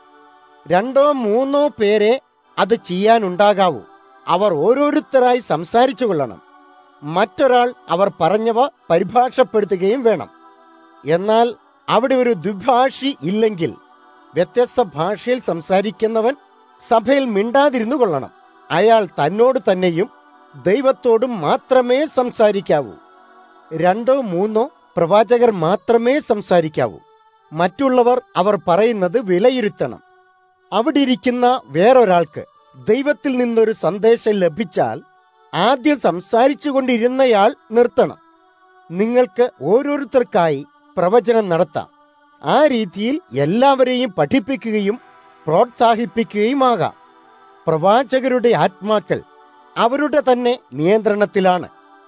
2 or 3 പേരെ അത് ചെയ്യാനുണ്ടാകാവൂ. അവർ ഓരോരുത്തരായി സംസാരിച്ചു കൊള്ളണം. മറ്റൊരാൾ അവർ പറഞ്ഞവ പരിഭാഷപ്പെടുത്തുകയും വേണം. എന്നാൽ അവിടെ ഒരു ദ്വിഭാഷി ഇല്ലെങ്കിൽ വ്യത്യസ്ത ഭാഷയിൽ സംസാരിക്കുന്നവൻ സഭയിൽ മിണ്ടാതിരുന്നു കൊള്ളണം. അയാൾ തന്നോട് തന്നെയും ദൈവത്തോടും മാത്രമേ സംസാരിക്കാവൂ. 2 or 3 പ്രവാചകർ മാത്രമേ സംസാരിക്കാവൂ. മറ്റുള്ളവർ അവർ പറയുന്നത് വിലയിരുത്തണം. അവിടെ ഇരിക്കുന്ന വേറൊരാൾക്ക് ദൈവത്തിൽ നിന്നൊരു സന്ദേശം ലഭിച്ചാൽ ആദ്യം സംസാരിച്ചു കൊണ്ടിരുന്നയാൾ നിർത്തണം. നിങ്ങൾക്ക് ഓരോരുത്തർക്കായി പ്രവചനം നടത്താം. ആ രീതിയിൽ എല്ലാവരെയും പഠിപ്പിക്കുകയും പ്രോത്സാഹിപ്പിക്കുകയുമാകാം. പ്രവാചകരുടെ ആത്മാക്കൾ അവരുടെ തന്നെ നിയന്ത്രണത്തിലാണ്.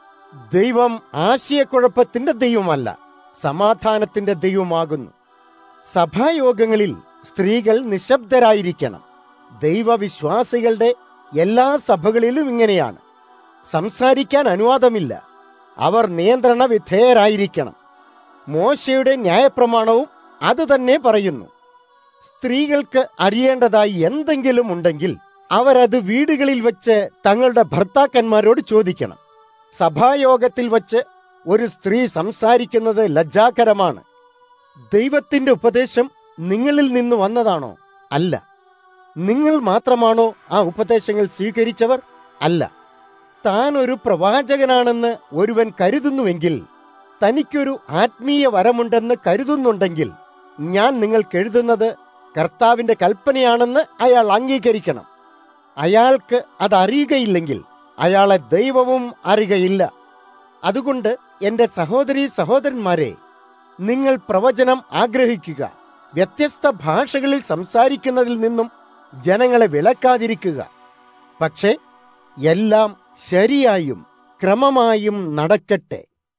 ദൈവം ആശയക്കുഴപ്പത്തിന്റെ ദൈവമല്ല, സമാധാനത്തിന്റെ ദൈവമാകുന്നു. സഭായോഗങ്ങളിൽ സ്ത്രീകൾ നിശബ്ദരായിരിക്കണം. ദൈവവിശ്വാസികളുടെ എല്ലാ സഭകളിലും ഇങ്ങനെയാണ്. സംസാരിക്കാൻ അനുവാദമില്ല. അവർ നിയന്ത്രണ വിധേയരായിരിക്കണം. മോശയുടെ ന്യായപ്രമാണവും അതുതന്നെ പറയുന്നു. സ്ത്രീകൾക്ക് അറിയേണ്ടതായി എന്തെങ്കിലും ഉണ്ടെങ്കിൽ അവരത് വീടുകളിൽ വച്ച് തങ്ങളുടെ ഭർത്താക്കന്മാരോട് ചോദിക്കണം. സഭായോഗത്തിൽ വച്ച് ഒരു സ്ത്രീ സംസാരിക്കുന്നത് ലജ്ജാകരമാണ്. ദൈവത്തിന്റെ ഉപദേശം നിങ്ങളിൽ നിന്ന് വന്നതാണോ? അല്ല. നിങ്ങൾ മാത്രമാണോ ആ ഉപദേശങ്ങൾ സ്വീകരിച്ചവർ? അല്ല. താൻ ഒരു പ്രവാചകനാണെന്ന് ഒരുവൻ കരുതുന്നുവെങ്കിൽ, തനിക്കൊരു ആത്മീയ വരമുണ്ടെന്ന് കരുതുന്നുണ്ടെങ്കിൽ, ഞാൻ നിങ്ങൾക്ക് എഴുതുന്നത് കർത്താവിന്റെ കൽപ്പനയാണെന്ന് അയാൾ അംഗീകരിക്കണം. അയാൾക്ക് അത് അറിയുകയില്ലെങ്കിൽ അയാളെ ദൈവവും അറിയുകയില്ല. അതുകൊണ്ട് എന്റെ സഹോദരീ സഹോദരന്മാരെ, നിങ്ങൾ പ്രവചനം ആഗ്രഹിക്കുക. വ്യത്യസ്ത ഭാഷകളിൽ സംസാരിക്കുന്നതിൽ നിന്നും ജനങ്ങളെ വിലക്കാതിരിക്കുക. പക്ഷേ എല്ലാം ശരിയായും ക്രമമായും നടക്കട്ടെ.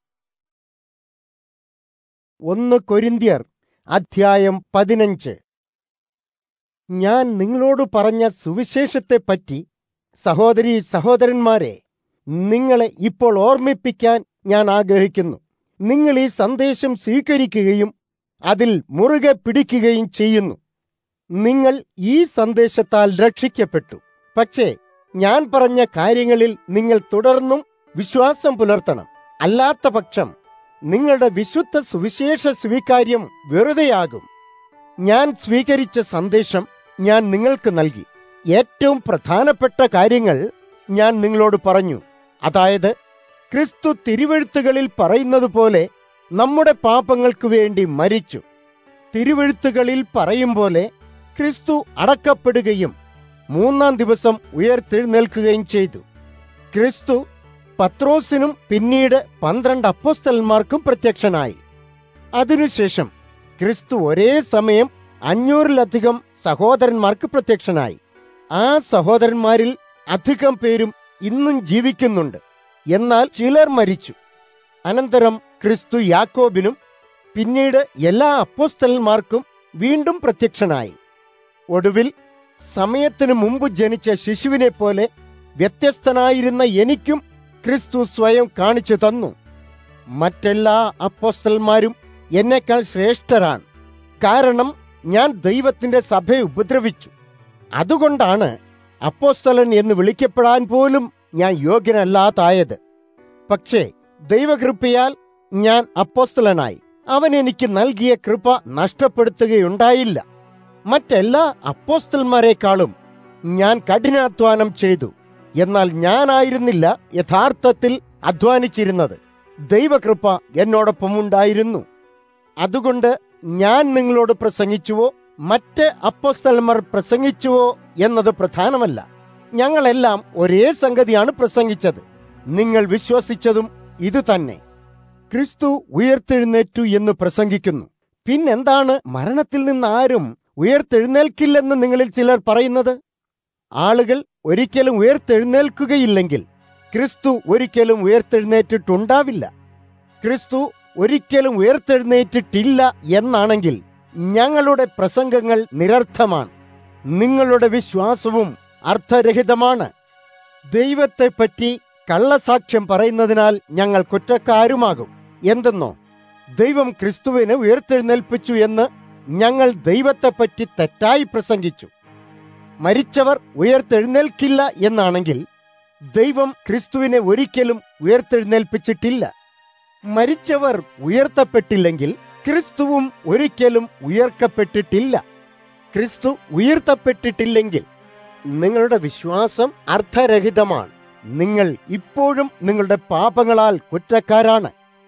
1 കൊരിന്ത്യർ അധ്യായം 15. ഞാൻ നിങ്ങളോട് പറഞ്ഞ സുവിശേഷത്തെപ്പറ്റി സഹോദരീ സഹോദരന്മാരെ, നിങ്ങളെ ഇപ്പോൾ ഓർമ്മിപ്പിക്കാൻ ഞാൻ ആഗ്രഹിക്കുന്നു. നിങ്ങൾ ഈ സന്ദേശം സ്വീകരിക്കുകയും അതിൽ മുറുകെ പിടിക്കുകയും ചെയ്യുന്നു. നിങ്ങൾ ഈ സന്ദേശത്താൽ രക്ഷിക്കപ്പെട്ടു. പക്ഷേ ഞാൻ പറഞ്ഞ കാര്യങ്ങളിൽ നിങ്ങൾ തുടർന്നും വിശ്വാസം പുലർത്തണം. അല്ലാത്ത പക്ഷം നിങ്ങളുടെ വിശുദ്ധ സുവിശേഷ സ്വീകാര്യം വെറുതെയാകും. ഞാൻ സ്വീകരിച്ച സന്ദേശം ഞാൻ നിങ്ങൾക്ക് നൽകി. ഏറ്റവും പ്രധാനപ്പെട്ട കാര്യങ്ങൾ ഞാൻ നിങ്ങളോട് പറഞ്ഞു. അതായത്, ക്രിസ്തു തിരുവെഴുത്തുകളിൽ പറയുന്നത് പോലെ നമ്മുടെ പാപങ്ങൾക്ക് വേണ്ടി മരിച്ചു. തിരുവെഴുത്തുകളിൽ പറയും പോലെ ക്രിസ്തു അടക്കപ്പെടുകയും 3-ാം ദിവസം ഉയർത്തെഴുന്നേൽക്കുകയും ചെയ്തു. ക്രിസ്തു പത്രോസിനും പിന്നീട് 12 അപ്പോസ്തലന്മാർക്കും പ്രത്യക്ഷനായി. അതിനുശേഷം ക്രിസ്തു ഒരേ സമയം 500-ലധികം സഹോദരന്മാർക്ക് പ്രത്യക്ഷനായി. ആ സഹോദരന്മാരിൽ അധികം പേരും ഇന്നും ജീവിക്കുന്നുണ്ട്. എന്നാൽ ചിലർ മരിച്ചു. അനന്തരം ക്രിസ്തു യാക്കോബിനും പിന്നീട് എല്ലാ അപ്പോസ്തലന്മാർക്കും വീണ്ടും പ്രത്യക്ഷനായി. ഒടുവിൽ സമയത്തിനു മുമ്പ് ജനിച്ച ശിശുവിനെ പോലെ വ്യത്യസ്തനായിരുന്ന എനിക്കും ക്രിസ്തു സ്വയം കാണിച്ചു തന്നു. മറ്റെല്ലാ അപ്പോസ്തലന്മാരും എന്നേക്കാൾ ശ്രേഷ്ഠരാണ്. കാരണം ഞാൻ ദൈവത്തിന്റെ സഭയെ ഉപദ്രവിച്ചു. അതുകൊണ്ടാണ് അപ്പോസ്തലൻ എന്ന് വിളിക്കപ്പെടാൻ പോലും ഞാൻ യോഗ്യനല്ലാതായത്. പക്ഷേ ദൈവകൃപയാൽ ഞാൻ അപ്പോസ്തലനായി. അവൻ എനിക്ക് നൽകിയ കൃപ നഷ്ടപ്പെടുത്തുകയുണ്ടായില്ല. മറ്റെല്ലാ അപ്പോസ്തലന്മാരെക്കാളും ഞാൻ കഠിനാധ്വാനം ചെയ്തു. എന്നാൽ ഞാനായിരുന്നില്ല യഥാർത്ഥത്തിൽ അധ്വാനിച്ചിരുന്നത്, ദൈവകൃപ എന്നോടൊപ്പം ഉണ്ടായിരുന്നു. അതുകൊണ്ട് ഞാൻ നിങ്ങളോട് പ്രസംഗിച്ചുവോ മറ്റ് അപ്പോസ്തലന്മാർ പ്രസംഗിച്ചുവോ എന്നത് പ്രധാനമല്ല. ഞങ്ങളെല്ലാം ഒരേ സംഗതിയാണ് പ്രസംഗിച്ചത്. നിങ്ങൾ വിശ്വസിച്ചതും ഇത് തന്നെ. ക്രിസ്തു ഉയർത്തെഴുന്നേറ്റു എന്ന് പ്രസംഗിക്കുന്നു. പിന്നെന്താണ് മരണത്തിൽ നിന്ന് ആരും ഉയർത്തെഴുന്നേൽക്കില്ലെന്ന് നിങ്ങളിൽ ചിലർ പറയുന്നത്? ആളുകൾ ഒരിക്കലും ഉയർത്തെഴുന്നേൽക്കുകയില്ലെങ്കിൽ ക്രിസ്തു ഒരിക്കലും ഉയർത്തെഴുന്നേറ്റിട്ടുണ്ടാവില്ല. ക്രിസ്തു ഒരിക്കലും ഉയർത്തെഴുന്നേറ്റിട്ടില്ല എന്നാണെങ്കിൽ ഞങ്ങളുടെ പ്രസംഗങ്ങൾ നിരർത്ഥമാണ്, നിങ്ങളുടെ വിശ്വാസവും അർത്ഥരഹിതമാണ്. ദൈവത്തെപ്പറ്റി കള്ളസാക്ഷ്യം പറയുന്നതിനാൽ ഞങ്ങൾ കുറ്റക്കാരുമാകും. എന്തെന്നോ, ദൈവം ക്രിസ്തുവിനെ ഉയർത്തെഴുന്നേൽപ്പിച്ചു എന്ന് ഞങ്ങൾ ദൈവത്തെപ്പറ്റി തെറ്റായി പ്രസംഗിച്ചു. മരിച്ചവർ ഉയർത്തെഴുന്നേൽക്കില്ല എന്നാണെങ്കിൽ ദൈവം ക്രിസ്തുവിനെ ഒരിക്കലും ഉയർത്തെഴുന്നേൽപ്പിച്ചിട്ടില്ല. മരിച്ചവർ ഉയർത്തപ്പെട്ടില്ലെങ്കിൽ ക്രിസ്തുവും ഒരിക്കലും ഉയർക്കപ്പെട്ടിട്ടില്ല. ക്രിസ്തു ഉയർത്തപ്പെട്ടിട്ടില്ലെങ്കിൽ നിങ്ങളുടെ വിശ്വാസം അർത്ഥരഹിതമാണ്. നിങ്ങൾ ഇപ്പോഴും നിങ്ങളുടെ പാപങ്ങളാൽ കുറ്റക്കാരാണ്.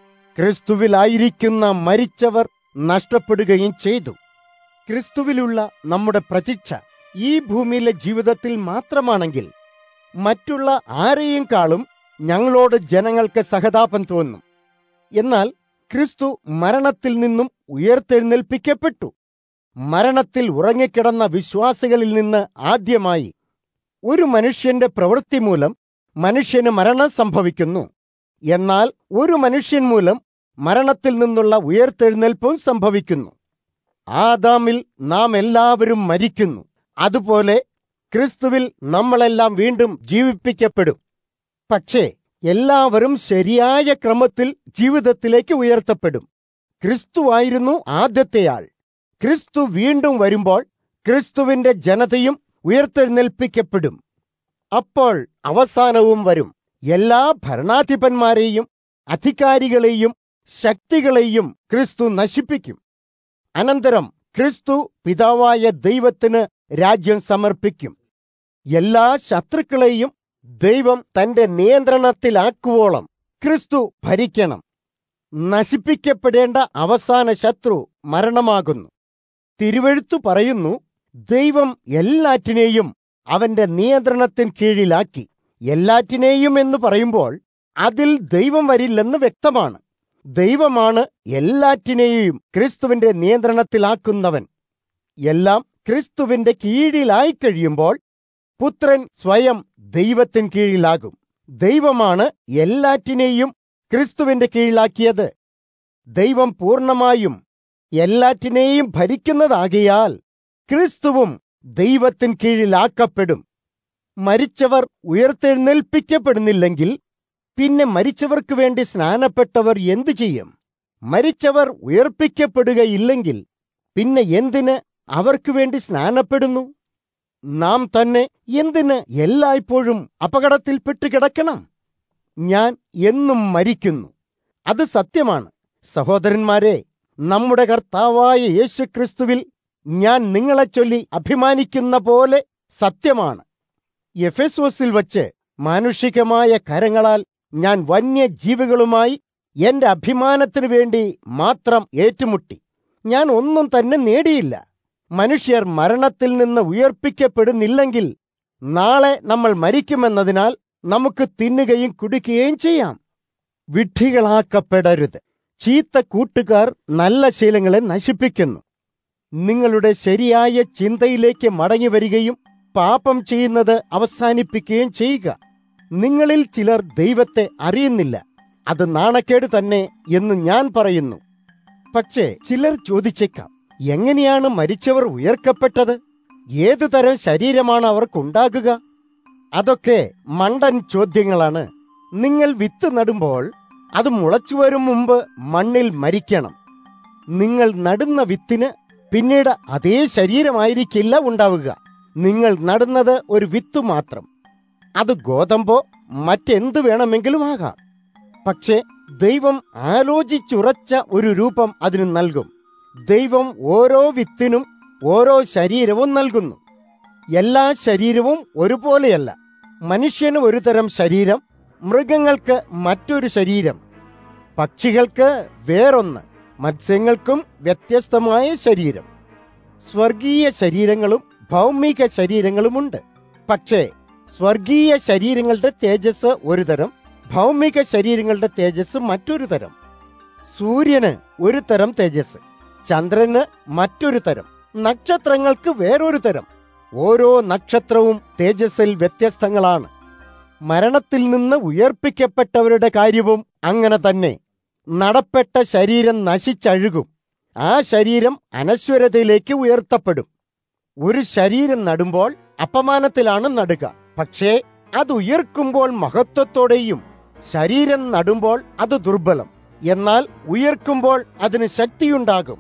ക്രിസ്തുവിലായിരിക്കുന്ന മരിച്ചവർ നഷ്ടപ്പെടുകയും ചെയ്തു. ക്രിസ്തുവിലുള്ള നമ്മുടെ പ്രതീക്ഷ ഈ ഭൂമിയിലെ ജീവിതത്തിൽ മാത്രമാണെങ്കിൽ മറ്റുള്ള ആരെയും കാളും ഞങ്ങളോട് ജനങ്ങൾക്ക് സഹതാപം തോന്നും. എന്നാൽ ക്രിസ്തു മരണത്തിൽ നിന്നും ഉയർത്തെഴുന്നേൽപ്പിക്കപ്പെട്ടു. മരണത്തിൽ ഉറങ്ങിക്കിടന്ന വിശ്വാസികളിൽ നിന്ന് ആദ്യമായി ഒരു മനുഷ്യന്റെ പ്രവൃത്തി മൂലം മനുഷ്യന് മരണം സംഭവിക്കുന്നു. എന്നാൽ ഒരു മനുഷ്യൻ മൂലം മരണത്തിൽ നിന്നുള്ള ഉയർത്തെഴുന്നേൽപ്പും സംഭവിക്കുന്നു. ആദാമിൽ നാം എല്ലാവരും മരിക്കുന്നു. അതുപോലെ ക്രിസ്തുവിൽ നമ്മളെല്ലാം വീണ്ടും ജീവിപ്പിക്കപ്പെടും. പക്ഷേ എല്ലാവരും ശരിയായ ക്രമത്തിൽ ജീവിതത്തിലേക്ക് ഉയർത്തപ്പെടും. ക്രിസ്തുവായിരുന്നു ആദ്യത്തെയാൾ. ക്രിസ്തു വീണ്ടും വരുമ്പോൾ ക്രിസ്തുവിന്റെ ജനതയും ഉയർത്തെഴുന്നേൽപ്പിക്കപ്പെടും. അപ്പോൾ അവസാനവും വരും. എല്ലാ ഭരണാധിപന്മാരെയും അധികാരികളെയും ശക്തികളെയും ക്രിസ്തു നശിപ്പിക്കും. അനന്തരം ക്രിസ്തു പിതാവായ ദൈവത്തിന് രാജ്യം സമർപ്പിക്കും. എല്ലാ ശത്രുക്കളെയും ദൈവം തന്റെ നിയന്ത്രണത്തിലാക്കുവോളം ക്രിസ്തു ഭരിക്കണം. നശിപ്പിക്കപ്പെടേണ്ട അവസാന ശത്രു മരണമാകുന്നു. തിരുവെഴുത്തു പറയുന്നു, ദൈവം എല്ലാറ്റിനെയും അവന്റെ നിയന്ത്രണത്തിന് കീഴിലാക്കി. എല്ലാറ്റിനെയും എന്ന് പറയുമ്പോൾ അതിൽ ദൈവം വരില്ലെന്ന് വ്യക്തമാണ്. ദൈവമാണ് എല്ലാറ്റിനെയും ക്രിസ്തുവിന്റെ നിയന്ത്രണത്തിലാക്കുന്നവൻ. എല്ലാം ക്രിസ്തുവിന്റെ കീഴിലായി കഴിയുമ്പോൾ പുത്രൻ സ്വയം ദൈവത്തിന് കീഴിലാകും. ദൈവമാണ് എല്ലാറ്റിനെയും ക്രിസ്തുവിന്റെ കീഴിലാക്കിയത്. ദൈവം പൂർണ്ണമായും എല്ലാറ്റിനെയും ഭരിക്കുന്നതാകിയാൽ ക്രിസ്തുവും ദൈവത്തിന് കീഴിലാക്കപ്പെടും. മരിച്ചവർ ഉയർത്തെഴുന്നേൽപ്പിക്കപ്പെടുന്നില്ലെങ്കിൽ പിന്നെ മരിച്ചവർക്ക് വേണ്ടി സ്നാനപ്പെട്ടവർ എന്തു ചെയ്യും? മരിച്ചവർ ഉയർപ്പിക്കപ്പെടുകയില്ലെങ്കിൽ പിന്നെ എന്തിന് അവർക്ക് വേണ്ടി സ്നാനപ്പെടുന്നു? നാം തന്നെ എന്തിന് എല്ലായ്പ്പോഴും അപകടത്തിൽപ്പെട്ട് കിടക്കണം? ഞാൻ എന്നും മരിക്കുന്നു, അത് സത്യമാണ്. സഹോദരന്മാരെ, നമ്മുടെ കർത്താവായ യേശുക്രിസ്തുവിൽ ഞാൻ നിങ്ങളെ ചൊല്ലി അഭിമാനിക്കുന്ന പോലെ സത്യമാണ്. എഫെസോസിൽ വച്ച് മാനുഷികമായ കരങ്ങളാൽ ഞാൻ വന്യജീവികളുമായി എന്റെ അഭിമാനത്തിനു വേണ്ടി മാത്രം ഏറ്റുമുട്ടി. ഞാൻ ഒന്നും തന്നെ നേടിയില്ല. മനുഷ്യർ മരണത്തിൽ നിന്ന് ഉയർപ്പിക്കപ്പെടുന്നില്ലെങ്കിൽ നാളെ നമ്മൾ മരിക്കുമെന്നതിനാൽ നമുക്ക് തിന്നുകയും കുടിക്കുകയും ചെയ്യാം. വിഡ്ഢികളാക്കപ്പെടരുത്. ചീത്ത കൂട്ടുകാർ നല്ല ശീലങ്ങളെ നശിപ്പിക്കുന്നു. നിങ്ങളുടെ ശരിയായ ചിന്തയിലേക്ക് മടങ്ങി വരികയും പാപം ചെയ്യുന്നത് അവസാനിപ്പിക്കുകയും ചെയ്യുക. നിങ്ങളിൽ ചിലർ ദൈവത്തെ അറിയുന്നില്ല. അത് നാണക്കേട് തന്നെ എന്ന് ഞാൻ പറയുന്നു. പക്ഷേ ചിലർ ചോദിച്ചേക്കാം, എങ്ങനെയാണ് മരിച്ചവർ ഉയർക്കപ്പെട്ടത്? ഏതു തരം ശരീരമാണ് അവർക്കുണ്ടാകുക? അതൊക്കെ മണ്ടൻ ചോദ്യങ്ങളാണ്. നിങ്ങൾ വിത്ത് നടുമ്പോൾ അത് മുളച്ചുവരും മുമ്പ് മണ്ണിൽ മരിക്കണം. നിങ്ങൾ നടുന്ന വിത്തിന് പിന്നീട് അതേ ശരീരമായിരിക്കില്ല ഉണ്ടാവുക. നിങ്ങൾ നടുന്നത് ഒരു വിത്ത് മാത്രം. അത് ഗോതമ്പോ മറ്റെന്ത് വേണമെങ്കിലും ആകാം. പക്ഷേ ദൈവം ആലോചിച്ചുറച്ച ഒരു രൂപം അതിന് നൽകും. ദൈവം ഓരോ വിത്തിനും ഓരോ ശരീരവും നൽകുന്നു. എല്ലാ ശരീരവും ഒരുപോലെയല്ല. മനുഷ്യന് ഒരു തരം ശരീരം, മൃഗങ്ങൾക്ക് മറ്റൊരു ശരീരം, പക്ഷികൾക്ക് വേറൊന്ന്, മത്സ്യങ്ങൾക്കും വ്യത്യസ്തമായ ശരീരം. സ്വർഗീയ ശരീരങ്ങളും ഭൗമിക ശരീരങ്ങളുമുണ്ട്. പക്ഷേ സ്വർഗീയ ശരീരങ്ങളുടെ തേജസ് ഒരു തരം, ഭൗമിക ശരീരങ്ങളുടെ തേജസ് മറ്റൊരു തരം. സൂര്യന് ഒരു തരം തേജസ്, ചന്ദ്രന് മറ്റൊരു തരം, നക്ഷത്രങ്ങൾക്ക് വേറൊരു തരം. ഓരോ നക്ഷത്രവും തേജസ്സിൽ വ്യത്യസ്തങ്ങളാണ്. മരണത്തിൽ നിന്ന് ഉയർപ്പിക്കപ്പെട്ടവരുടെ കാര്യവും അങ്ങനെ തന്നെ. നടപ്പെട്ട ശരീരം നശിച്ചഴുകും, ആ ശരീരം അനശ്വരതയിലേക്ക് ഉയർത്തപ്പെടും. ഒരു ശരീരം നടുമ്പോൾ അപമാനത്തിലാണ് നടുക, പക്ഷേ അത് ഉയർക്കുമ്പോൾ മഹത്വത്തോടെയും. ശരീരം നടുമ്പോൾ അത് ദുർബലം, എന്നാൽ ഉയർക്കുമ്പോൾ അതിന് ശക്തിയുണ്ടാകും.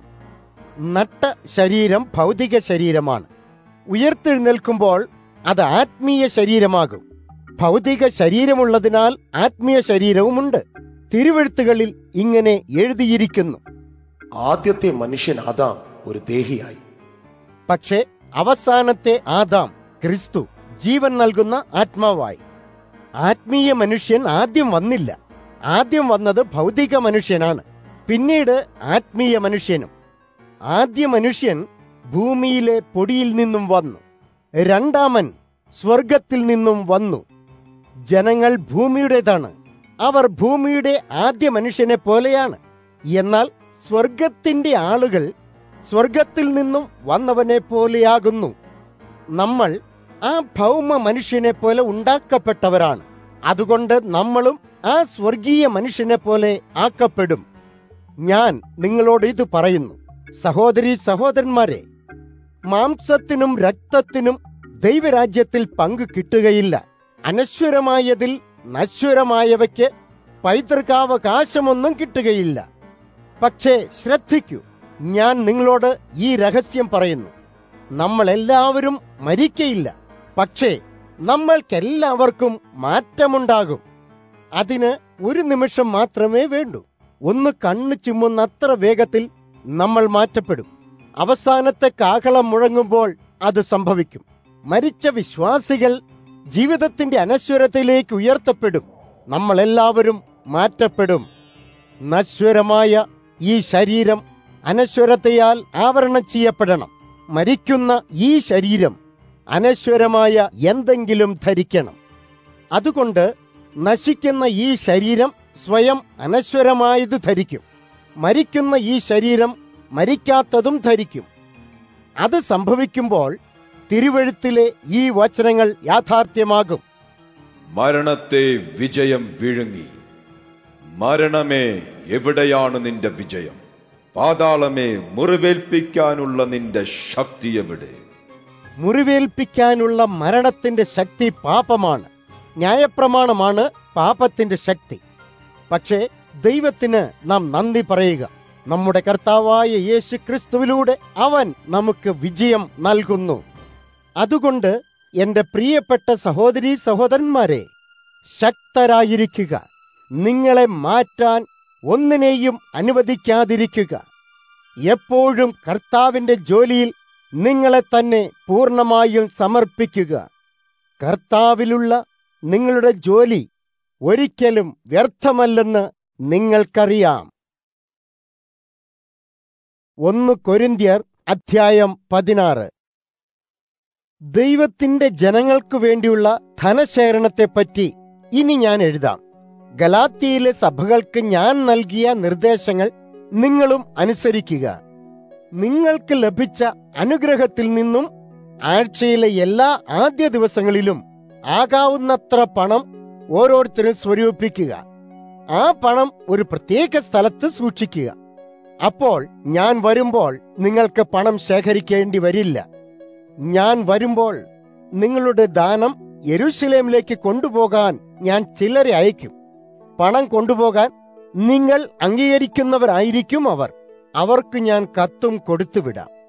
നട്ട ശരീരം ഭൗതിക ശരീരമാണ്. ഉയർത്തെഴുന്നേൽക്കുമ്പോൾ അത് ആത്മീയ ശരീരമാകും. ഭൗതിക ശരീരമുള്ളതിനാൽ ആത്മീയ ശരീരവുമുണ്ട്. തിരുവെഴുത്തുകളിൽ ഇങ്ങനെ എഴുതിയിരിക്കുന്നു: ആദ്യത്തെ മനുഷ്യൻ ആദാം ഒരു ദേഹിയായി. പക്ഷേ അവസാനത്തെ ആദാം ക്രിസ്തു ജീവൻ നൽകുന്ന ആത്മാവായി. ആത്മീയ മനുഷ്യൻ ആദ്യം വന്നില്ല. ആദ്യം വന്നത് ഭൗതിക മനുഷ്യനാണ്, പിന്നീട് ആത്മീയ മനുഷ്യനും. ആദ്യ മനുഷ്യൻ ഭൂമിയിലെ പൊടിയിൽ നിന്നും വന്നു, രണ്ടാമൻ സ്വർഗത്തിൽ നിന്നും വന്നു. ജനങ്ങൾ ഭൂമിയുടേതാണ്, അവർ ഭൂമിയുടെ ആദ്യ മനുഷ്യനെ പോലെയാണ്. എന്നാൽ സ്വർഗത്തിന്റെ ആളുകൾ സ്വർഗത്തിൽ നിന്നും വന്നവനെ പോലെയാകുന്നു. നമ്മൾ ആ ഭൗമ മനുഷ്യനെ പോലെ ഉണ്ടാക്കപ്പെട്ടവരാണ്. അതുകൊണ്ട് നമ്മളും ആ സ്വർഗീയ മനുഷ്യനെ പോലെ ആക്കപ്പെടും. ഞാൻ നിങ്ങളോട് ഇത് പറയുന്നു, സഹോദരീ സഹോദരന്മാരെ, മാംസത്തിനും രക്തത്തിനും ദൈവരാജ്യത്തിൽ പങ്കു കിട്ടുകയില്ല. അനശ്വരമായതിൽ നശ്വരമായവയ്ക്ക് പൈതൃകാവകാശമൊന്നും കിട്ടുകയില്ല. പക്ഷേ ശ്രദ്ധിക്കൂ, ഞാൻ നിങ്ങളോട് ഈ രഹസ്യം പറയുന്നു: നമ്മളെല്ലാവരും മരിക്കയില്ല, പക്ഷേ നമ്മൾക്കെല്ലാവർക്കും മാറ്റമുണ്ടാകും. അതിന് ഒരു നിമിഷം മാത്രമേ വേണ്ടൂ. ഒന്ന് കണ്ണു ചിമ്മുന്നത്ര വേഗത്തിൽ നമ്മൾ മാറ്റപ്പെടും. അവസാനത്തെ കാഹളം മുഴങ്ങുമ്പോൾ അത് സംഭവിക്കും. മരിച്ച വിശ്വാസികൾ ജീവിതത്തിന്റെ അനശ്വരതയിലേക്ക് ഉയർത്തപ്പെടും. നമ്മളെല്ലാവരും മാറ്റപ്പെടും. നശ്വരമായ ഈ ശരീരം അനശ്വരതയാൽ ആവരണം ചെയ്യപ്പെടണം. മരിക്കുന്ന ഈ ശരീരം അനശ്വരമായ എന്തെങ്കിലും ധരിക്കണം. അതുകൊണ്ട് നശിക്കുന്ന ഈ ശരീരം സ്വയം അനശ്വരമായത് ധരിക്കും. മരിക്കുന്ന ഈ ശരീരം മരിക്കാത്തതും ധരിക്കും. അത് സംഭവിക്കുമ്പോൾ തിരുവെഴുത്തിലെ ഈ വചനങ്ങൾ യാഥാർത്ഥ്യമാകും: മരണത്തെ വിജയം വിഴുങ്ങി. മരണമേ, എവിടെയാണ് നിന്റെ വിജയം? പാതാളമേ, മുറിവേൽപ്പിക്കാനുള്ള നിന്റെ ശക്തി എവിടെ? മുറിവേൽപ്പിക്കാനുള്ള മരണത്തിന്റെ ശക്തി പാപമാണ്. ന്യായപ്രമാണമാണ് പാപത്തിന്റെ ശക്തി. പക്ഷേ ദൈവത്തിന് നാം നന്ദി പറയുക. നമ്മുടെ കർത്താവായ യേശു ക്രിസ്തുവിലൂടെ അവൻ നമുക്ക് വിജയം നൽകുന്നു. അതുകൊണ്ട് എന്റെ പ്രിയപ്പെട്ട സഹോദരീ സഹോദരന്മാരെ, ശക്തരായിരിക്കുക. നിങ്ങളെ മാറ്റാൻ ഒന്നിനെയും അനുവദിക്കാതിരിക്കുക. എപ്പോഴും കർത്താവിന്റെ ജോലിയിൽ നിങ്ങളെ തന്നെ പൂർണ്ണമായും സമർപ്പിക്കുക. കർത്താവിലുള്ള നിങ്ങളുടെ ജോലി ഒരിക്കലും വ്യർത്ഥമല്ലെന്ന് നിങ്ങൾക്കറിയാം. 1 കൊരിന്ത്യർ അധ്യായം 16. ദൈവത്തിന്റെ ജനങ്ങൾക്കു വേണ്ടിയുള്ള ധനശേഖരണത്തെപ്പറ്റി ഇനി ഞാൻ എഴുതാം. ഗലാത്യയിലെ സഭകൾക്ക് ഞാൻ നൽകിയ നിർദ്ദേശങ്ങൾ നിങ്ങളും അനുസരിക്കുക. നിങ്ങൾക്ക് ലഭിച്ച അനുഗ്രഹത്തിൽ നിന്നും ആഴ്ചയിലെ എല്ലാ ആദ്യ ദിവസങ്ങളിലും ആകാവുന്നത്ര പണം ഓരോരുത്തരും സ്വരൂപിക്കുക. ആ പണം ഒരു പ്രത്യേക സ്ഥലത്ത് സൂക്ഷിക്കുക. അപ്പോൾ ഞാൻ വരുമ്പോൾ നിങ്ങൾക്ക് പണം ശേഖരിക്കേണ്ടി വരില്ല. ഞാൻ വരുമ്പോൾ നിങ്ങളുടെ ദാനം യെരൂശലേമിലേക്ക് കൊണ്ടുപോകാൻ ഞാൻ ചിലരെ അയക്കും. പണം കൊണ്ടുപോകാൻ നിങ്ങൾ അംഗീകരിക്കുന്നവരായിരിക്കും അവർ. അവർക്ക് ഞാൻ കത്തും കൊടുത്തുവിടാം.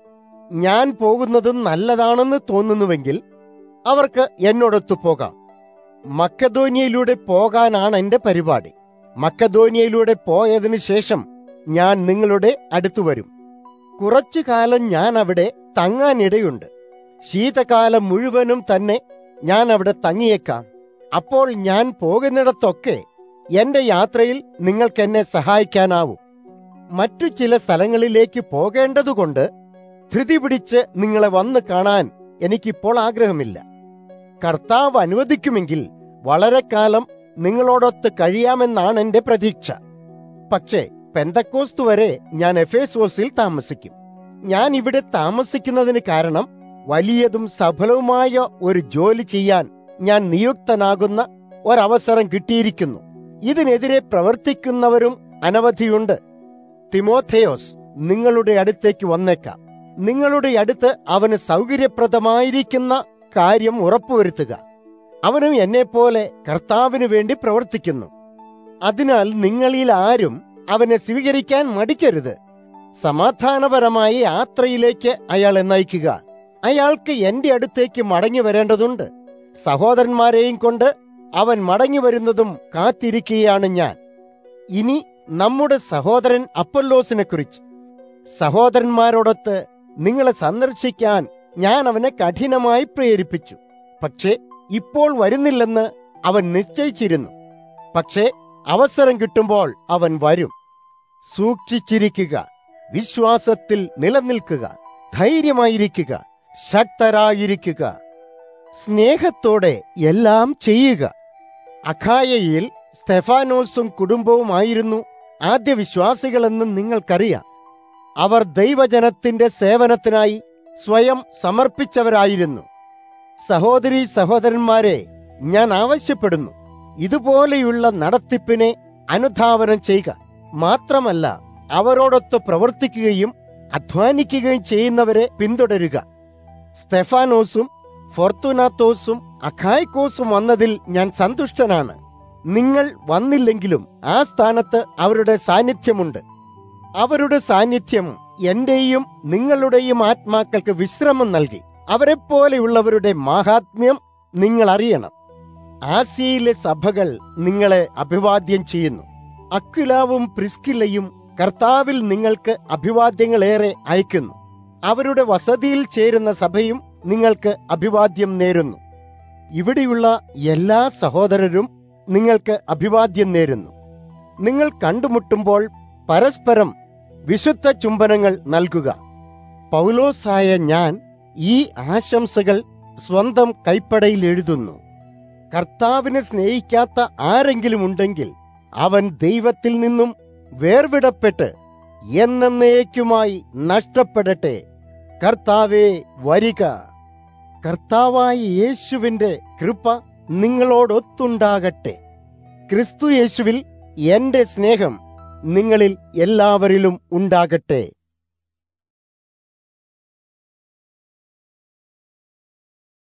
ഞാൻ പോകുന്നതും നല്ലതാണെന്ന് തോന്നുന്നുവെങ്കിൽ അവർക്ക് എന്നോടൊത്തു പോകാം. മക്കെദോന്യയിലൂടെ പോകാനാണ് എന്റെ പരിപാടി. മക്കെദോന്യയിലൂടെ പോയതിനു ശേഷം ഞാൻ നിങ്ങളുടെ അടുത്തു വരും. കുറച്ചു കാലം ഞാൻ അവിടെ തങ്ങാനിടയുണ്ട്. ശീതകാലം മുഴുവനും തന്നെ ഞാൻ അവിടെ തങ്ങിയേക്കാം. അപ്പോൾ ഞാൻ പോകുന്നിടത്തൊക്കെ എന്റെ യാത്രയിൽ നിങ്ങൾക്കെന്നെ സഹായിക്കാനാവും. മറ്റു ചില സ്ഥലങ്ങളിലേക്ക് പോകേണ്ടതുകൊണ്ട് ധൃതി പിടിച്ച് നിങ്ങളെ വന്ന് കാണാൻ എനിക്കിപ്പോൾ ആഗ്രഹമില്ല. കർത്താവ് അനുവദിക്കുമെങ്കിൽ വളരെ കാലം നിങ്ങളോടൊത്ത് കഴിയാമെന്നാണ് എന്റെ പ്രതീക്ഷ. പക്ഷേ പെന്തക്കോസ്ത് വരെ ഞാൻ എഫേസോസിൽ താമസിക്കും. ഞാൻ ഇവിടെ താമസിക്കുന്നതിന് കാരണം വലിയതും സഫലവുമായ ഒരു ജോലി ചെയ്യാൻ ഞാൻ നിയുക്തനാകുന്ന ഒരവസരം കിട്ടിയിരിക്കുന്നു. ഇതിനെതിരെ പ്രവർത്തിക്കുന്നവരും അനവധിയുണ്ട്. തിമോഥെയോസ് നിങ്ങളുടെ അടുത്തേക്ക് വന്നേക്കാം. നിങ്ങളുടെ അടുത്ത് അവന് സൗകര്യപ്രദമായിരിക്കുന്ന കാര്യം ഉറപ്പുവരുത്തുക. അവനും എന്നെപ്പോലെ കർത്താവിന് വേണ്ടി പ്രവർത്തിക്കുന്നു. അതിനാൽ നിങ്ങളിൽ ആരും അവനെ സ്വീകരിക്കാൻ മടിക്കരുത്. സമാധാനപരമായ യാത്രയിലേക്ക് അയാളെ നയിക്കുക. അയാൾക്ക് എന്റെ അടുത്തേക്ക് മടങ്ങി വരേണ്ടതുണ്ട്. സഹോദരന്മാരെയും കൊണ്ട് അവൻ മടങ്ങി വരുന്നതും കാത്തിരിക്കുകയാണ് ഞാൻ. ഇനി നമ്മുടെ സഹോദരൻ അപ്പൊല്ലോസിനെ കുറിച്ച്. സഹോദരന്മാരോടൊത്ത് നിങ്ങളെ സന്ദർശിക്കാൻ ഞാൻ അവനെ കഠിനമായി പ്രേരിപ്പിച്ചു. പക്ഷേ ഇപ്പോൾ വരുന്നില്ലെന്ന് അവൻ നിശ്ചയിച്ചിരുന്നു. പക്ഷേ അവസരം കിട്ടുമ്പോൾ അവൻ വരും. സൂക്ഷിച്ചിരിക്കുക, വിശ്വാസത്തിൽ നിലനിൽക്കുക, ധൈര്യമായിരിക്കുക, ശക്തരായിരിക്കുക, സ്നേഹത്തോടെ എല്ലാം ചെയ്യുക. അഖായയിൽ സ്തെഫാനോസും കുടുംബവുമായിരുന്നു ആദ്യ വിശ്വാസികളെന്ന് നിങ്ങൾക്കറിയാം. അവർ ദൈവജനത്തിന്റെ സേവനത്തിനായി സ്വയം സമർപ്പിച്ചവരായിരുന്നു. സഹോദരീ സഹോദരന്മാരെ, ഞാൻ ആവശ്യപ്പെടുന്നു, ഇതുപോലെയുള്ള നടത്തിപ്പിനെ അനുധാവനം ചെയ്യുക. മാത്രമല്ല, അവരോടൊത്ത് പ്രവർത്തിക്കുകയും അധ്വാനിക്കുകയും ചെയ്യുന്നവരെ പിന്തുടരുക. സ്തെഫാനോസും ഫോർത്തുനാത്തോസും അഖായ്ക്കോസും വന്നതിൽ ഞാൻ സന്തുഷ്ടനാണ്. നിങ്ങൾ വന്നില്ലെങ്കിലും ആ സ്ഥാനത്ത് അവരുടെ സാന്നിധ്യമുണ്ട്. അവരുടെ സാന്നിധ്യം എന്റെയും നിങ്ങളുടെയും ആത്മാക്കൾക്ക് വിശ്രമം നൽകി. അവരെപ്പോലെയുള്ളവരുടെ മാഹാത്മ്യം നിങ്ങൾ അറിയണം. ആസിയയിലെ സഭകൾ നിങ്ങളെ അഭിവാദ്യം ചെയ്യുന്നു. അക്വിലാവും പ്രിസ്കില്ലയും കർത്താവിൽ നിങ്ങൾക്ക് അഭിവാദ്യങ്ങളേറെ അയക്കുന്നു. അവരുടെ വസതിയിൽ ചേരുന്ന സഭയും നിങ്ങൾക്ക് അഭിവാദ്യം നേരുന്നു. ഇവിടെയുള്ള എല്ലാ സഹോദരരും നിങ്ങൾക്ക് അഭിവാദ്യം നേരുന്നു. നിങ്ങൾ കണ്ടുമുട്ടുമ്പോൾ പരസ്പരം വിശുദ്ധ ചുംബനങ്ങൾ നൽകുക. പൗലോസായ ഞാൻ ഈ ആശംസകൾ സ്വന്തം കൈപ്പടയിൽ എഴുതുന്നു. കർത്താവിനെ സ്നേഹിക്കാത്ത ആരെങ്കിലും ഉണ്ടെങ്കിൽ അവൻ ദൈവത്തിൽ നിന്നും വേർവിടപ്പെട്ട് എന്നേക്കുമായി നഷ്ടപ്പെടട്ടെ. കർത്താവേ വരിക. കർത്താവായ യേശുവിന്റെ കൃപ നിങ്ങളോടൊത്തുണ്ടാകട്ടെ. ക്രിസ്തു യേശുവിൽ എന്റെ സ്നേഹം നിങ്ങളിൽ എല്ലാവരിലും ഉണ്ടാകട്ടെ.